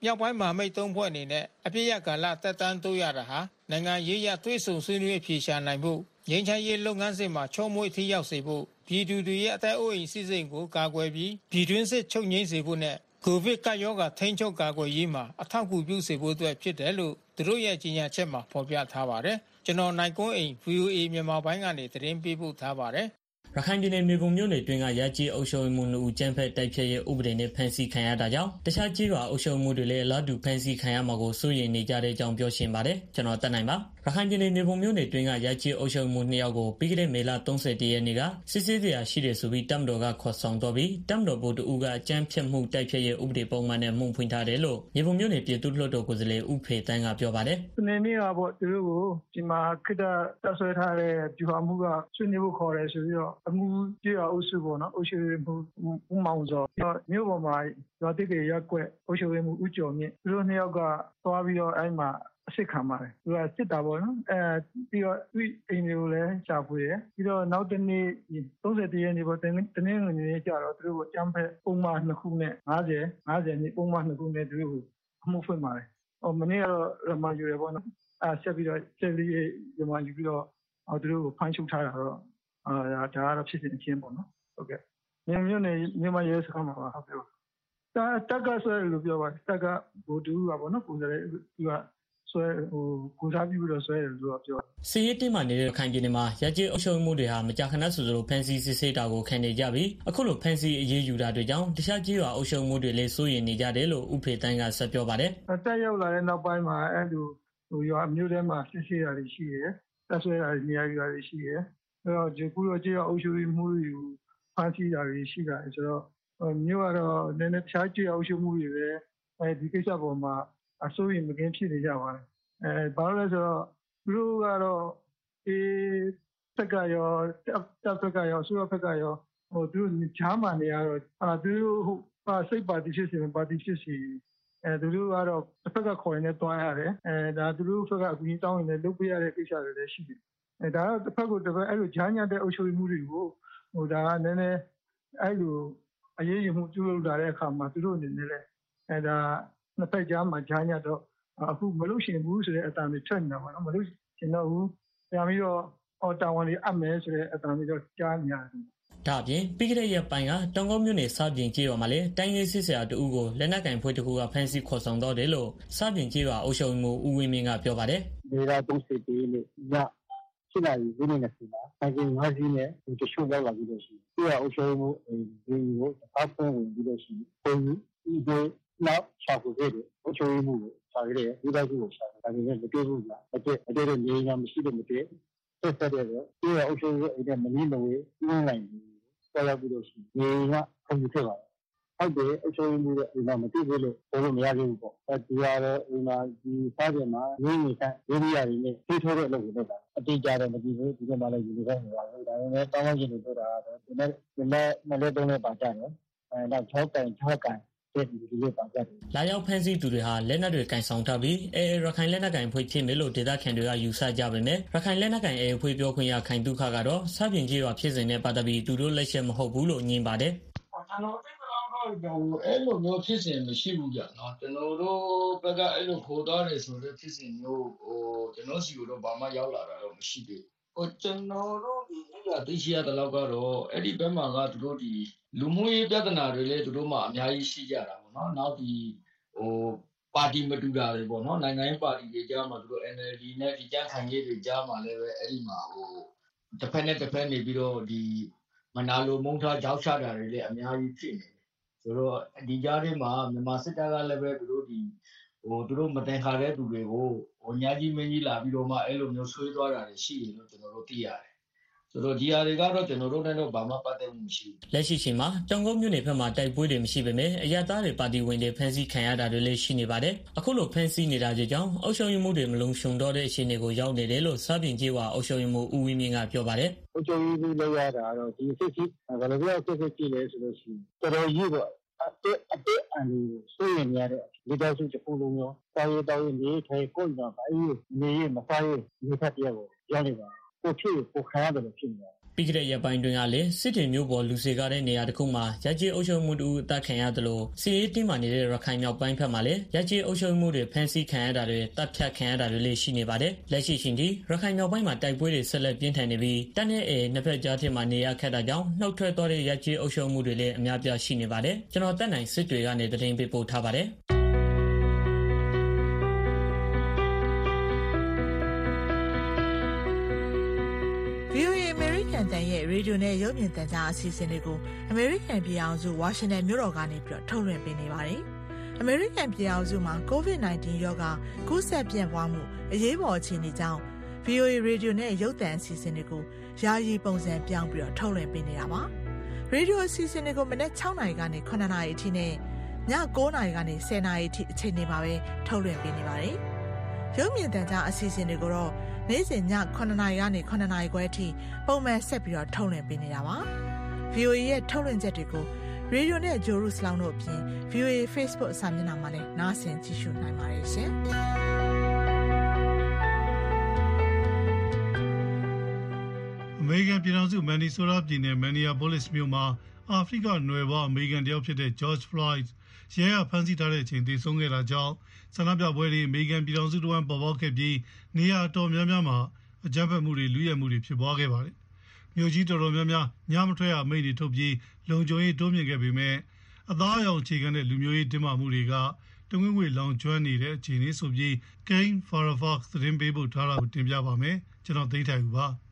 မြောက်ပိုင်းမဟာမိတ်သုံးဖွဲ့အနေနဲ့အပြည့်ရကာလတက်တန်းတိုးရတာဟာနိုင်ငံရေးရသွေးဆုံဆွေးနွေးဖြေရှာနိုင်မှုငြိမ်းချမ်းရေးလုပ်ငန်းစဉ်မှာချုံမွေ့ထိရောက်စေဖို့ပြည်သူတွေရဲ့အသက်အိုးအိမ်စီးစိမ်ကိုကာကွယ်ပြီးပြည်တွင်းစစ်ချုပ်ငြိမ်းစေဖို့နဲ့ကိုဗစ်ကပ်ရောဂါထိန်းချုပ်ကာကွယ်ရေးမှာအထောက်အကူပြုစေဖို့အတွက်ဖြစ်တယ်လို့သူတို့ရဲ့ကြီးညာချက်မှာဖော်ပြထားပါတယ်ကျွန်တော်နိုင်ကွန်းအိမ် ဗီအိုအေ မြန်မာပိုင်းကနေသတင်းပေးပို့ထားပါတယ်ရခိုင်ပြည်နယ်မြေပုံမြို့နယ်တွင်းကရကြီးအုပ်ချုပ်မှုနှစ်ဦးကျန်းဖက်တိုက်ဖြတ်ရဲ့ဥပဒေနဲ့ဖမ်းဆီးခံရတာကြောင့်တခြားကြီးရွာအုပ်ချုပ်မှုတွေလည်းအလားတူဖမ်းဆီးခံရမှာကိုစိုးရိမ်နေကြတဲ့အကြောင်းပြောရှင်းပါတယ်ကျွန်တော်တက်နိုင်ပါရခိုင်ပြည်နယ်မြေပုံမြို့နယ်တွင်းကရကြီးအုပ်ချုပ်မှုနှစ်ယောက်ကိုပြီးခဲ့တဲ့မေလ၃၁ရက်နေ့ကစစ်ဆေးစရာရှိတယ်ဆိုပြီးတမ်တော်ကခေါ်ဆောင်တော့ပြီးတမ်တော်ဘုတ်တူကအကြမ်းဖက်မှုတိုက်ဖြတ်ရဲ့ဥပဒေပုံမှန်နဲ့မှုဖွင့်ထားတယ်လို့မြေပုံမြို့နယ်ပြည်သူ့လွှတ်တော်ကိုယ်စားလှယ်ဦးဖေတန်းကပြောပါတယ်။ဒီနေ့ကပေါ့သူတို့ကိုဒီမှာခိတ္တတပ်ဆွဲထားတဲ့ဒီဟာမှုကဆွေးနွေးဖို့ခေါ်တယ်ဆိုပြီးတော့အမှုကြီးအုပ်စုပေါ့နော်အုပ်ချုပ်မှုဦးမောင်စောမြို့ပေါ်မှာရွာတိတွေရက်ွက်အုပ်ချုပ်မှုဦးကျော်မြင့်သူတို့နှစ်ယောက်ကသွားပြီးတော့အဲ့မှာအစစ်ခံပါတယ်သူကစစ်တာပေါ့နော်အဲပြီးတော့သူ့အိမ်တွေကိုလည်းရှာဖွေတယ်ပြီးတော့နောက်တနေ့၃၁ရက်နေ့ပေါ့တနင်္ဂနွေနေ့ကျတော့သူတို့ကိုအကြမ်းဖက်ပုံမှန်နှစ်ခုနဲ့၅၀ ၅၀နေ့ပုံမှန်နှစ်ခုနဲ့သူတို့ကိုအမှုဖွင့်ပါတယ်ဟောမနေ့ကတော့ရမယူရပေါ့နော်အဲဆက်ပြီးတော့ဆက်ပြီးရမယူပြီးတော့သူတို့ကိုဖမ်းချုပ်ထားတာတော့အာဒါကတော့ဖြစ်စဉ်အချင်းပေါ့နော်ဟုတ်ကဲ့မြို့မြို့နယ်မြို့မရဲစခန်းမှာပါဟုတ်ကဲ့တာတက်ကဆွဲလို့ပြောပါတက်ကဘိုတူကပေါ့နော်ကိုယ်စားသူကဆွဲဟိုကိုစားပြုပြီးတော့ဆွဲတယ်လို့ပြောစီးရဲတင်မှာနေတဲ့ခိုင်ပြည်နယ်မှာရကြေးအုပ်ချုပ်မှုတွေဟာမကြာခဏဆိုသလိုဖန်စီစစ်ဆေးတာကိုခံနေကြပြီးအခုလိုဖန်စီအရေးယူတာတွေကြောင့်တခြားကြေးရွာအုပ်ချုပ်မှုတွေလည်းစိုးရိမ်နေကြတယ်လို့ဥဖေတန်းကဆက်ပြောပါတယ်တက်ရောက်လာတဲ့နောက်ပိုင်းမှာအဲ့လိုဟိုရွာမြို့ထဲမှာစစ်ဆေးတာတွေရှိတယ်တက်ဆွဲတာတွေနေရာယူတာတွေရှိတယ်အဲ့တော့ဒီကူရောကြေးရွာအုပ်ချုပ်မှုတွေကိုဖန်စီတာတွေရှိတာဆိုတော့မြို့ကတော့နည်းနည်းတခြားကြေးရွာအုပ်ချုပ်မှုတွေပဲအဲဒီကိစ္စပေါ်မှာအစိုးရမကင်းဖြစ်နေကြပါတယ်အဲဘာလို့လဲဆိုတော့သူတို့ကတော့ဒီစက်ကရောတပ်ဖက်ကရောဆိုရဖက်ကရောဟိုသူတို့ဂျားမာနေရတော့အာသူတို့ဟိုစိတ်ပါတီဖြစ်စီပါတီဖြစ်စီအဲသူတို့ကတော့တစ်ဖက်ကခေါ်ရင်လည်းတွားရတယ်အဲဒါသူတို့ဖက်ကအကူကြီးတောင်းရင်လည်းလုပ်ပေးရတဲ့ကိစ္စတွေလည်းရှိတယ်အဲဒါတော့တစ်ဖက်ကိုတစ်ဖက်အဲ့လိုဂျားညတဲ့အုပ်ချုပ်မှုတွေကိုဟိုဒါကနည်းနည်းအဲ့လိုအရေးယူမှုပြုလုပ်လာတဲ့အခါမှာသူတို့အနေနဲ့လည်းအဲဒါနှစ်ဖက်ကြားမှာဂျားညတော့အခုမလို့ရှင်ဘူးဆိုတဲ့အတန်တွေထွက်နေတာပါနော်မလို့ရှင်တော့ဘူးပြန်ပြီးတော့ဟောတာဝန်တွေအပ်မယ်ဆိုတဲ့အတန်တွေတော့ကြားနေရတယ်ဒါအပြင်ပြီးခဲ့တဲ့ရက်ပိုင်းကတောင်ကုန်းမြို့နယ်စပြင်ကျေးရွာမှာလည်းတိုင်းရေးစစ်ဆရာတအူးကိုလက်နက်ကင်ဖွဲ့တစ်ခုကဖမ်းဆီးခေါ်ဆောင်တော့တယ်လို့စပြင်ကျေးရွာအုပ်ချုပ်မှုဦးဝင်းမင်းကပြောပါတယ်။ဒေသသုံးစစ်တေးနဲ့ညရှင်းလာပြီးဒီနေ့နဲ့စီလာအရင်ငါးစီးနဲ့တချို့ရောက်လာပြီးတော့ရှိတယ်။ဒီကအုပ်ချုပ်မှုဒီကိုအဖမ်းဝင်ပြီးတော့ရှိပုံကြီးဒီနောက်ရှာဖွေခဲ့တယ်အုပ်ချုပ်မှုကိုရှာခဲ့တယ်ဒီဘက်ကိုရှာတယ်ဒါပေမဲ့မတွေ့ဘူးလားအကျအကျတဲ့နေရာမရှိလို့မတွေ့ဆက်ဆက်တယ်တော့ဒီကအုပ်ချုပ်မှုအဲ့ဒါမနည်းမဝေးနှင်းနိုင်ဘူးဆက်ရောက်ပြီးတော့ရှိနေကပုံကြီးဖြစ်ပါတယ်ဟုတ်တယ်အချိုးမှုတဲ့ဒီမှာမသိဘူးလို့ပြောလို့မရဘူးပေါ့အဲဒီကတော့ဒီမှာဒီစားကြမှာရင်းနေကရေးရည်နဲ့ထိထိုးတဲ့အလုပ်ကိုလုပ်တာအတိအကျတော့မသိဘူးဒီကမှလည်းယူနေတယ်ပါဘူးဒါပေမဲ့တောင်းကျင်လို့ပြောတာတော့ဒီနေ့ဒီနေ့မလေးတုံးနဲ့ပါကြတယ်အဲတော့၆ကန်၆ကန်လာရောက်ဖမ်းဆီးသူတွေဟာလက်နက်တွေကင်ဆောင်ထားပြီးအဲရခိုင်လက်နက်ကင်ဖွဲ့ဖြစ်မယ်လို့ဒေသခံတွေကယူဆကြပေမဲ့ရခိုင်လက်နက်ကင်အဲဖွဲ့ပြောခွင့်ရခိုင်ဒုက္ခကတော့စပြင်ကြီးရွာဖြစ်စဉ်နဲ့ပတ်သက်ပြီးသူတို့လက်ချက်မဟုတ်ဘူးလို့ညင်ပါတယ်ကျွန်တော်သိတော့အဲ့လိုမျိုးဖြစ်စဉ်မရှိဘူးကြနော်ကျွန်တော်တို့ဘက်ကအဲ့လိုခေါ်သွားတယ်ဆိုတဲ့ဖြစ်စဉ်မျိုးဟိုကျွန်တော်စီကတော့ဘာမှရောက်လာတာတော့မရှိသေးဟိုကျွန်တော်တို့ဒီကသိရှိရတဲ့လောက်ကတော့အဲ့ဒီဘက်မှာကသူတို့ဒီလူမှုရေးပြဿနာတွေလည်းသူတို့မှအများကြီးရှိကြတာပေါ့နော်နောက်ဒီဟိုပါတီမတူတာတွေပေါ့နော်နိုင်ငံရေးပါတီတွေကြားမှာသူတို့ N L D နဲ့ဒီကြံ့ခိုင်ရေးတွေကြားမှာလည်းပဲအဲ့ဒီမှာဟိုတစ်ဖက်နဲ့တစ်ဖက်နေပြီးတော့ဒီမနာလိုမုန်းထားကြောက်ချတာတွေလည်းအများကြီးဖြစ်နေတယ်ဆိုတော့ဒီကြားထဲမှာမြန်မာစစ်တပ်ကလည်းပဲသူတို့ဒီဟိုသူတို့မတင်ခါတဲ့သူတွေကိုဟိုညာကြီးမင်းကြီးလာပြီးတော့မှအဲ့လိုမျိုးဆွေးသွားတာတွေရှိတယ်လို့ကျွန်တော်တို့သိရတယ်ဆိုတော့ဒီဟာတွေကတော့ကျွန်တော်တို့နဲ့တော့ဘာမှပတ်သက်မှုမရှိဘူးလက်ရှိချိန်မှာတောင်ကုန်းမြို့နယ်ဘက်မှာတိုက်ပွဲတွေမရှိပေမဲ့အရသားတွေပါတီဝင်တွေဖမ်းဆီးခံရတာတွေလည်းရှိနေပါတယ်အခုလိုဖမ်းဆီးနေတာကြောင့်အုပ်ချုပ်ရေးမှုတွေမလုံခြုံတော့တဲ့အခြေအနေကိုရောက်နေတယ်လို့စပြင်ကြီးဝါအုပ်ချုပ်ရေးမှုဦးဝင်းမြင့်ကပြောပါတယ်အုပ်ချုပ်ရေးမှုလောက်ရတာတော့ဒီစစ်စစ်ဘယ်လိုပြောစစ်စစ်ကြည့်လဲဆိုလို့ရှိရင်တော်တော်ကြီးတော့အတက်အတက်အန်လို့စိုးရင်ရတဲ့ဒီတော့စုတစ်ခုလုံးရောတာရီတောင်းနေထိုင်ကိုယ်တော့ဘာကြီးနေမဆိုင်နေဖတ်ရဘူးရောက်နေပါကိုဖြစ်ကိုခံရတယ်လို့ဖြစ်နေတယ်ပြီးခဲ့တဲ့ရက်ပိုင်းတွင်ကလည်းစစ်တွေမျိုးပေါ်လူစေကားတဲ့နေရာတစ်ခုမှာရကြေးအုပ်ချုပ်မှုတူအသက်ခံရသလိုစီရေးတင်းမာနေတဲ့ရခိုင်မြောက်ပိုင်းဘက်မှာလည်းရကြေးအုပ်ချုပ်မှုတွေဖမ်းဆီးခံရတာတွေတပ်ဖြတ်ခံရတာတွေလည်းရှိနေပါတယ်လက်ရှိချိန်ထိရခိုင်မြောက်ပိုင်းမှာတိုက်ပွဲတွေဆက်လက်ပြင်းထန်နေပြီးတပ်နဲ့အေနှစ်ဖက်ကြားထဲမှာနေရခက်တာကြောင့်နှုတ်ထွက်သွားတဲ့ရကြေးအုပ်ချုပ်မှုတွေလည်းအများပြားရှိနေပါတယ်ကျွန်တော်တက်နိုင်စစ်တွေကနေသတင်းပေးပို့ထားပါတယ်တန်ရဲ့ရေဒီယိုနဲ့ရုပ်မြင်သံကြားအစီအစဉ်တွေကိုအမေရိကန်ပြည်အောင်စုဝါရှင်တန်မြို့တော်ကနေပြီးတော့ထုတ်လွှင့်ပေးနေပါတယ်။အမေရိကန်ပြည်အောင်စုမှာ ကိုဗစ် ၁၉ ရောဂါကူးစက်ပြန့်ပွားမှုအရေးပေါ်အခြေအနေကြောင့် ဗွီအိုအေ ရေဒီယိုနဲ့ရုပ်သံအစီအစဉ်တွေကိုယာယီပုံစံပြောင်းပြီးတော့ထုတ်လွှင့်ပေးနေတာပါ။ရေဒီယိုအစီအစဉ်တွေကိုမနက်၆နာရီကနေ၇နာရီအထိနဲ့ည၉နာရီကနေ၁၀နာရီအထိအချိန်တွေမှာပဲထုတ်လွှင့်ပေးနေပါတယ်။ရုပ်မြင်သံကြားအစီအစဉ်တွေကိုတော့နေ့စဉ်ည9နာရီကနေ9နာရီခွဲအထိပုံမှန်ဆက်ပြီးတော့ထုတ်လွှင့်ပေးနေတာပါ။ ဗွီအိုအေ ရဲ့ထုတ်လွှင့်ချက်တွေကိုရေဒီယိုနဲ့ဂျိုရုစလောင်းတို့အပြင် ဗွီအိုအေ Facebook အစာမျက်နှာမှာလည်းနားဆင်ကြည့်ရှုနိုင်ပါတယ်ရှင်။အမေရိကန်ပြည်ထောင်စုမန်နီဆိုရာပြည်နယ်မန်နီယာပိုလစ်မြို့မှာအာဖရိကနွယ်ဖွားအမေရိကန်တယောက်ဖြစ်တဲ့ George Floyd ရဲကဖမ်းဆီးထားတဲ့အချိန်သေဆုံးခဲ့တာကြောင့်ဆန္ဒပြပွဲတွေအမေရိကန်ပြည်ထောင်စုတွင်းပေါ်ပေါက်ခဲ့ပြီးနေရာတော်များများမှာအကြမ်းဖက်မှုတွေလူရဲမှုတွေဖြစ်ပွားခဲ့ပါတယ်။မြို့ကြီးတော်တော်များများညမထွက်ရအမိန့်တွေထုတ်ပြီးလုံခြုံရေးတိုးမြင့်ခဲ့ပေမဲ့အသားအရောင်အခြေခံတဲ့လူမျိုးရေးတင်းမာမှုတွေကတဝင်းဝေလောင်ကျွမ်းနေတဲ့အခြေအနေဆိုပြီး Kane Farafax သတင်းပေးပို့ထားတာကိုတင်ပြပါမယ်။ကျွန်တော်သိန်းထိုင်ဦးပါ။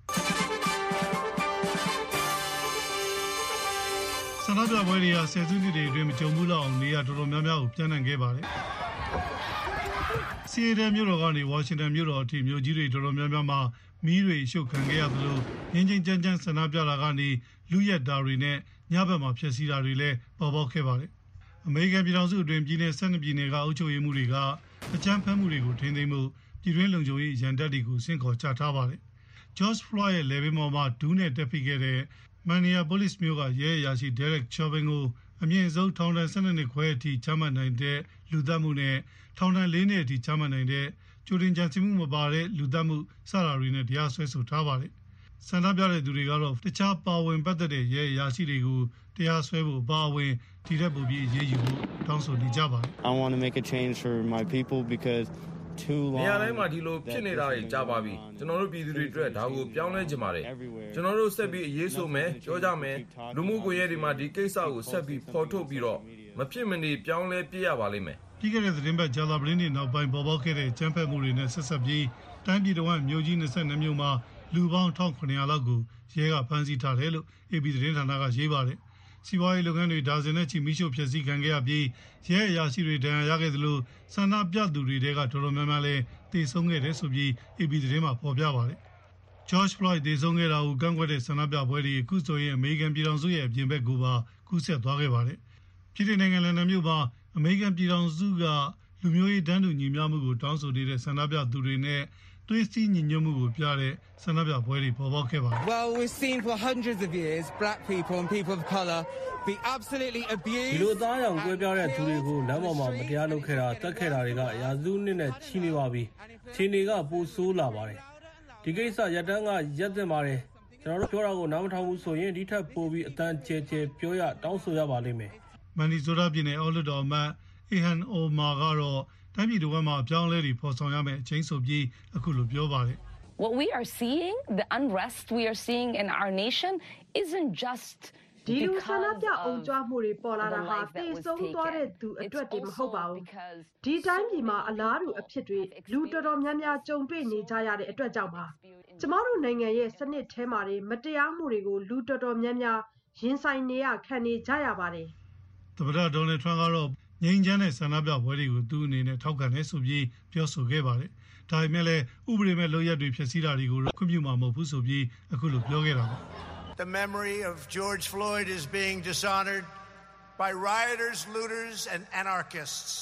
ဆန္ဒပြပွဲတွေကဆယ်စုနှစ်တွေအတွင်းမကြုံဘူးလောက်အောင်နေရာတော်တော်များများကိုပြန့်နှံ့ခဲ့ပါတယ်။စီအေဒယ်မြို့တော်ကနေဝါရှင်တန်မြို့တော်အထိမြို့ကြီးတွေတော်တော်များများမှာမီးတွေရှုပ်ခံခဲ့ရသလိုငင်းချင်းကြမ်းကြမ်းဆန္ဒပြတာကနေလူရက်တာတွေနဲ့ညဘက်မှာဖျက်ဆီးတာတွေလည်းပေါ်ပေါက်ခဲ့ပါတယ်။အမေရိကန်ပြည်ထောင်စုအတွင်းပြည်내၁၂ပြည်နယ်ကအုပ်ချုပ်ရေးမှုတွေကအကြမ်းဖက်မှုတွေကိုထိန်းသိမ်းမှုပြည်တွင်းလုံခြုံရေးရန်တပ်တွေကိုစင့်ခေါ်ချထားပါတယ်။ George Floyd ရဲ့လေဗင်မော်မှာဒူးနဲ့တက်ဖိခဲ့တဲ့မန်နီယာပိုလစ်မြို့ကရဲအရာရှိ Derek Chauvin ကိုအမြင့်ဆုံးထောင်ဒဏ်၁၂နှစ်ခွဲအထိချမှတ်နိုင်တဲ့လူသတ်မှုနဲ့ထောင်ဒဏ်၄နှစ်အထိချမှတ်နိုင်တဲ့ကြိုတင်ကြံစည်မှုမပါတဲ့လူသတ်မှုစတာတွေနဲ့တရားစွဲဆိုထားပါတယ်။ဆန္ဒပြတဲ့သူတွေကတော့တခြားပါဝင်ပတ်သက်တဲ့ရဲအရာရှိတွေကိုတရားစွဲဖို့ပါဝင်ဒီတဲ့ပုံပြီးရေးယူဖို့တောင်းဆိုနေကြပါတယ်။ I want to make a change for my people because too long နေရာတိုင်းမှာဒီလိုဖြစ်နေတာတွေကြားပါပြီကျွန်တော်တို့ပြည်သူတွေအတွက်ဒါကိုပြောင်းလဲကြပါတယ်ကျွန်တော်တို့ဆက်ပြီးအရေးဆိုမယ်ပြောကြမယ်လူမှုကွန်ရက်တွေမှာဒီကိစ္စကိုဆက်ပြီးဖော်ထုတ်ပြီးတော့မဖြစ်မနေပြောင်းလဲပြရပါလိမ့်မယ်ပြီးခဲ့တဲ့သတင်းပတ်ဂျာလာပလင်းတွေနောက်ပိုင်းပေါ်ပေါက်ခဲ့တဲ့ကျန်းဖက်မှုတွေနဲ့ဆက်ဆက်ပြီးတိုင်းပြည်တော်ကမြို့ကြီး၂၂မြို့မှာလူပေါင်း၁၇၀၀လောက်ကိုရဲကဖမ်းဆီးထားတယ်လို့ အေပီ သတင်းဌာနကရေးပါတယ်။စီးပွားရေးလုပ်ငန်းတွေဒါဇင်နဲ့ချီမိရှုဖျက်ဆီးခံခဲ့ရပြီးရဲအရာရှိတွေဒဏ်ရာရခဲ့သလိုဆန္ဒပြသူတွေတဲကတော်တော်များများလည်းတေဆုံးခဲ့တယ်ဆိုပြီး အေပီ သတင်းမှာဖော်ပြပါတယ်။ George Floyd တေဆုံးခဲ့တာကိုကန့်ကွက်တဲ့ဆန္ဒပြပွဲတွေအခုဆိုရင်အမေရိကန်ပြည်ထောင်စုရဲ့အပြင်ဘက်ကိုပါကူးစက်သွားခဲ့ပါတယ်။ပြည်ထောင်နိုင်ငံလန်ဒန်မြို့မှာအမေရိကန်ပြည်ထောင်စုကလူမျိုးရေးတန်းတူညီမျှမှုကိုတောင်းဆိုနေတဲ့ဆန္ဒပြသူတွေနဲ့သွေးစည်းညီညွတ်မှုကိုပြတဲ့ဆန္ဒပြပွဲတွေပေါ်ပေါက်ခဲ့ပါတယ် Well we've seen for hundreds of years black people and people of color be absolutely abused ဒီလိုသားရောင်ကွဲပြားတဲ့သူတွေကိုလမ်းပေါ်မှာမတရားလုပ်ခဲ့တာတက်ခဲ့တာတွေကရာစုနှစ်နဲ့ချီနေပါပြီ။ခြေနေကပိုဆိုးလာပါတယ်။ဒီကိစ္စရပ်တန်းကရက်တင်ပါတယ်။ကျွန်တော်တို့ပြောတာကိုနားမထောင်ဘူးဆိုရင်ဒီထက်ပိုပြီးအတန်းကျဲကျဲပြောရတောင်းဆိုရပါလိမ့်မယ်။မန်နီဆိုရာပြည်နယ်အော်လ်တော်မှာအီဟန်အိုမာကတော့တိုင်းပြည်တော်မှာအပြောင်းအလဲတွေဖော်ဆောင်ရမယ်အချိန်ဆိုပြီးအခုလိုပြောပါတယ် What we are seeing, the unrest we are seeing in our nation isn't just ဒီလိုဆန္ဒပြအောင်ကြွမှုတွေပေါ်လာတာဟာတေဆုံးသွားတဲ့သူအတွက်တည်းမဟုတ်ပါဘူးဒီတိုင်းပြည်မှာအလားတူအဖြစ်တွေလူတော်တော်များများကြုံတွေ့နေကြရတဲ့အတွက်ကြောင့်ပါကျမတို့နိုင်ငံရဲ့စနစ်ထဲမှာတွေမတရားမှုတွေကိုလူတော်တော်များများရင်ဆိုင်နေရခံနေကြရပါတယ်သမ္မတဒေါ်နယ်ထရန့်ကတော့ငြိမ်းချမ်းတဲ့ဆန္ဒပြပွဲတွေကိုသူ့အနေနဲ့ထောက်ခံတယ်ဆိုပြီးပြောဆိုခဲ့ပါတယ်ဒါပေမဲ့လည်းဥပဒေမဲ့လုပ်ရက်တွေဖြစ်စည်းတာတွေကိုခွင့်ပြုမှာမဟုတ်ဘူးဆိုပြီးအခုလိုပြောခဲ့တာပါ The memory of George Floyd is being dishonored by rioters, looters and anarchists.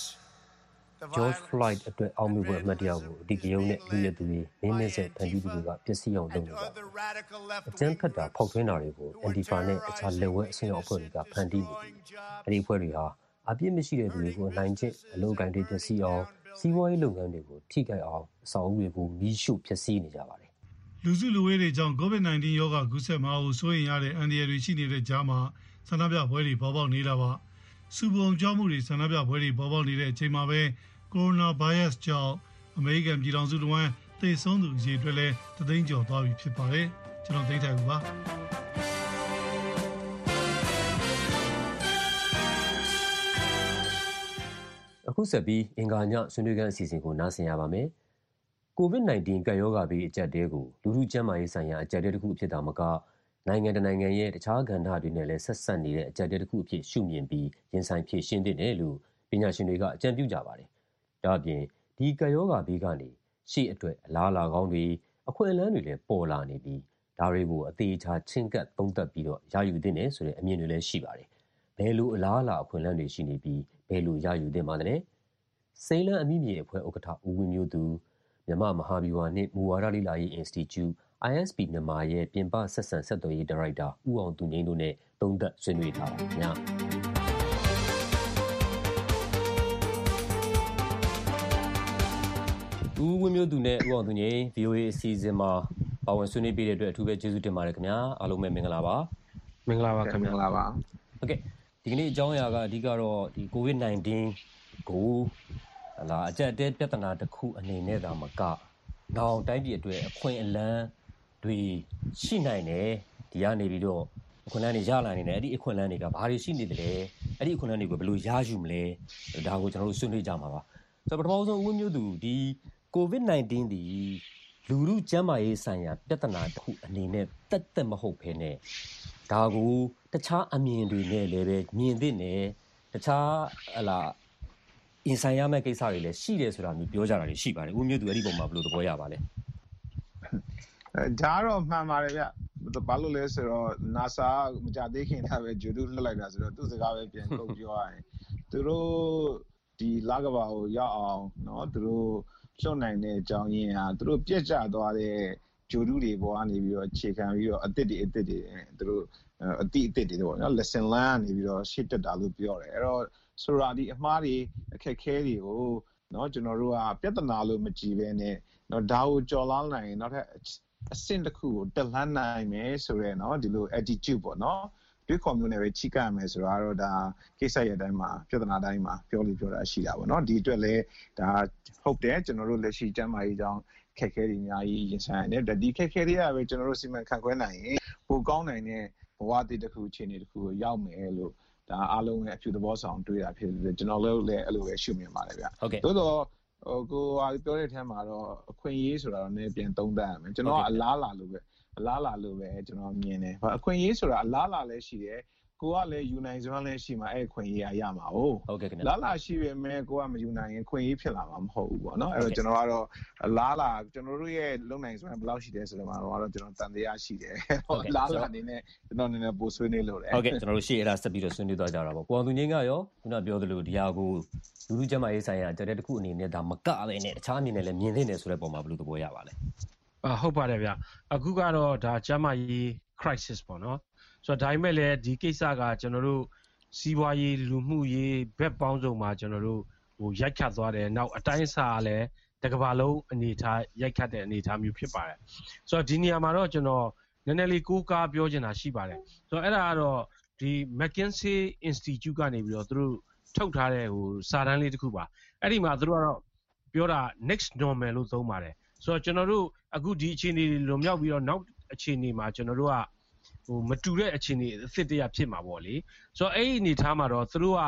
George Floyd အတွက်အောက်မေ့ဖို့အမှတ်တရကိုအဒီကရုံးနဲ့လူရသူတွေနင်းနေဆက်ဖန်တီးသူတွေကပျက်စီးအောင်လုပ်နေတာအကြမ်းဖက်တာဖောက်ထွင်းတာတွေကို Antifa နဲ့အခြားလက်ဝဲအဆင့်အဖွဲ့တွေကဖန်တီးနေတယ်အဲဒီအဖွဲ့တွေဟာအပြစ်မရှိတဲ့သူတွေကိုအနိုင်ကျင့်အလုပ်ကိုင်းတွေပျက်စီးအောင်စီးပွားရေးလုပ်ငန်းတွေကိုထိခိုက်အောင်အဆောက်အဦတွေကိုမီးရှို့ဖျက်ဆီးနေကြပါတယ်လူစုလူဝေးတွေကြောင့် ကိုဗစ် ၁၉ ရောဂါကူးစက်မှာကိုစိုးရိမ်ရတဲ့အန္တရာယ်တွေရှိနေတဲ့ကြားမှာဆန္ဒပြပွဲတွေပေါ်ပေါက်နေတာပါ။စူပုံကြောမှုတွေဆန္ဒပြပွဲတွေပေါ်ပေါက်နေတဲ့အချိန်မှာပဲကိုရိုနာဗိုင်းရပ်စ်ကြောင့်အမေရိကန်ပြည်ထောင်စုတစ်ဝန်းသေဆုံးသူအရေအတွက်လည်းတသိန်းကျော်သွားပြီဖြစ်ပါတယ်။ကျွန်တော်သိထိုင်ပါအခုဆက်ပြီးအင်္ဂါညဆွေးနွေးခန်းအစီအစဉ်ကိုနားဆင်ရပါမယ်။ ကိုဗစ် ၁၉ ကပ်ရောဂါဘေးအကျပ်တဲကိုလူထုကျန်းမာရေးဆိုင်ရာအကျပ်တဲတစ်ခုအဖြစ်သာမကနိုင်ငံတနိုင်ငံရဲ့တခြားကဏ္ဍတွေနဲ့လည်းဆက်ဆက်နေတဲ့အကျပ်တဲတစ်ခုအဖြစ်ရှုမြင်ပြီးရင်ဆိုင်ဖြေရှင်းသင့်တယ်လို့ပညာရှင်တွေကအကြံပြုကြပါတယ်။ဒါ့အပြင်ဒီကပ်ရောဂါဘေးကနေရှေ့အတွက်အလားအလာကောင်းတွေအခွင့်အလမ်းတွေလည်းပေါ်လာနေပြီးဒါတွေကိုအသေးချာချင်းကပ်သုံးသပ်ပြီးတော့ရယူသင့်တယ်ဆိုတဲ့အမြင်တွေလည်းရှိပါတယ်။ဘယ်လိုအလားအလာအခွင့်အလမ်းတွေရှိနေပြီးဘယ်လိုရယူသင့်ပါသလဲ။စိန်လန်းအမိမြေအဖွဲ့ဥက္ကဋ္ဌဦးဝင်းမျိုးသူမြန်မာမဟာဗျူဟာနှင့်မူဝါဒလေ့လာရေး Institute အိုင် အက်စ် ပီ မြန်မာရဲ့ပြင်ပဆက်ဆံဆက်သွယ်ရေးဒါရိုက်တာဦးအောင်သူငိမ့်တို့နဲ့သုံးသပ်ဆွေးနွေးထားပါခင်ဗျာဦးဝင်းမျိုးသူနဲ့ဦးအောင်သူငိမ့် ဗီအိုအေ အစီအစဉ်မှာပါဝင်ဆွေးနွေးပေးတဲ့အတွက်အထူးပဲကျေးဇူးတင်ပါတယ်ခင်ဗျာအားလုံးပဲမင်္ဂလာပါမင်္ဂလာပါခင်ဗျာမင်္ဂလာပါဟုတ်ကဲ့ဒီကနေ့အကြောင်းအရာကအဓိကတော့ဒီ ကိုဗစ် ၁၉ ကိုဟလာအကျပ်တဲပြဿနာတစ်ခုအနေနဲ့သာမကနောင်တိုင်းပြည်အတွက်အခွင့်အလမ်းတွေရှိနိုင်တယ်ဒီကနေပြီးတော့အခွင့်အလမ်းတွေရလာနေတယ်အဲ့ဒီအခွင့်အလမ်းတွေကဘာတွေရှိနေတယ်လဲအဲ့ဒီအခွင့်အလမ်းတွေကိုဘယ်လိုရယူမလဲဒါကိုကျွန်တော်တို့ဆွေးနွေးကြမှာပါဆိုတော့ပထမဆုံးဦးဝင်းမျိုးသူဒီ ကိုဗစ် ၁၉ ဒီလူမှုကျန်းမာရေးဆိုင်ရာပြဿနာတစ်ခုအနေနဲ့တက်တက်မဟုတ်ဘဲနဲ့ဒါကိုတခြားအမြင်တွေနဲ့လည်းပဲမြင်သင့်တယ်တခြားဟလာရင်ဆိုင်ရမယ့်ကိစ္စတွေလည်းရှိတယ်ဆိုတာမျိုးပြောကြတာတွေရှိပါတယ်ဦးမျိုးသူအဲ့ဒီပုံမှာဘယ်လိုသဘောရပါလဲဒါတော့မှန်ပါတယ်ဗျဘာလို့လဲဆိုတော့ NASA မကြသေးခင်ကပဲဂျူဒူလှလိုက်တာဆိုတော့သူ့စကားပဲပြန်ကုတ်ပြောရရင်သူတို့ဒီလကဘာကိုရောက်အောင်เนาะသူတို့လွတ်နိုင်တဲ့အကြောင်းရင်းဟာသူတို့ပြက်ကျသွားတဲ့ဂျူဒူတွေပေါ်ကနေပြီးတော့ခြေခံပြီးတော့အသစ်တွေအသစ်တွေသူတို့အတိအသစ်တွေပေါ့နော် lesson learn နေပြီးတော့ရှစ်တက်တာလို့ပြောတယ်အဲ့တော့ဆိုတာဒီအမှားတွေအခက်ခဲတွေကိုเนาะကျွန်တော်တို့ကပြဿနာလို့မကြည့်ဘဲနဲ့เนาะဒါကိုကြော်လာနိုင်နောက်ထပ်အဆင့်တစ်ခုကိုတက်လှမ်းနိုင်မယ်ဆိုရဲเนาะဒီလို attitude ပေါ့เนาะတွေးခေါ်မျိုးနဲ့ပဲချိကရမယ်ဆိုတော့ဒါကိစ္စရဲ့အတိုင်းမှာပြဿနာတိုင်းမှာပြောလို့ပြောတာရှိတာပေါ့เนาะဒီအတွက်လည်းဒါဟုတ်တယ်ကျွန်တော်တို့လက်ရှိကျန်းမာရေးကြောင့်ခက်ခဲတွေအများကြီးရင်ဆိုင်ရတယ်ဒီခက်ခဲတွေကပဲကျွန်တော်တို့စီမံခန့်ခွဲနိုင်ရင်ပိုကောင်းနိုင်တဲ့ဘဝတည်တစ်ခုအခြေအနေတစ်ခုကိုရောက်မယ်လို့ဒါအားလုံးရဲ့အဖြူသဘောဆောင်တွေးတာဖြစ်တယ်ကျွန်တော်တို့လည်းအဲ့လိုပဲရှုမြင်ပါတယ်ဗျဟုတ်ကဲ့သို့တော့ဟိုကိုဟာပြောတဲ့အထက်မှာတော့အခွင့်အရေးဆိုတာတော့နည်းပြန်သုံးသပ်ရမယ်ကျွန်တော်ကအလားလာလို့ပဲအလားလာလို့ပဲကျွန်တော်မြင်တယ်အခွင့်အရေးဆိုတာအလားလာလည်းရှိတယ်ကိုကလည်းယူနိုင်စွမ်းလည်းရှိမှာအဲ့ခွင့်ရေးရရမှာဟုတ်ဟုတ်ကဲ့ခင်ဗျလာလာရှိပေမဲ့ကိုကမယူနိုင်ရင်ခွင့်ရေးဖြစ်လာမှာမဟုတ်ဘူးပေါ့နော်အဲ့တော့ကျွန်တော်ကတော့လာလာကျွန်တော်တို့ရဲ့လုံနိုင်စွမ်းဘယ်လောက်ရှိတယ်ဆိုတော့ကတော့ကျွန်တော်တန်တရားရှိတယ်လာလာအနေနဲ့ကျွန်တော်အနေနဲ့ပို့ဆွေးနွေးလို့တယ်ဟုတ်ကဲ့ကျွန်တော်တို့ရှေ့အဲ့ဒါဆက်ပြီးတော့ဆွေးနွေးသွားကြတာပေါ့ကိုအောင်သူငိမ့်ကရောခုနပြောသလိုဒီဟာကိုလူလူကျန်းမာရေးဆိုင်ရာကြတဲ့တစ်ခုအနေနဲ့ဒါမကပဲနဲ့တခြားအမြင်နဲ့လည်းမြင်သင့်တယ်ဆိုတဲ့ပုံမှာဘယ်လိုသဘောရပါလဲအာဟုတ်ပါတယ်ဗျအခုကတော့ဒါကျန်းမာရေး crisis ပေါ့နော်ဆိုတော့ဒါပေမဲ့လည်းဒီကိစ္စကကျွန်တော်တို့စီးပွားရေးလူမှုရေးဘက်ပေါင်းစုံမှာကျွန်တော်တို့ဟိုရိုက်ခတ်သွားတယ်နောက်အတိုင်းအစာကလည်းတကဘာလုံးအနေထားရိုက်ခတ်တဲ့အနေထားမျိုးဖြစ်ပါတယ်ဆိုတော့ဒီနေရာမှာတော့ကျွန်တော်နည်းနည်းလေးကိုးကားပြောချင်တာရှိပါတယ်ဆိုတော့အဲ့ဒါကတော့ဒီ McKinsey Institute ကနေပြီးတော့သူတို့ထုတ်ထားတဲ့ဟိုစာတမ်းလေးတစ်ခုပါအဲ့ဒီမှာသူတို့ကတော့ပြောတာ next normal လို့သုံးပါတယ်ဆိုတော့ကျွန်တော်တို့အခုဒီအခြေအနေတွေလွန်မြောက်ပြီးတော့နောက်အခြေအနေမှာကျွန်တော်တို့ကဟိုမတူတဲ့အခြေအနေအစ်တရဖြစ်မှာပေါ့လေဆိုတော့အဲ့ဒီအနေထားမှာတော့သူတို့က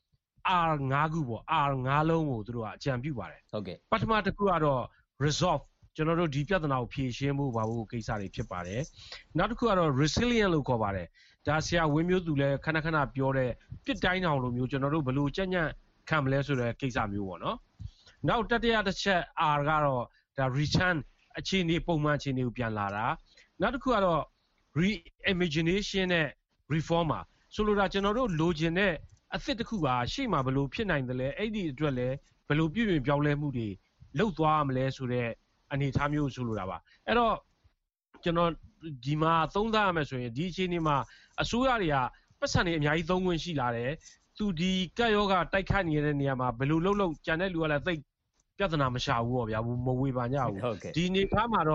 R ၅ခုပေါ့ R ၅လုံးကိုသူတို့ကအကြံပြုပါတယ်ဟုတ်ကဲ့ပထမတစ်ခုကတော့ resolve ကျွန်တော်တို့ဒီပြဿနာကိုဖြေရှင်းဖို့ဘာလို့ကိစ္စတွေဖြစ်ပါတယ်နောက်တစ်ခုကတော့ resilient လို့ခေါ်ပါတယ်ဒါဆရာဝင်းမျိုးသူလည်းခဏခဏပြောတဲ့ပြစ်တိုင်းအောင်လိုမျိုးကျွန်တော်တို့ဘယ်လိုကြက်ညံ့ခံမလဲဆိုတဲ့ကိစ္စမျိုးပေါ့နော်နောက်တတိယတစ်ချက် R ကတော့ဒါ return အခြေအနေပုံမှန်အခြေအနေကိုပြန်လာတာနောက်တစ်ခုကတော့ re-imagination နဲ့ reformer ဆိုလိုတာကျွန်တော်တို့လိုချင်တဲ့အသစ်တစ်ခုကရှေ့မှာဘယ်လိုဖြစ်နိုင်တယ်လဲအဲ့ဒီအတွက်လည်းဘယ်လိုပြုပြင်ပြောင်းလဲမှုတွေလုပ်သွားရမလဲဆိုတဲ့အနေအထားမျိုးဆိုလိုတာပါအဲ့တော့ကျွန်တော်ဒီမှာသုံးသပ်ရမယ်ဆိုရင်ဒီအခြေအနေမှာအစိုးရတွေကပတ်စံတွေအများကြီးသုံးခွင့်ရှိလာတယ်သူဒီကက်ယောဂတိုက်ခိုက်နေတဲ့နေရာမှာဘယ်လိုလုပ်လို့ကြံတဲ့လူကလည်းသိပြဿနာမရှာဘူးပေါ့ဗျာမဝေပါညဘူးဒီအနေထားမှာတော့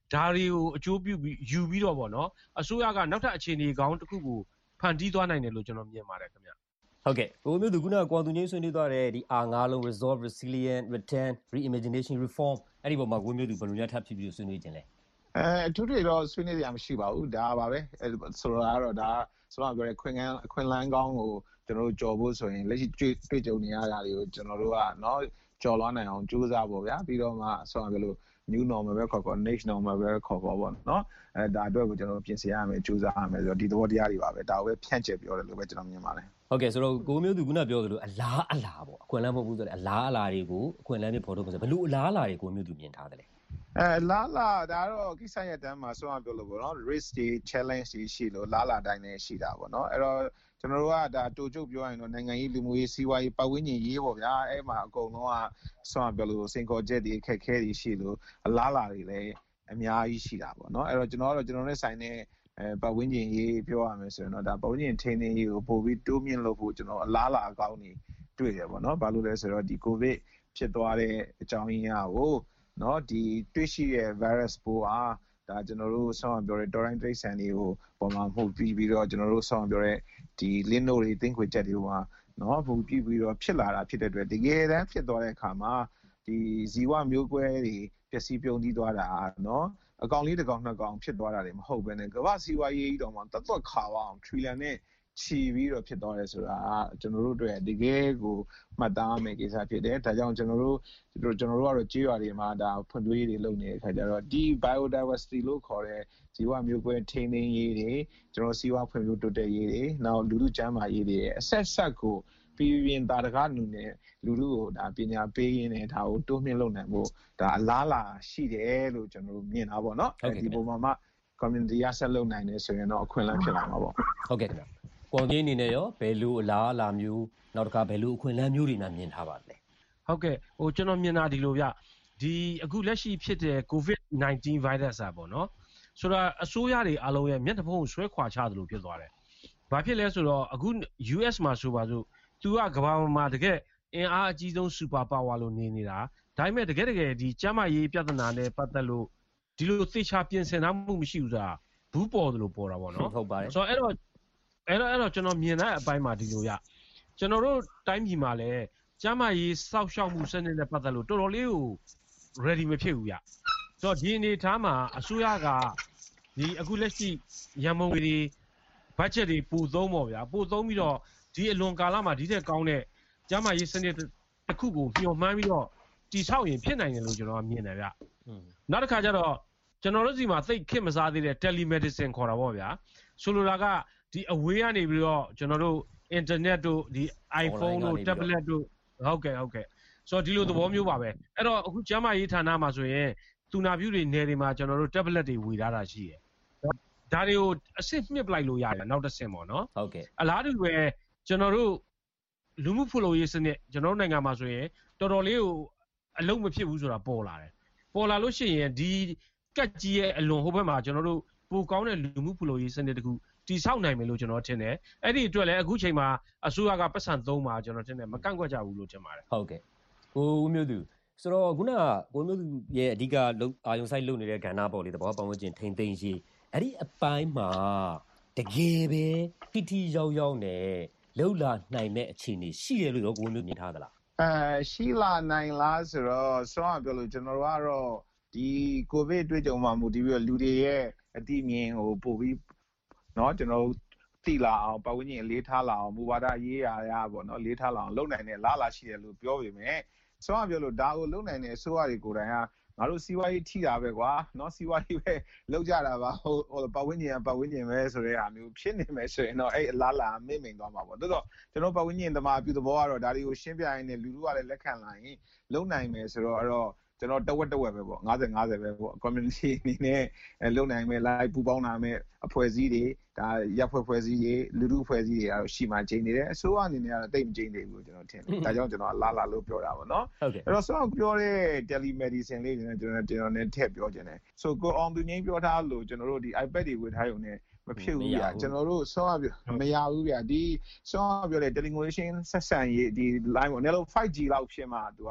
ဒါတွေကိုအကျိုးပြုပြီးယူပြီးတော့ပေါ့နော်အစိုးရကနောက်ထပ်အခြေအနေကောင်းတစ်ခုကိုဖန်တီးသွားနိုင်တယ်လို့ကျွန်တော်မြင်ပါတယ်ခင်ဗျဟုတ်ကဲ့ကိုမျိုးသူခုနကကွာသူချင်းဆွေးနွေးသွားတဲ့ဒီ R ၅ လုံး resolve resilient return reimagination reform အဲ့ဒီပုံမှာကိုမျိုးသူဘယ်လိုများထပ်ဖြစ်ပြီးဆွေးနွေးခြင်းလဲအဲအထူးတွေတော့ဆွေးနွေးရမှာမရှိပါဘူးဒါပါပဲဆိုတော့ကတော့ဒါဆိုတော့ပြောရခွင့်ကန်းအခွင့်လန်းကောင်းကိုကျွန်တော်တို့ကြော်ဖို့ဆိုရင်လက်ရှိတွေ့တွေ့ကြုံနေရတာတွေကိုကျွန်တော်တို့ကเนาะကြော်လွှမ်းနိုင်အောင်ကြိုးစားဖို့ဗျာပြီးတော့မှဆိုတော့ပြောလို့ new normal ပဲခေါ်ခေါ် next normal ပဲခေါ်ခေါ်ပေါ့เนาะအဲဒါအတွက်ကိုကျွန်တော်တို့ပြင်ဆင်ရမယ်ကြိုးစားရမယ်ဆိုတော့ဒီသဘောတရားတွေပါပဲဒါကိုပဲဖြန့်ကျက်ပြောတယ်လို့ပဲကျွန်တော်မြင်ပါတယ်ဟုတ်ကဲ့ဆိုတော့ကိုမျိုးသူခုနပြောသလိုအလားအလားပေါ့အခွင့်အလမ်းမဟုတ်ဘူးဆိုတော့အလားအလားတွေကိုအခွင့်အလမ်းတွေပေါ်ထုတ်ပါဆိုဘယ်လိုအလားအလားတွေကိုမျိုးသူမြင်ထားတယ်လဲအဲလာလာဒါတော့ကိစ္စရဲ့တန်းမှာဆိုအောင်ပြောလို့ပေါ့နော် risk တွေ challenge တွေရှိလို့လာလာတိုင်းနဲ့ရှိတာပေါ့နော်အဲ့တော့ကျွန်တော်တို့ကဒါတူချုပ်ပြောရင်တော့နိုင်ငံရေးလူမှုရေးစီးပွားရေးပတ်ဝန်းကျင်ရေးပေါ့ဗျာအဲ့မှာအကုန်လုံးကဆိုအောင်ပြောလို့စင်ကောချက်တွေအခက်ခဲတွေရှိလို့အလားလာတွေလည်းအများကြီးရှိတာပေါ့နော်အဲ့တော့ကျွန်တော်ကတော့ကျွန်တော်နဲ့ဆိုင်တဲ့အဲပတ်ဝန်းကျင်ရေးပြောရမယ်ဆိုရင်တော့ဒါပတ်ဝန်းကျင်ထိန်းသိမ်းရေးကိုပို့ပြီးတိုးမြင့်လုပ်ဖို့ကျွန်တော်အလားလာအကောင်းနေတွေ့ရပေါ့နော်ဘာလို့လဲဆိုတော့ဒီ covid ဖြစ်သွားတဲ့အကြောင်းရင်းအကိုနော်ဒီတွေ့ရှိရဲ့ virus ပိုးအားဒါကျွန်တော်တို့ဆောင်းပြောတဲ့ torrent trace ဆန်တွေကိုပုံမှန်မှုပြီးပြီးတော့ကျွန်တော်တို့ဆောင်းပြောတဲ့ဒီ link node တွေသင်ခွေချက်တွေမှာနော်ပုံပြီးပြီးတော့ဖြစ်လာတာဖြစ်တဲ့အတွက်တကယ်တမ်းဖြစ်သွားတဲ့အခါမှာဒီဇီဝမျိုးကွဲတွေပျက်စီးပြုံးတီးသွားတာနော်အကောင်လေးတစ်ကောင်နှစ်ကောင်ဖြစ်သွားတာတွေမဟုတ်ဘဲနဲ့ကမ္ဘာစီးပွားရေးတော်မှာတတ်သွက်ခါအောင် trillion နဲ့ချီပြီးတော့ဖြစ်သွားတယ်ဆိုတာကျွန်တော်တို့အတွက်တကယ်ကိုမှတ်သားမယ်ကိစ္စဖြစ်တယ်ဒါကြောင့်ကျွန်တော်တို့ကျွန်တော်တို့ကတော့ကြေးရွာတွေမှာဒါဖွံ့ဖြိုးရေးတွေလုပ်နေတဲ့အခါကျတော့ဒီ biodiversity လို့ခေါ်တဲ့ဇီဝမျိုးကွဲထိန်းသိမ်းရေးတွေကျွန်တော်စီးပွားဖွံ့ဖြိုးတိုးတက်ရေးတွေနောက်လူလူကျန်းမာရေးတွေအဆက်ဆက်ကိုပြည်ပြင်းတာတကားနူနဲ့လူလူကိုဒါပညာပေးရင်းနဲ့ဒါကိုတိုးမြင့်လုပ်နိုင်ဖို့ဒါအလားလာရှိတယ်လို့ကျွန်တော်တို့မြင်တာပေါ့နော်ဒီပုံမှာမှ community ရဆက်လုပ်နိုင်တယ်ဆိုရင်တော့အခွင့်အလမ်းဖြစ်လာမှာပေါ့ဟုတ်ကဲ့ခင်ဗျာကွန်ကြီးအနေနဲ့ရောဘယ်လိုအလားအလာမျိုးနောက်တစ်ခါဘယ်လိုအခွင့်အလမ်းမျိုးတွေနဲ့မြင်ထားပါလဲဟုတ်ကဲ့ဟိုကျွန်တော်မြင်တာဒီလိုဗျဒီအခုလက်ရှိဖြစ်တဲ့ covid nineteen virus อ่ะပေါ့နော်ဆိုတော့အစိုးရတွေအားလုံးရဲ့မျက်နှာဖုံးကိုဆွဲခွာချသလိုဖြစ်သွားတယ်ဘာဖြစ်လဲဆိုတော့အခု U S မှာဆိုပါစို့သူကကမ္ဘာမှာတကယ်အင်အားအကြီးဆုံး super power လို့နေနေတာဒါပေမဲ့တကယ်တကယ်ဒီကျန်းမာရေးပြဿနာနဲ့ပတ်သက်လို့ဒီလိုသေချာပြင်ဆင်မှုမရှိဘူးဆိုတာဘူးပေါ်သလိုပေါ်တာပေါ့နော်ဟုတ်ပါတယ်ဆိုတော့အဲ့တော့အဲ့တော့အဲ့တော့ကျွန်တော်မြင်တဲ့အပိုင်းမှာဒီလိုရကျွန်တော်တို့တိုင်းပြည်မှာလည်းကျန်းမာရေးစောင့်ရှောက်မှုစနစ်နဲ့ပတ်သက်လို့တော်တော်လေးကို ready မဖြစ်ဘူးရဆိုတော့ဒီအနေထားမှာအစိုးရကဒီအခုလက်ရှိရန်ပုံငွေတွေ budget တွေပိုသုံးပေါ့ဗျာပိုသုံးပြီးတော့ဒီအလွန်ကာလမှာဒီထက်ကောင်းတဲ့ကျန်းမာရေးစနစ်တစ်ခုကိုမျှော်မှန်းပြီးတော့တိဆောက်ရင်ဖြစ်နိုင်တယ်လို့ကျွန်တော်မြင်တယ်ဗျနောက်တစ်ခါကျတော့ကျွန်တော်တို့စီမှာသိခက်မစားသေးတဲ့ telemedicine ခေါ်တာပေါ့ဗျာဆိုလိုတာကဒီအဝေးကနေပြီးတော့ကျွန်တော်တို့ internet တို့ဒီ iPhone တို့ tablet တို့ဟုတ်ကဲ့ဟုတ်ကဲ့ဆိုတော့ဒီလိုသဘောမျိုးပါပဲအဲ့တော့အခုကျန်းမာရေးဌာနမှာဆိုရင်သူနာပြုတွေနယ်တွေမှာကျွန်တော်တို့ tablet တွေဝေထားတာရှိတယ်ဒါတွေကိုအစ်စ်မြစ်ပလိုက်လို့ရတယ်နောက်တစ်ဆင့်ပေါ့နော်ဟုတ်ကဲ့အလားတူပဲကျွန်တော်တို့လူမှုဖူလုံရေးစနစ်ကျွန်တော်တို့နိုင်ငံမှာဆိုရင်တော်တော်လေးကိုအလုံးမဖြစ်ဘူးဆိုတာပေါ်လာတယ်ပေါ်လာလို့ရှိရင်ဒီကက်ကြီးရဲ့အလွန်ဟိုဘက်မှာကျွန်တော်တို့ပိုကောင်းတဲ့လူမှုဖူလုံရေးစနစ်တခုတိဆောက်နိုင်မယ်လို့ကျွန်တော်ထင်တယ်အဲ့ဒီအတွက်လည်းအခုချိန်မှာအစိုးရကပတ်စံသုံးပါကျွန်တော်ထင်တယ်မကန့်ကွက်ကြဘူးလို့ထင်ပါတယ်ဟုတ်ကဲ့ကိုဦးမျိုးသူဆိုတော့ခုနကကိုမျိုးသူရဲ့အဓိကအာယုံဆိုင်လုပ်နေတဲ့ကဏ္ဍပေါ့လေတဘောပတ်ဝန်းကျင်ထိန်းသိမ်းရေးအဲ့ဒီအပိုင်းမှာတကယ်ပဲတိတိရောက်ရောက်နဲ့လှုပ်လာနိုင်မဲ့အခြေအနေရှိရလို့ရောကိုမျိုးမြင်ထားသလားအဲရှိလာနိုင်လားဆိုတော့ဆောင်းပြောလို့ကျွန်တော်တို့ကတော့ဒီ covid တွေ့ကြုံမှာမူတည်ပြီးတော့လူတွေရဲ့အတိမြင်ဟိုပို့ပြီးเนาะကျွန်တော်တိလာအောင်ပတ်ဝန်းကျင်လေးထားလာအောင်မူဝါဒရေးရာရပေါ့เนาะလေးထားလာအောင်လုပ်နိုင်တဲ့လားလာရှိတယ်လို့ပြောပေမဲ့ဆောင်းပြောလို့ဒါကိုလုပ်နိုင်တဲ့အစိုးရတွေကိုယ်တိုင်ကငါတို့စီးပွားရေးထိတာပဲကွာเนาะစီးပွားရေးပဲလောက်ကြတာပါဟိုဟိုပတ်ဝန်းကျင်ကပတ်ဝန်းကျင်ပဲဆိုတဲ့အားမျိုးဖြစ်နေမယ်ဆိုရင်တော့အဲ့အလားလာမိမ့်မိန်သွားမှာပေါ့တော်တော်ကျွန်တော်ပတ်ဝန်းကျင်သမားပြုသဘောကတော့ဒါတွေကိုရှင်းပြရင်းနဲ့လူလူကလည်းလက်ခံလာရင်လုံနိုင်မယ်ဆိုတော့အဲ့တော့ကျွန်တော်တဝက်တဝက်ပဲပေါ့50 50ပဲပေါ့ community အနေနဲ့အဲလုံနိုင်မယ် live ပူပေါင်းနိုင်မယ်အဖွဲ့အစည်းတွေဒါရပ်ဖွဲ့ဖွဲ့စည်းတွေလူလူအဖွဲ့အစည်းတွေကတော့ရှိမှချိန်နေတယ်အစိုးရအနေနဲ့ကတော့တိတ်မချိန်နေဘူးကျွန်တော်ထင်တယ်ဒါကြောင့်ကျွန်တော်အလားလာလို့ပြောတာပေါ့နော်အဲ့တော့ဆောင်းပြောတဲ့ telemedicine လေးကျွန်တော်ကျွန်တော်နဲ့ထည့်ပြောခြင်းတယ်ဆိုကိုအောင်သူငိမ့်ပြောထားလို့ကျွန်တော်တို့ဒီ iPad တွေဝယ်ထားရုံနဲ့မဖြစ်ဘူးဗျာကျွန်တော်တို့ဆောင်းပြောမရဘူးဗျာဒီဆောင်းပြောတဲ့ telecommunication ဆက်ဆံရေးဒီ line ပေါ့နယ်လို့ five G လောက်ဖြစ်မှသူက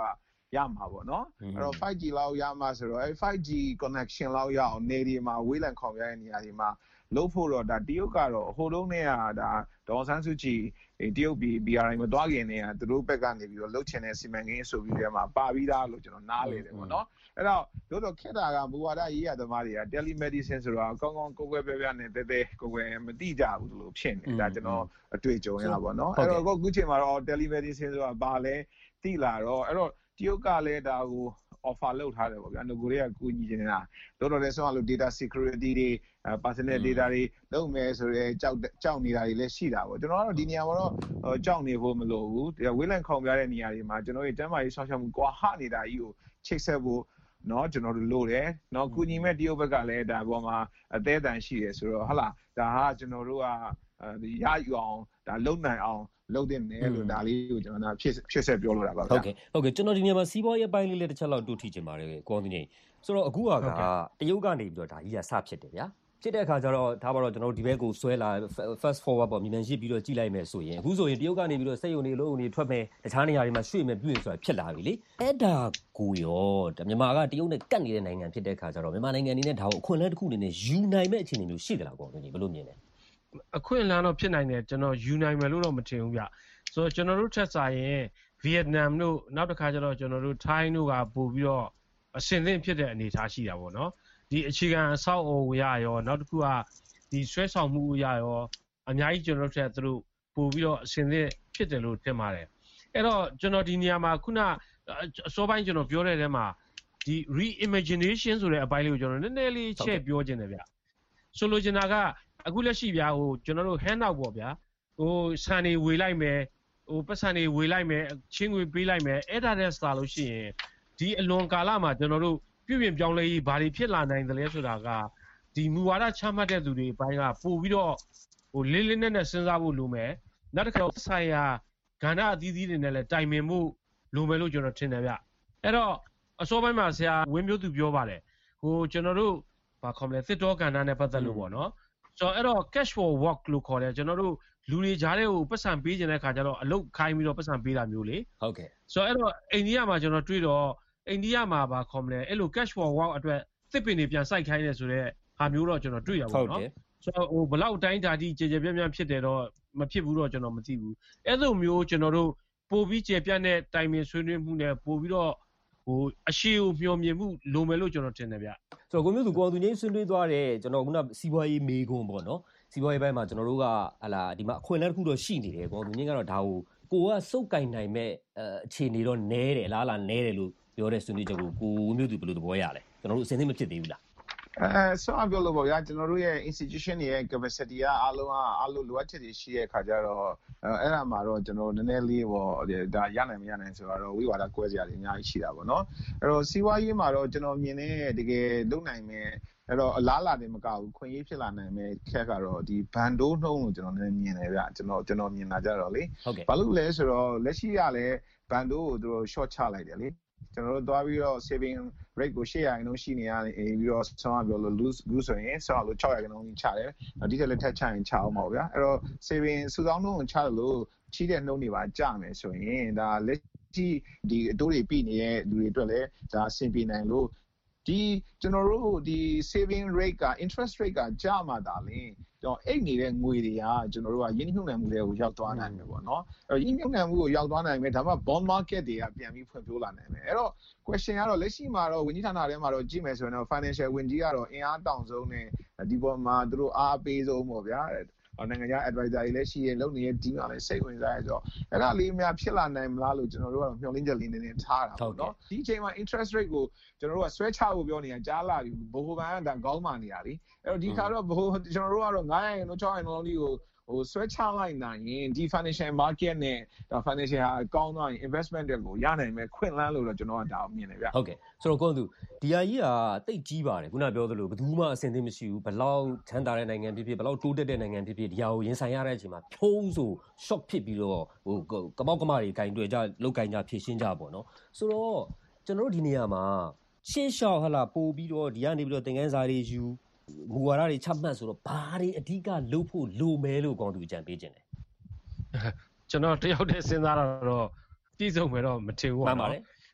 ရမှာပေါ့နော်အဲ့တော့ five G လောက်ရမှာဆိုတော့အဲ့ five G connection လောက်ရအောင်နေဒီမှာဝေးလံခေါင်ရတဲ့နေရာတွေမှာလို့ဖို့တော့ဒါတရုတ်ကတော့ဟိုတုန်းကဒါဒေါ်ဆန်းစုကြည်တရုတ်ပြည် B R I မသွားခင်နေကသူတို့ဘက်ကနေပြီးတော့လှုပ်ချင်တဲ့စီမံကိန်းဆိုပြီးတဲ့မှာပါပြီးသားလို့ကျွန်တော်နားလေတယ်ပေါ့နော်အဲ့တော့တို့တော့ခေတ္တကမူဝါဒရေးရသမားတွေက telemedicine ဆိုတော့ကောင်းကောင်းကိုယ်ွယ်ပြပြနဲ့တဲတဲကိုယ်ွယ်မတိကြဘူးလို့ဖြစ်နေဒါကျွန်တော်အတွေ့အကြုံရတာပေါ့နော်အဲ့တော့အခုချိန်မှာတော့ telemedicine ဆိုတာဘာလဲတိလာတော့အဲ့တော့တရုတ်ကလည်းဒါကို offer လုပ်ထားတယ်ပေါ့ဗျာငါကိုရီးယားကူညီနေတာတော်တော်လေးဆိုလို့ data security တွေ personal data တွေလုပ်မယ်ဆိုရဲကြောက်ကြောက်နေတာတွေလည်းရှိတာပေါ့ကျွန်တော်ကတော့ဒီနေရာမှာတော့ကြောက်နေဖို့မလိုဘူးဝေးလံခေါင်ပြတဲ့နေရာတွေမှာကျွန်တော်တို့တမ်းမာရေးဆောက်ရှောက်မှုကွာဟနေတာကြီးကိုချိတ်ဆက်ဖို့เนาะကျွန်တော်တို့လို့တယ်เนาะကူညီမဲ့တရုတ်ဘက်ကလည်းဒါပေါ်မှာအသေးအတန်ရှိတယ်ဆိုတော့ဟုတ်လားဒါဟာကျွန်တော်တို့ကရယူအောင်ဒါလုံနိုင်အောင်လုပ်တဲ့နယ်လို့ဒါလေးကိုကျွန်တော်ကဖြစ်ဖြစ်ဆက်ပြောလို့တာပါဗျာဟုတ်ကဲ့ဟုတ်ကဲ့ကျွန်တော်ဒီနေရာမှာစီးပွားရေးပိုင်းလေးလည်းတစ်ချက်လောက်တူထီချင်ပါတယ်ကောင်းသူကြီးဆိုတော့အခုကတရုတ်ကနေပြီးတော့ဒါကြီးကစဖြစ်တယ်ဗျာဖြစ်တဲ့အခါကျတော့ဒါပါတော့ကျွန်တော်တို့ဒီဘက်ကိုဆွဲလာ fast forward ပေါ့မြန်မြန်ရှိပြီးတော့ကြည့်လိုက်မယ်ဆိုရင်အခုဆိုရင်တရုတ်ကနေပြီးတော့စက်ရုံတွေလုံးုံတွေထွက်မယ်တခြားနေရာတွေမှာရွှေ့မယ်ပြုရင်ဆိုတာဖြစ်လာပြီလေအဲ့ဒါကိုရောမြန်မာကတရုတ်နဲ့ကတ်နေတဲ့နိုင်ငံဖြစ်တဲ့အခါကျတော့မြန်မာနိုင်ငံအနေနဲ့ဒါကိုအခွင့်အလမ်းတစ်ခုအနေနဲ့ယူနိုင်မဲ့အခြေအနေမျိုးရှိသလားကောင်းသူကြီးဘယ်လိုမြင်လဲအခွင့်အလမ်းတော့ဖြစ်နိုင်တယ်ကျွန်တော်ယူနိုင်မယ်လို့တော့မထင်ဘူးဗျဆိုတော့ကျွန်တော်တို့ထက်စားရင်ဗီယက်နမ်တို့နောက်တစ်ခါကျတော့ကျွန်တော်တို့ထိုင်းတို့ကပို့ပြီးတော့အဆင်သင့်ဖြစ်တဲ့အနေအထားရှိတာပေါ့နော်ဒီအခြေခံအဆောက်အအုံရရောနောက်တစ်ခုကဒီဆွဲဆောင်မှုရရောအများကြီးကျွန်တော်တို့ထက်သူတို့ပို့ပြီးတော့အဆင်သင့်ဖြစ်တယ်လို့ထင်ပါတယ်အဲ့တော့ကျွန်တော်ဒီနေရာမှာခုနအစောပိုင်းကျွန်တော်ပြောတဲ့ထဲမှာဒီ reimagination ဆိုတဲ့အပိုင်းလေးကိုကျွန်တော်နည်းနည်းလေးချက်ပြောခြင်းတယ်ဗျဆိုလိုချင်တာကအခုလက်ရှိဗျာဟိုကျွန်တော်တို့ hand out ပေါ့ဗျာဟိုဆန်တွေဝေလိုက်မယ်ဟိုပတ်စံတွေဝေလိုက်မယ်ချင်းငွေပေးလိုက်မယ်အဲ့ဒါနဲ့စတာလို့ရှိရင်ဒီအလွန်ကာလမှာကျွန်တော်တို့ပြုပြင်ပြောင်းလဲရေးဘာတွေဖြစ်လာနိုင်တယ်လဲဆိုတာကဒီမူဝါဒချမှတ်တဲ့သူတွေအပိုင်းကပို့ပြီးတော့ဟိုလေးလေးနက်နက်စဉ်းစားဖို့လိုမယ်နောက်တစ်ခါဆိုင်ရာကဏ္ဍအသီးသီးတွေနဲ့လည်းတိုင်ပင်မှုလိုမယ်လို့ကျွန်တော်ထင်တယ်ဗျအဲ့တော့အစောပိုင်းမှာဆရာဝင်းမျိုးသူပြောပါတယ်ဟိုကျွန်တော်တို့ဘာခေါ်မလဲသစ်တောကဏ္ဍနဲ့ပတ်သက်လို့ပေါ့နော်ဆိုတော့အဲ့တော့ cash for work လို့ခေါ်တယ်ကျွန်တော်တို့လူတွေကြားထဲကိုပတ်စံပေးခြင်းတဲ့ခါကျတော့အလုတ်ခိုင်းပြီးတော့ပတ်စံပေးတာမျိုးလေဟုတ်ကဲ့ဆိုတော့အဲ့တော့အိန္ဒိယမှာကျွန်တော်တွေ့တော့အိန္ဒိယမှာဘာခေါ်မလဲအဲ့လို cash for work အတွက်သစ်ပင်တွေပြန်စိုက်ခိုင်းနေဆိုတော့ဟာမျိုးတော့ကျွန်တော်တွေ့ရပါတော့ဆိုတော့ဟိုဘလောက်တိုင်းဓာတိကြေကြေပြန့်ပြန့်ဖြစ်တယ်တော့မဖြစ်ဘူးတော့ကျွန်တော်မသိဘူးအဲ့လိုမျိုးကျွန်တော်တို့ပို့ပြီးကြေပြန့်တဲ့တိုင်ပင်ဆွေးနွေးမှုနဲ့ပို့ပြီးတော့ဟိုအရှိကိုမျှော်မြင်မှုလိုမယ်လို့ကျွန်တော်ထင်တယ်ဗျဆိုတော့ကိုမျိုးသူကိုအောင်သူငိမ့်ဆွေးနွေးသွားတယ်ကျွန်တော်ခုနစီးပွားရေးမေးခွန်းပေါ့နော်စီးပွားရေးပိုင်းမှာကျွန်တော်တို့ကဟလာဒီမှာအခွင့်အလမ်းတစ်ခုတော့ရှိနေတယ်ကိုအောင်သူငိမ့်ကတော့ဒါကိုကိုကစုပ်ကင်နိုင်မဲ့အခြေအနေတော့နဲတယ်လားလားနဲတယ်လို့ပြောတဲ့ဆွေးနွေးချက်ကိုကိုမျိုးသူဘယ်လိုသဘောရလဲကျွန်တော်တို့အစင်းသိမဖြစ်သေးဘူးလားအဲဆိုအပြောလို့ပေါ့ဗျာကျွန်တော်တို့ရဲ့ institution ရဲ့ capacity ကအားလုံးအားလုံးလိုအပ်ချက်တွေရှိတဲ့အခါကျတော့အဲ့ဒါမှာတော့ကျွန်တော်နည်းနည်းလေးပေါ့ဒါရနိုင်မရနိုင်ဆိုတော့ဝိဝါဒကွဲစရာတွေအများကြီးရှိတာပေါ့နော်အဲ့တော့စီးပွားရေးမှာတော့ကျွန်တော်မြင်တဲ့တကယ်လုံနိုင်မဲ့အဲ့တော့အလားလာတယ်မကဘူးခွင့်ရေးဖြစ်လာနိုင်မဲ့ခက်ကတော့ဒီဘန်ဒိုးနှုံးလို့ကျွန်တော်လည်းမြင်တယ်ဗျကျွန်တော်ကျွန်တော်မြင်လာကြတော့လေဘာလို့လဲဆိုတော့လက်ရှိကလည်းဘန်ဒိုးကိုသူတို့ short ချလိုက်တယ်လေကျွန်တော်တို့သွားပြီးတော့ saving rate ကိုeight percent နှုန်းရှိနေရပြီးတော့ဆောင်းပြောလို့ lose lose ဆိုရင်ဆောင်းလို့six percent နှုန်းချတယ်ဒီထက်လည်းထက်ချရင်ချအောင်ပါဗျာအဲ့တော့ saving စုဆောင်းနှုန်းကိုချလို့ချီးတဲ့နှုန်းတွေပါကျမယ်ဆိုရင်ဒါလက်ရှိဒီအတိုးတွေပြည့်နေတဲ့လူတွေအတွက်လည်းဒါအဆင်ပြေနိုင်လို့ဒီကျွန်တော်တို့ဒီ saving rate က interest rate ကကျမှသာလင်းတော့အိတ်နေတဲ့ငွေတွေကကျွန်တော်တို့ကရင်းနှီးမြှုပ်နှံမှုတွေကိုရောက်သွားနိုင်မယ်ပေါ့နော်အဲ့တော့ရင်းနှီးမြှုပ်နှံမှုကိုရောက်သွားနိုင်မယ်ဒါမှ bond market တွေကပြန်ပြီးဖွံ့ဖြိုးလာနိုင်မယ်အဲ့တော့ question ကတော့လက်ရှိမှာတော့ဝန်ကြီးဌာနထဲမှာတော့ကြည့်မယ်ဆိုရင်တော့ financial ဝန်ကြီးကတော့အင်အားတောင်ဆုံးနဲ့ဒီပေါ်မှာသူတို့အားပေးဆုံးပေါ့ဗျာနိုင်ငံခြား advisor တွေလည်းရှိရင်လုံနေတဲ့ team ကလည်းစိတ်ဝင်စားရဆိုတော့အဲ့ဒါလေးများဖြစ်လာနိုင်မလားလို့ကျွန်တော်တို့ကတော့မျှော်လင့်ချက်လေးနည်းနည်းထားတာပေါ့နော်ဒီအချိန်မှာ interest rate ကိုကျွန်တော်တို့ကဆွဲချဖို့ပြောနေတာကြားလာပြီဘိုးဘန်ကဒါကောင်းမှနေရလीအဲ့တော့ဒီခါတော့ဘိုးကျွန်တော်တို့ကတော့nine percent 6 percent လောက်လေးကိုဟိုဆွဲချလိုက်နိုင်ရင်ဒီ financial market နဲ့ဒါ financial ဟာကောင်းသွားရင် investment တွေကိုရနိုင်မယ်ခွင့်လန်းလို့တော့ကျွန်တော်ကဒါမြင်တယ်ဗျဟုတ်ကဲ့ဆိုတော့ကိုယ်သူဒီဟာကြီးကတိတ်ကြီးပါတယ်ခုနပြောသလိုဘယ်သူမှအဆင်သင့်မရှိဘူးဘလောက်ချမ်းသာတဲ့နိုင်ငံဖြစ်ဖြစ်ဘလောက်တိုးတက်တဲ့နိုင်ငံဖြစ်ဖြစ်ဒီဟာကိုရင်ဆိုင်ရတဲ့အချိန်မှာဖြုံးဆို shock ဖြစ်ပြီးတော့ဟိုကမောက်ကမတွေကင်တွေ့ကြလောက်ကင်ကြဖြည့်ရှင်းကြပေါ့နော်ဆိုတော့ကျွန်တော်တို့ဒီနေရာမှာရှင်းရှောက်ဟလာပို့ပြီးတော့ဒီကနေပြီးတော့သင်ခန်းစာတွေယူမူဝါဒတွေချမှတ်ဆိုတော့ဘာတွေအဓိကလုပ်ဖို့လိုမဲလို့ကောင်းသူအကြံပေးခြင်းတယ်ကျွန်တော်တယောက်တည်းစဉ်းစားတော့ပြည်စုံမယ်တော့မထင်ဘူးပေါ့နော်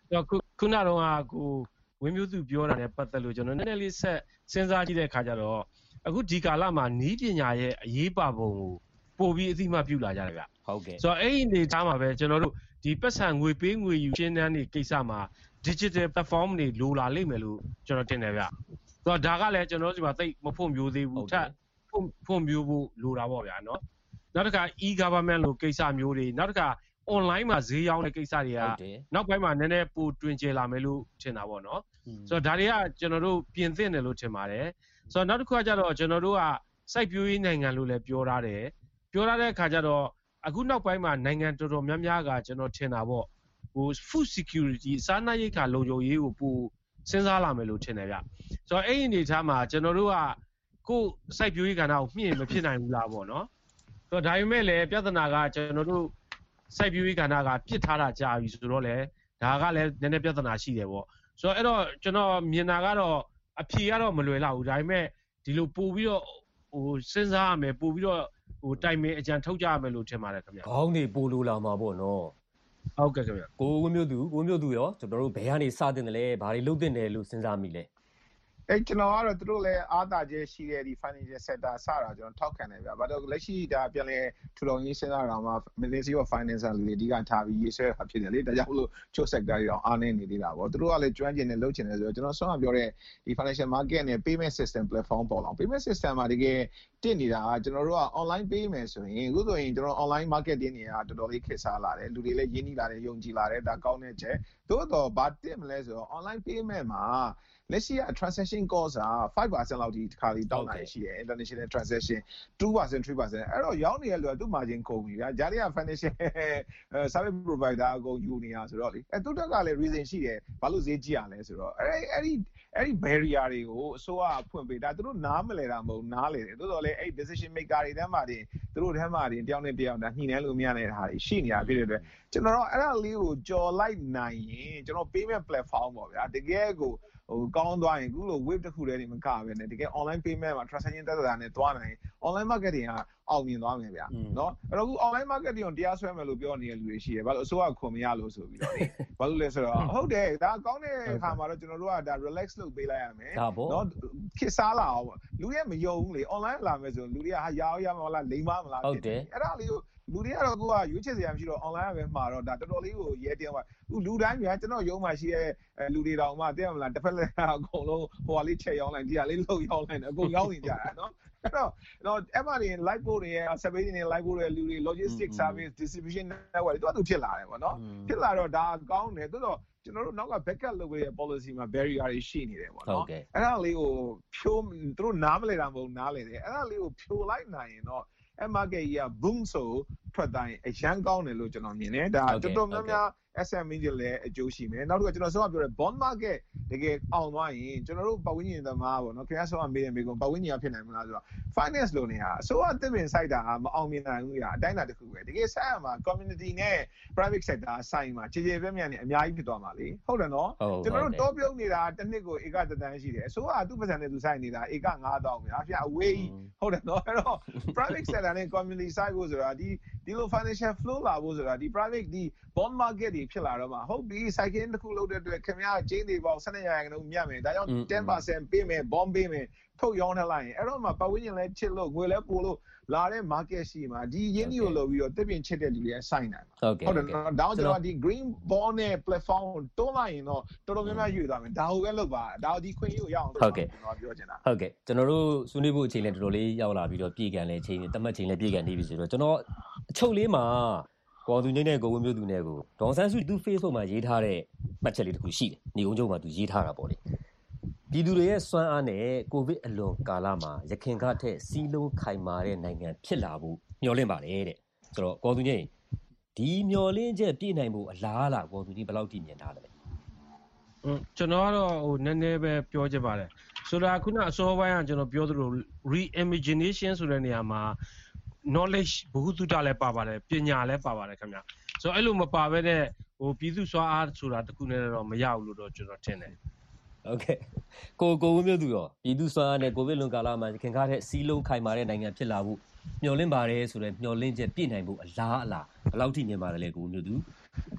တော့ခုနတော့ကိုဝင်းမျိုးသူပြောတာနဲ့ပတ်သက်လို့ကျွန်တော်နည်းနည်းလေးဆက်စဉ်းစားကြည့်တဲ့အခါကျတော့အခုဒီကာလမှာနီးပညာရဲ့အရေးပါပုံကိုပို့ပြီးအသိမှပြုလာကြတယ်ဗျဟုတ်ကဲ့ဆိုတော့အဲ့ဒီအနေထားမှာပဲကျွန်တော်တို့ဒီပတ်စံငွေပေးငွေယူရှင်းတန်းတွေကိစ္စမှာ digital platform တွေလိုလာလိမ့်မယ်လို့ကျွန်တော်တင်တယ်ဗျဆိုတော့ဒါကလည်းကျွန်တော်တို့ဒီမှာသိမဖွံ့ဖြိုးသေးဘူးထပ်ဖွံ့ဖြိုးဖို့လိုတာပေါ့ဗျာနော်နောက်တစ်ခါ e-government လို့ကိစ္စမျိုးတွေနောက်တစ်ခါ online မှာဈေးရောင်းတဲ့ကိစ္စတွေကနောက်ပိုင်းမှာနည်းနည်းပိုတွင်ကျလာမယ်လို့ထင်တာပေါ့နော်ဆိုတော့ဒါတွေကကျွန်တော်တို့ပြင်သင့်တယ်လို့ထင်ပါတယ်ဆိုတော့နောက်တစ်ခုကကျတော့ကျွန်တော်တို့ကစိုက်ပျိုးရေးနိုင်ငံလို့လည်းပြောထားတယ်ပြောထားတဲ့အခါကျတော့အခုနောက်ပိုင်းမှာနိုင်ငံတော်တော်များများကကျွန်တော်ထင်တာပေါ့ဟို food security စားနပ်ရိက္ခာလုံခြုံရေးကိုပိုစဉ်းစားလာမယ်လို့ထင်တယ်ဗျဆိုတော့အဲ့ဒီအနေထားမှာကျွန်တော်တို့ကကိုယ်စိုက်ပျိုးရေးကဏ္ဍကိုမြင့်မဖြစ်နိုင်ဘူးလားပေါ့နော်ဆိုတော့ဒါပေမဲ့လည်းပြဿနာကကျွန်တော်တို့စိုက်ပျိုးရေးကဏ္ဍကပြစ်ထားတာကြာပြီဆိုတော့လေဒါကလည်းနည်းနည်းပြဿနာရှိတယ်ပေါ့ဆိုတော့အဲ့တော့ကျွန်တော်မြင်တာကတော့အဖြေကတော့မလွယ်တော့ဘူးဒါပေမဲ့ဒီလိုပို့ပြီးတော့ဟိုစဉ်းစားရမယ်ပို့ပြီးတော့ဟိုတိုင်ပင်အကြံထုတ်ကြရမယ်လို့ထင်ပါတယ်ခင်ဗျာခေါင်းတွေပိုလိုလာမှာပေါ့နော်ဟုတ်ကဲ့ခင်ဗျာကိုဝင်းမျိုးသူကိုမျိုးသူရောကျွန်တော်တို့ဘယ်ကနေစတင်တယ်လဲဘာတွေလုပ်တင်တယ်လို့စဉ်းစားမိလဲအဲ့ကျွန်တော်ကတော့သူတို့လည်းအားသာချက်ရှိတဲ့ဒီ financial sector စတာကျွန်တော်ထောက်ခံတယ်ဗျ။ဘာလို့လက်ရှိဒါပြန်လဲထူထောင်ရေးစဉ်းစားတာမှာ Ministry of Finance လူတွေအဓိကထားပြီးရေးဆွဲတာဖြစ်တယ်လေ။ဒါကြောင့်မလို့ချို့ sector တွေတော့အားနည်းနေသေးတာပေါ့။သူတို့ကလည်းကျွမ်းကျင်တယ်လုပ်ချင်တယ်ဆိုတော့ကျွန်တော်ဆောင်းပြောတဲ့ဒီ financial market နဲ့ payment system platform ပေါ်လာ။ payment system မှာတကယ်တင်နေတာကကျွန်တော်တို့က online payment ဆိုရင်အခုဆိုရင်ကျွန်တော် online marketing တွေကတော်တော်လေးခေတ်စားလာတယ်။လူတွေလည်းရင်းနှီးလာတယ်ယုံကြည်လာတယ်ဒါကောင်းတဲ့ချက်။သို့တော့ဘာတင်မလဲဆိုတော့ online payment မှာလက်ရှိက transaction cost ကfive percent လောက်ဒီတစ်ခါလေးတောင်းနိုင်ရှိတယ် international transaction two percent three percent အဲ့တော့ရောင်းနေတဲ့လူကသူ့ margin ကုန်ပြီဗျာဂျာရီက financial service provider အကုန်ယူနေတာဆိုတော့လေအဲ့သူတက်ကလည်း reason ရှိတယ်ဘာလို့ဈေးကြီးရလဲဆိုတော့အဲ့အဲ့ဒီအဲ့ဒီ barrier တွေကိုအစိုးရဖွင့်ပေးဒါသူတို့နားမလဲတာမဟုတ်နားလေတယ်တိုးတော်လေအဲ့ decision maker တွေတန်းမှာတင်သူတို့တန်းမှာတင်တယောက်နဲ့တယောက်ဒါညှိနှိုင်းလို့မရတဲ့ဟာတွေရှိနေတာဖြစ်တဲ့အတွက်ကျွန်တော်တို့အဲ့ဒါလေးကိုကြော်လိုက်နိုင်ရင်ကျွန်တော် payment platform ပေါ့ဗျာတကယ်ကိုဟိုကောင်းသွားရင်အခုလို wave တစ်ခုတည်းနေမကပဲねတကယ် online payment မှာ transaction တက်တာနဲ့သွားနိုင် online marketing ကအောင်မြင်သွားမယ်ဗျာเนาะအဲ့တော့အခု online marketing ကိုတရားစွဲမယ်လို့ပြောနေတဲ့လူတွေရှိတယ်ဘာလို့အစိုးရခွန်မရလို့ဆိုပြီးတော့လေဘာလို့လဲဆိုတော့ဟုတ်တယ်ဒါကောင်းတဲ့အခါမှာတော့ကျွန်တော်တို့ကဒါ relax လုပ်ပေးလိုက်ရမယ်เนาะခစ်စားလာအောင်လူတွေမယုံဘူးလေ online လာမယ်ဆိုလူတွေကဟာရအောင်ရမလားလိမ့်မမလားဟုတ်တယ်အဲ့ဒါလေးကိုလူတွေကတော့ကိုကရွေးချယ်စရာမရှိတော့ online ပဲမှာတော့ဒါတော်တော်လေးကိုရဲတင်းသွားအခုလူတိုင်းများကျွန်တော်ရုံးမှာရှိတဲ့လူတွေတောင်မှသိရမလားတစ်ဖက်လက်အကုန်လုံးဟိုဟာလေးချက်ရောင်းလိုက်ဒီဟာလေးလှုပ်ရောင်းလိုက်အကုန်ရောင်းနေကြတာနော်အဲ့တော့တော့အဲ့မှာဒီ live board တွေ service တွေ live board တွေလူတွေ logistic service distribution network တွေတော့ဖြစ်လာတယ်ပေါ့နော်ဖြစ်လာတော့ဒါကောင်းတယ်တိုးတော့ကျွန်တော်တို့နောက်က backup လုပ်ပေးတဲ့ policy မှာ barrier တွေရှိနေတယ်ပေါ့နော်အဲ့ဒါလေးကိုဖြိုးသူတို့နားမလဲတာမဟုတ်နားလဲတယ်အဲ့ဒါလေးကိုဖြိုးလိုက်နိုင်ရင်တော့အမကကြီးက boom ဆိုထွက်တိုင်းအရန်ကောင်းတယ်လို့ကျွန်တော်မြင်တယ်ဒါတော်တော်များများ S M E တွေလည်းအကျိုးရှိမယ်နောက်တစ်ခုကျွန်တော်ဆောင်းပြောတဲ့ bond market တကယ်အောင်သွားရင်ကျွန်တော်တို့ပတ်ဝန်းကျင်သမားပေါ့နော်ခင်ဗျားဆောင်းမေးတယ်မေးကုန်ပတ်ဝန်းကျင်ကဖြစ်နိုင်မလားဆိုတော့ finance လို့နေဟာအစိုးရတစ်ပင်စိုက်တာမအောင်မြင်နိုင်ဘူးညာအတိုင်းအတာတစ်ခုပဲတကယ်ဆိုင်ရမှာ community နဲ့ private sector ဆိုင်မှာခြေခြေပြက်ပြက်နဲ့အများကြီးဖြစ်သွားမှာလေဟုတ်တယ်နော်ကျွန်တော်တို့တောပြုံးနေတာတစ်နှစ်ကိုဧကတန်းရှိတယ်အစိုးရသူ့ပတ်စံနဲ့သူစိုက်နေတာဧကnine thousandပဲအပြအဝေးဟုတ်တယ်နော်အဲ့တော့ private sector နဲ့ community side ကိုဆိုတာဒီဒီလို financial flow လာဖို့ဆိုတာဒီ private ဒီ bond market တွေဖြစ်လာတော့မှာဟုတ်ပြီ cycle တစ်ခုလုပ်တဲ့အတွက်ခင်ဗျားကျင်းတွေပေါင်းtwelveရာခိုင်နှုန်းမြတ်မယ်ဒါကြောင့်ten percent ပေးမယ် bond ပေးမယ်ထုတ်ရောင်းထလိုက်ရင်အဲ့တော့မှပတ်ဝန်းကျင်လဲချစ်လို့ငွေလဲပို့လို့လာတဲ့ market ရှိမှာဒီရင်းနှီးကိုလုပ်ပြီးတော့တစ်ပြင်ချစ်တဲ့လူတွေဆိုင်နိုင်မှာဟုတ်တယ်နော်ဒါကြောင့်ဒီ green bond နဲ့ platform တွန်းလိုက်ရင်တော့တော်တော်များများရွေ့သွားမယ်ဒါဟုတ်ပဲလုပ်ပါဒါဒီခွင့်ရအောင်ဟုတ်ကဲ့ကျွန်တော်ပြောချင်တာဟုတ်ကဲ့ကျွန်တော်တို့ဆွေးနွေးဖို့အချိန်လည်းတော်တော်လေးရောက်လာပြီးတော့ပြည်ကန်လည်းအချိန်တတ်မှတ်ချိန်လည်းပြည်ကန်နေပြီဆိုတော့ကျွန်တော်အချုပ်လေးမှာကိုသူငိမ့်နဲ့ကိုဝင်းမျိုးသူနဲ့ကိုဒေါန်ဆန်းစုသူ Facebook မှာရေးထားတဲ့မှတ်ချက်လေးတစ်ခုရှိတယ်နေုံကျုံမှာသူရေးထားတာပေါ့လေပြည်သူတွေရဲ့စွမ်းအားနဲ့ကိုဗစ်အလွန်ကာလမှာရခင်ကထက်စီးလုံးခိုင်မာတဲ့နိုင်ငံဖြစ်လာဖို့မျှော်လင့်ပါတယ်တဲ့ဆိုတော့ကိုသူငိမ့်ဒီမျှော်လင့်ချက်ပြည့်နိုင်ဖို့အလားအလာကိုသူငိမ့်ဘယ်လောက်တည်မြင်ထားလဲอืมကျွန်တော်ကတော့ဟိုနည်းနည်းပဲပြောချင်ပါတယ်ဆိုတာခုနအစောပိုင်းကကျွန်တော်ပြောသလို reimagination ဆိုတဲ့နေရာမှာ knowledge ဘ ഹു တုတလည်းပါပါတယ်ပညာလည်းပါပါတယ်ခင်ဗျဆိုတော့အဲ့လိုမပါဘဲနဲ့ဟိုပြည်သူစွာအားဆိုတာတခုနဲ့တော့မရဘူးလို့တော့ကျွန်တော်ထင်တယ်ဟုတ်ကဲ့ကိုကိုဝင်းမျိုးသူရောပြည်သူစွာအားနဲ့ကိုဗစ်လွန်ကာလမှာခင်ကားတဲ့စီးလုံးခိုင်မာတဲ့နိုင်ငံဖြစ်လာဖို့မျှော်လင့်ပါတယ်ဆိုတော့မျှော်လင့်ချက်ပြည့်နိုင်ဖို့အလားအလာဘယ်လောက်ထိမြင်ပါတယ်လဲကိုဝင်းမျိုးသူ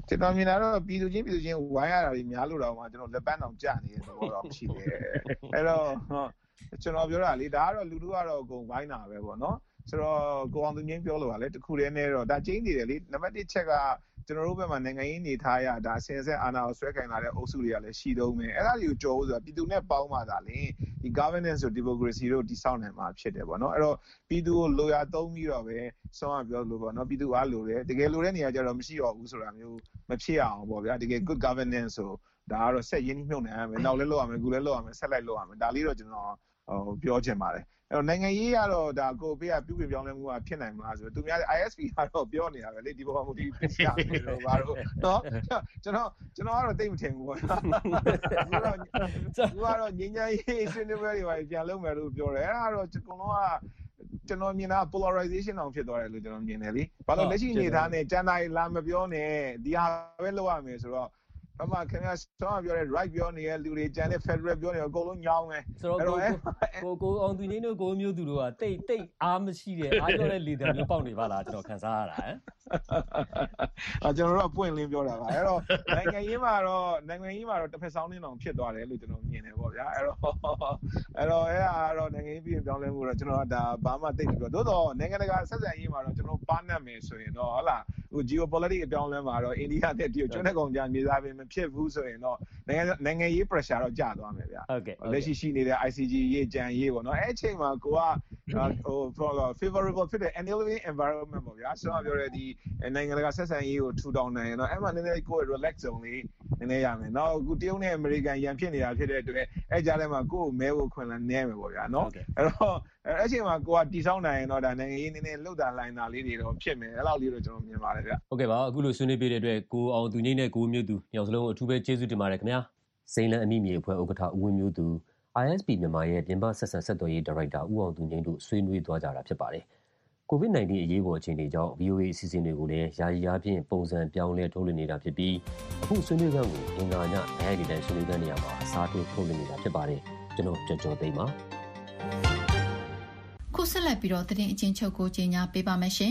ကျွန်တော်မြင်တာတော့ပြည်သူချင်းပြည်သူချင်းဝိုင်းရတာကြီးများလို့တော့မှကျွန်တော်လက်ပန်းအောင်ကြာနေတဲ့သဘောတော့ရှိတယ်အဲ့တော့ကျွန်တော်ပြောတာလေဒါကတော့လူလူကတော့အကုန်ဝိုင်းတာပဲပေါ့နော်ဆိုတော့ကိုအောင်သူငင်းပြောလို့ပါလေတခုတည်းနဲ့တော့ဒါကျင်းနေတယ်လေနံပါတ်တစ်ချက်ကကျွန်တော်တို့ဘက်မှာနိုင်ငံရေးနေထားရဒါဆင်ဆက်အာဏာကိုဆွဲကင်လာတဲ့အုပ်စုတွေကလည်းရှိတော့မယ်အဲ့ဒါတွေကိုကြော်ဖို့ဆိုတာပြည်သူနဲ့ပေါင်းမှသာလေဒီ governance ဆို democracy တို့တည်ဆောက်နိုင်မှာဖြစ်တယ်ပေါ့နော်အဲ့တော့ပြည်သူကိုလိုရာသုံးပြီးတော့ပဲဆောင်းရပြောလို့ပေါ့နော်ပြည်သူအားလိုတယ်တကယ်လိုတဲ့နေရာကျတော့မရှိတော့ဘူးဆိုတာမျိုးမဖြစ်အောင်ပေါ့ဗျာတကယ် good governance ဆိုဒါကတော့ဆက်ရင်းနှီးမြှုပ်နှံရမယ်နောက်လည်းလုပ်ရမယ်အခုလည်းလုပ်ရမယ်ဆက်လိုက်လုပ်ရမယ်ဒါလေးတော့ကျွန်တော်ဟိုပြောချင်ပါတယ်အဲ့တော့နိုင်ငံရေးကတော့ဒါကိုပေးကပြုပြင်ပြောင်းလဲမှုကဖြစ်နိုင်မလားဆိုတော့သူများ I S P ကတော့ပြောနေတာပဲလေဒီပေါ်မှာမူတည်ဖြစ်ရမယ်လို့ဘာလို့နော်ကျွန်တော်ကျွန်တော်ကတော့သိမထင်ဘူးပေါ့နော်သူကတော့ငင်းငယ်ရေးဆွေးနွေးပွဲတွေပါပြန်လုပ်မယ်လို့ပြောတယ်အဲ့ဒါတော့ကျွန်တော်ကကျွန်တော်မြင်တာ polarization အောင်ဖြစ်သွားတယ်လို့ကျွန်တော်မြင်တယ်လေဘာလို့လက်ရှိအနေထားနဲ့ကျန်တာလာမပြောနဲ့ဒီဟာပဲလုပ်ရမယ်ဆိုတော့ဘာမှခင်ဗျာဆောင်းပြောတဲ့ right ပြောနေတဲ့လူတွေကျန်တဲ့ federal ပြောနေအကုန်လုံးညောင်းတယ်ဆိုတော့ကိုကိုအောင်သူနေတို့ကိုမျိုးသူတို့ကတိတ်တိတ်အားမရှိတဲ့အားပြောတဲ့ leader မျိုးပေါက်နေပါလားကျွန်တော်ခံစားရတာဟမ်အဲကျွန်တော်တို့ကပွင့်လင်းပြောတာပါအဲ့တော့နိုင်ငံရေးမှာတော့နိုင်ငံရေးမှာတော့တစ်ဖက်ဆောင်းနေအောင်ဖြစ်သွားတယ်လို့ကျွန်တော်မြင်တယ်ပေါ့ဗျာအဲ့တော့အဲ့တော့အဲ့ဒါတော့နိုင်ငံရေးပြည်ပြောင်းလဲမှုတော့ကျွန်တော်ကဒါဘာမှသိပြီးတော့သို့တော့နိုင်ငံတကာဆက်ဆံရေးမှာတော့ကျွန်တော်ပါနတ်မယ်ဆိုရင်တော့ဟုတ်လားဟို geopolitics အပြောင်းလဲမှာတော့အိန္ဒိယနဲ့တရုတ်ကျွန်းတဲ့ကောင်ကြာမြေသားပင်မဖြစ်ဘူးဆိုရင်တော့နိုင်ငံနိုင်ငံရေး pressure တော့ကျသွားမယ်ဗျာဟုတ်ကဲ့လက်ရှိရှိနေတဲ့ I C G ရေးကြံရေးပေါ့နော်အဲ့အချိန်မှာကိုကဟို favorable ဖြစ်တဲ့ enabling environment ပေါ့ဗျာဆိုတော့ပြောရတဲ့ဒီနိုင်ငံတကာဆက်ဆံရေးကိုထူထောင်နိုင်ရင်တော့အဲ့မှာနည်းနည်းကို relax zone လေးနည်းနည်းရမယ်နော်အခုတရုတ်နဲ့အမေရိကန်ရန်ဖြစ်နေတာဖြစ်တဲ့အတွက်အဲ့ကြားထဲမှာကိုယ့်ကိုမဲဖို့ခွင့်လန်းနေမယ်ပေါ့ဗျာနော်အဲ့တော့အဲ့အချိန်မှာကိုကတီဆောင်းနိုင်ရင်တော့ဒါနိုင်ငံရေးနည်းနည်းလှုပ်တာလိုင်းတာလေးတွေတော့ဖြစ်မယ်အဲ့လောက်လေးတော့ကျွန်တော်မြင်ပါတယ်ဗျဟုတ်ကဲ့ပါအခုလိုဆွေးနွေးပေးတဲ့အတွက်ကိုအောင်သူငိမ့်နဲ့ကိုမျိုးသူညောင်စလုံးအထူးပဲကျေးဇူးတင်ပါတယ်ခင်ဗျာစိန်လန်အမိမြေအဖွဲ့ဥက္ကဋ္ဌဦးဝင်းမျိုးသူ I S P မြန်မာရဲ့ပြင်ပဆက်ဆံဆက်သွယ်ရေးဒါရိုက်တာဦးအောင်သူငိမ့်တို့ဆွေးနွေးသွားကြတာဖြစ်ပါတယ်ကိုဗစ် nineteen အရေးပေါ်အခြေအနေကြောင့် V O A အစီအစဉ်တွေကိုလည်းယာယီအားဖြင့်ပုံစံပြောင်းလဲထုတ်လွှင့်နေတာဖြစ်ပြီးအခုဆွေးနွေးခန်းကိုအင်္ဂါညနိုင်တဲ့တိုင်းဆွေးနွေးခန်းနေရာမှာအစားထိုးထုတ်လွှင့်နေတာဖြစ်ပါတယ်ကျွန်တော်ကြော်ကြော်သိမ်းပါခုဆက်လက်ပြီးတော့သတင်းအချင်းချုပ်ကိုကြီးညာပေးပါမယ်ရှင်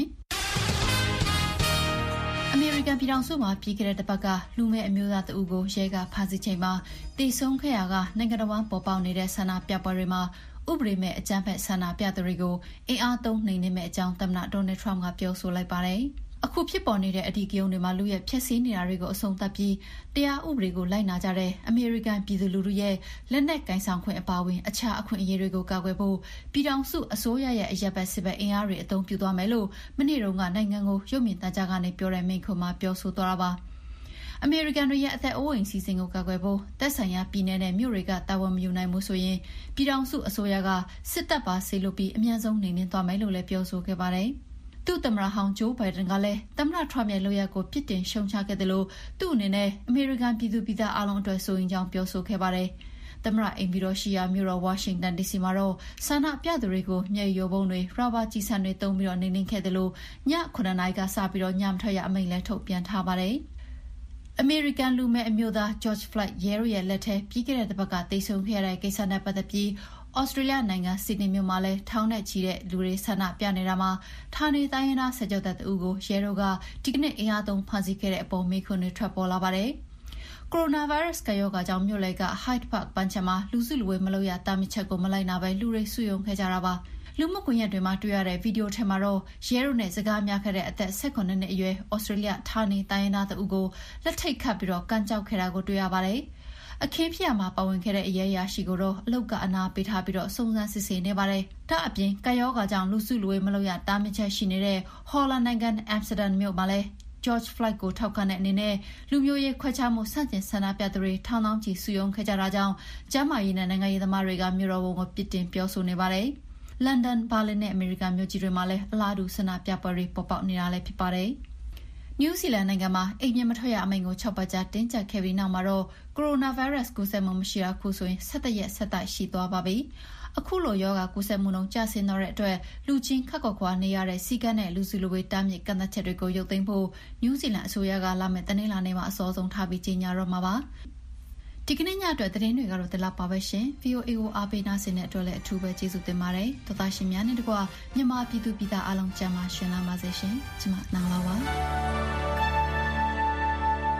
အမေရိကန်ပြည်ထောင်စုမှာပြည်ခဲ့တဲ့တစ်ပတ်ကလူငယ်အမျိုးသားတဦးကိုရဲကဖမ်းဆီးချိန်မှာတိဆုံးခဲ့ရကနိုင်ငံတော်ဝန်ပေါ်ပေါက်နေတဲ့ဆန္ဒပြပွဲတွေမှာဥပဒေမဲ့အကြမ်းဖက်ဆန္ဒပြသူတွေကိုအင်အားသုံးနှိမ်နင်းမဲ့အကြောင်းသမ္မတဒေါ်နယ်ထရမ့်ကပြောဆိုလိုက်ပါတယ်။အခုဖြစ်ပေါ်နေတဲ့အဓိကရုဏ်းတွေမှာလူရဲ့ဖျက်ဆီးနေတာတွေကိုအဆုံးသတ်ပြီးတရားဥပဒေကိုလိုက်နာကြတဲ့အမေရိကန်ပြည်သူလူထုရဲ့လက်နက်ကင်ဆောင်ခွင့်အပါအဝင်အခြားအခွင့်အရေးတွေကိုကာကွယ်ဖို့ပြည်ထောင်စုအစိုးရရဲ့အရက်ဘက်စစ်ဘက်အင်အားတွေအသုံးပြုသွားမယ်လို့မနေ့တုန်းကနိုင်ငံကိုရုပ်မြင်သံကြားကနေပြောတဲ့မိန့်ခွန်းမှာပြောဆိုသွားတာပါ။အမေရိကန်တွေရဲ့အသက်အိုးအိမ်စီစဉ်ကိုကာကွယ်ဖို့သက်ဆိုင်ရာပြည်내နဲ့မြို့တွေကတာဝန်မယူနိုင်မှုဆိုရင်ပြည်ထောင်စုအစိုးရကစစ်တပ်ပါဆေးလို့ပြီးအမြန်ဆုံးနေနှင်းသွားမယ်လို့လည်းပြောဆိုခဲ့ပါတယ်။သူ့သမ္မတဟောင်းဂျိုးဘိုင်ဒန်ကလည်းသမ္မတထရမ့်ရဲ့လုပ်ရပ်ကိုပြစ်တင်ရှုံချခဲ့တယ်လို့သူ့အနေနဲ့အမေရိကန်ပြည်သူပြည်သားအလုံးအတွက်ဆိုရင်ကြောင်းပြောဆိုခဲ့ပါတယ်။သမ္မတအိမ်ပြည်တော်ရှိရာမြို့တော်ဝါရှင်တန်ဒီစီမှာတော့ဆန္ဒပြသူတွေကိုမျက်ရည်ယိုဗုံးတွေရာဘာကျည်ဆံတွေသုံးပြီးတော့နေနှင်းခဲ့တယ်လို့ညခုနှစ်နာရီကစပြီးတော့ညမထွက်ရအမိန့်လည်းထုတ်ပြန်ထားပါတယ်။အမေရိကန်လူမဲ့အမျိုးသား George Floyd ရဲရဲရဲ့လက်ထဲပြီးခဲ့တဲ့တစ်ပတ်ကတိတ်ဆုံခဲ့တဲ့ကိစ္စနဲ့ပတ်သက်ပြီးဩစတြေးလျနိုင်ငံဆစ်ဒနီမြို့မှာလည်းထောင်နဲ့ချီတဲ့လူတွေဆန္ဒပြနေတာမှာဌာနေတိုင်းရင်းသားဆက်ကြောတဲ့သူကိုရဲတို့ကဒီကနေ့အင်အားသုံးဖမ်းဆီးခဲ့တဲ့အပေါ်မေးခွန်းတွေထွက်ပေါ်လာပါတယ်။ကိုရိုနာဗိုင်းရပ်စ်ကရောဂါကြောင့်မြို့လယ်က Hyde Park ပန်းခြံမှာလူစုလူဝေးမလုပ်ရတားမြစ်ချက်ကိုမလိုက်နာပဲလူတွေစုယုံခဲ့ကြတာပါ။လူမှုကွန်ရက်တွေမှာတွေ့ရတဲ့ဗီဒီယိုထဲမှာတော့ရဲတို့နဲ့စကားများခဲ့တဲ့အသက်၁၈နှစ်အရွယ်ဩစတြေးလျဌာနေတိုင်းရင်းသားသူကိုလက်ထိတ်ခတ်ပြီးတော့ကန်ကြောက်ခဲ့တာကိုတွေ့ရပါတယ်။အခင်းဖြစ်ရမှာပါဝင်ခဲ့တဲ့အရဲရာရှိကိုတော့အလုတ်ကအနာပေးထားပြီးတော့စုံစမ်းစစ်ဆေးနေပါတယ်။ဒါအပြင်ကယောဂါကြောင့်လူစုလူဝေးမလုပ်ရတားမြစ်ချက်ရှိနေတဲ့ဟော်လန်နိုင်ငံအမ်စတာဒမ်မြို့မှာလည်းGeorge Floyd ကိုထောက်ခံတဲ့အနေနဲ့လူမျိုးရေးခွဲခြားမှုဆန့်ကျင်ဆန္ဒပြသူတွေထောင်ထောင်ချီစုယုံခဲ့ကြတာကြောင့်ကျန်းမာရေးနဲ့နိုင်ငံရေးသမားတွေကမြို့တော်ဝန်ကိုပြစ်တင်ပြောဆိုနေပါတယ်။လန်ဒန်ဘာလင်နဲ့အမေရိကန်မြို့ကြီးတွေမှာလည်းအလားတူဆန္ဒပြပွဲတွေပေါ်ပေါက်နေတာလည်းဖြစ်ပါတယ်။နယူးဇီလန်နိုင်ငံမှာအိမ်ပြင်မထွက်ရအမိန့်ကို၆ပတ်ကြာတင်းကျပ်ခဲ့ပြီးနောက်မှာတော့ကိုရိုနာဗိုင်းရပ်စ်ကူးစက်မှုမရှိတာခုဆိုရင်၁၇ရက်ဆက်တိုက်ရှိသွားပါပြီ။အခုလိုရောဂါကူးစက်မှုနှုန်းကျဆင်းတော့တဲ့အတွက်လူချင်းခက်ခွာခွာနေရတဲ့စီကန်းနဲ့လူစုလူဝေးတားမြစ်ကန့်သတ်ချက်တွေကိုရုပ်သိမ်းဖို့နယူးဇီလန်အစိုးရကလာမယ့်တနင်္လာနေ့မှာအစောဆုံးထားပြီးကြေညာတော့မှာပါ။ဒီကနေ့ညအတွက်သတင်းတွေကတော့ဒီလောက်ပါပဲရှင်။ V O A ကိုအားပေးနာဆင်တဲ့အတွက်လည်းအထူးပဲကျေးဇူးတင်ပါတယ်။သောသားရှင်များနဲ့တကွမြန်မာပြည်သူပြည်သားအားလုံးကျန်းမာရှင်လာပါစေရှင်။ကျွန်မနားလာပါ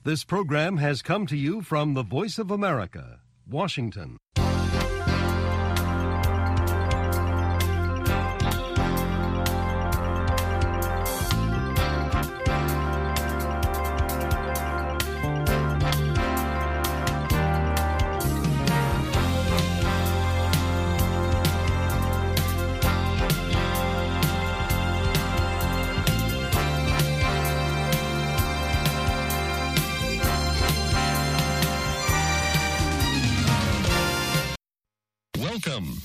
This program has come to you from the Voice of America, Washington.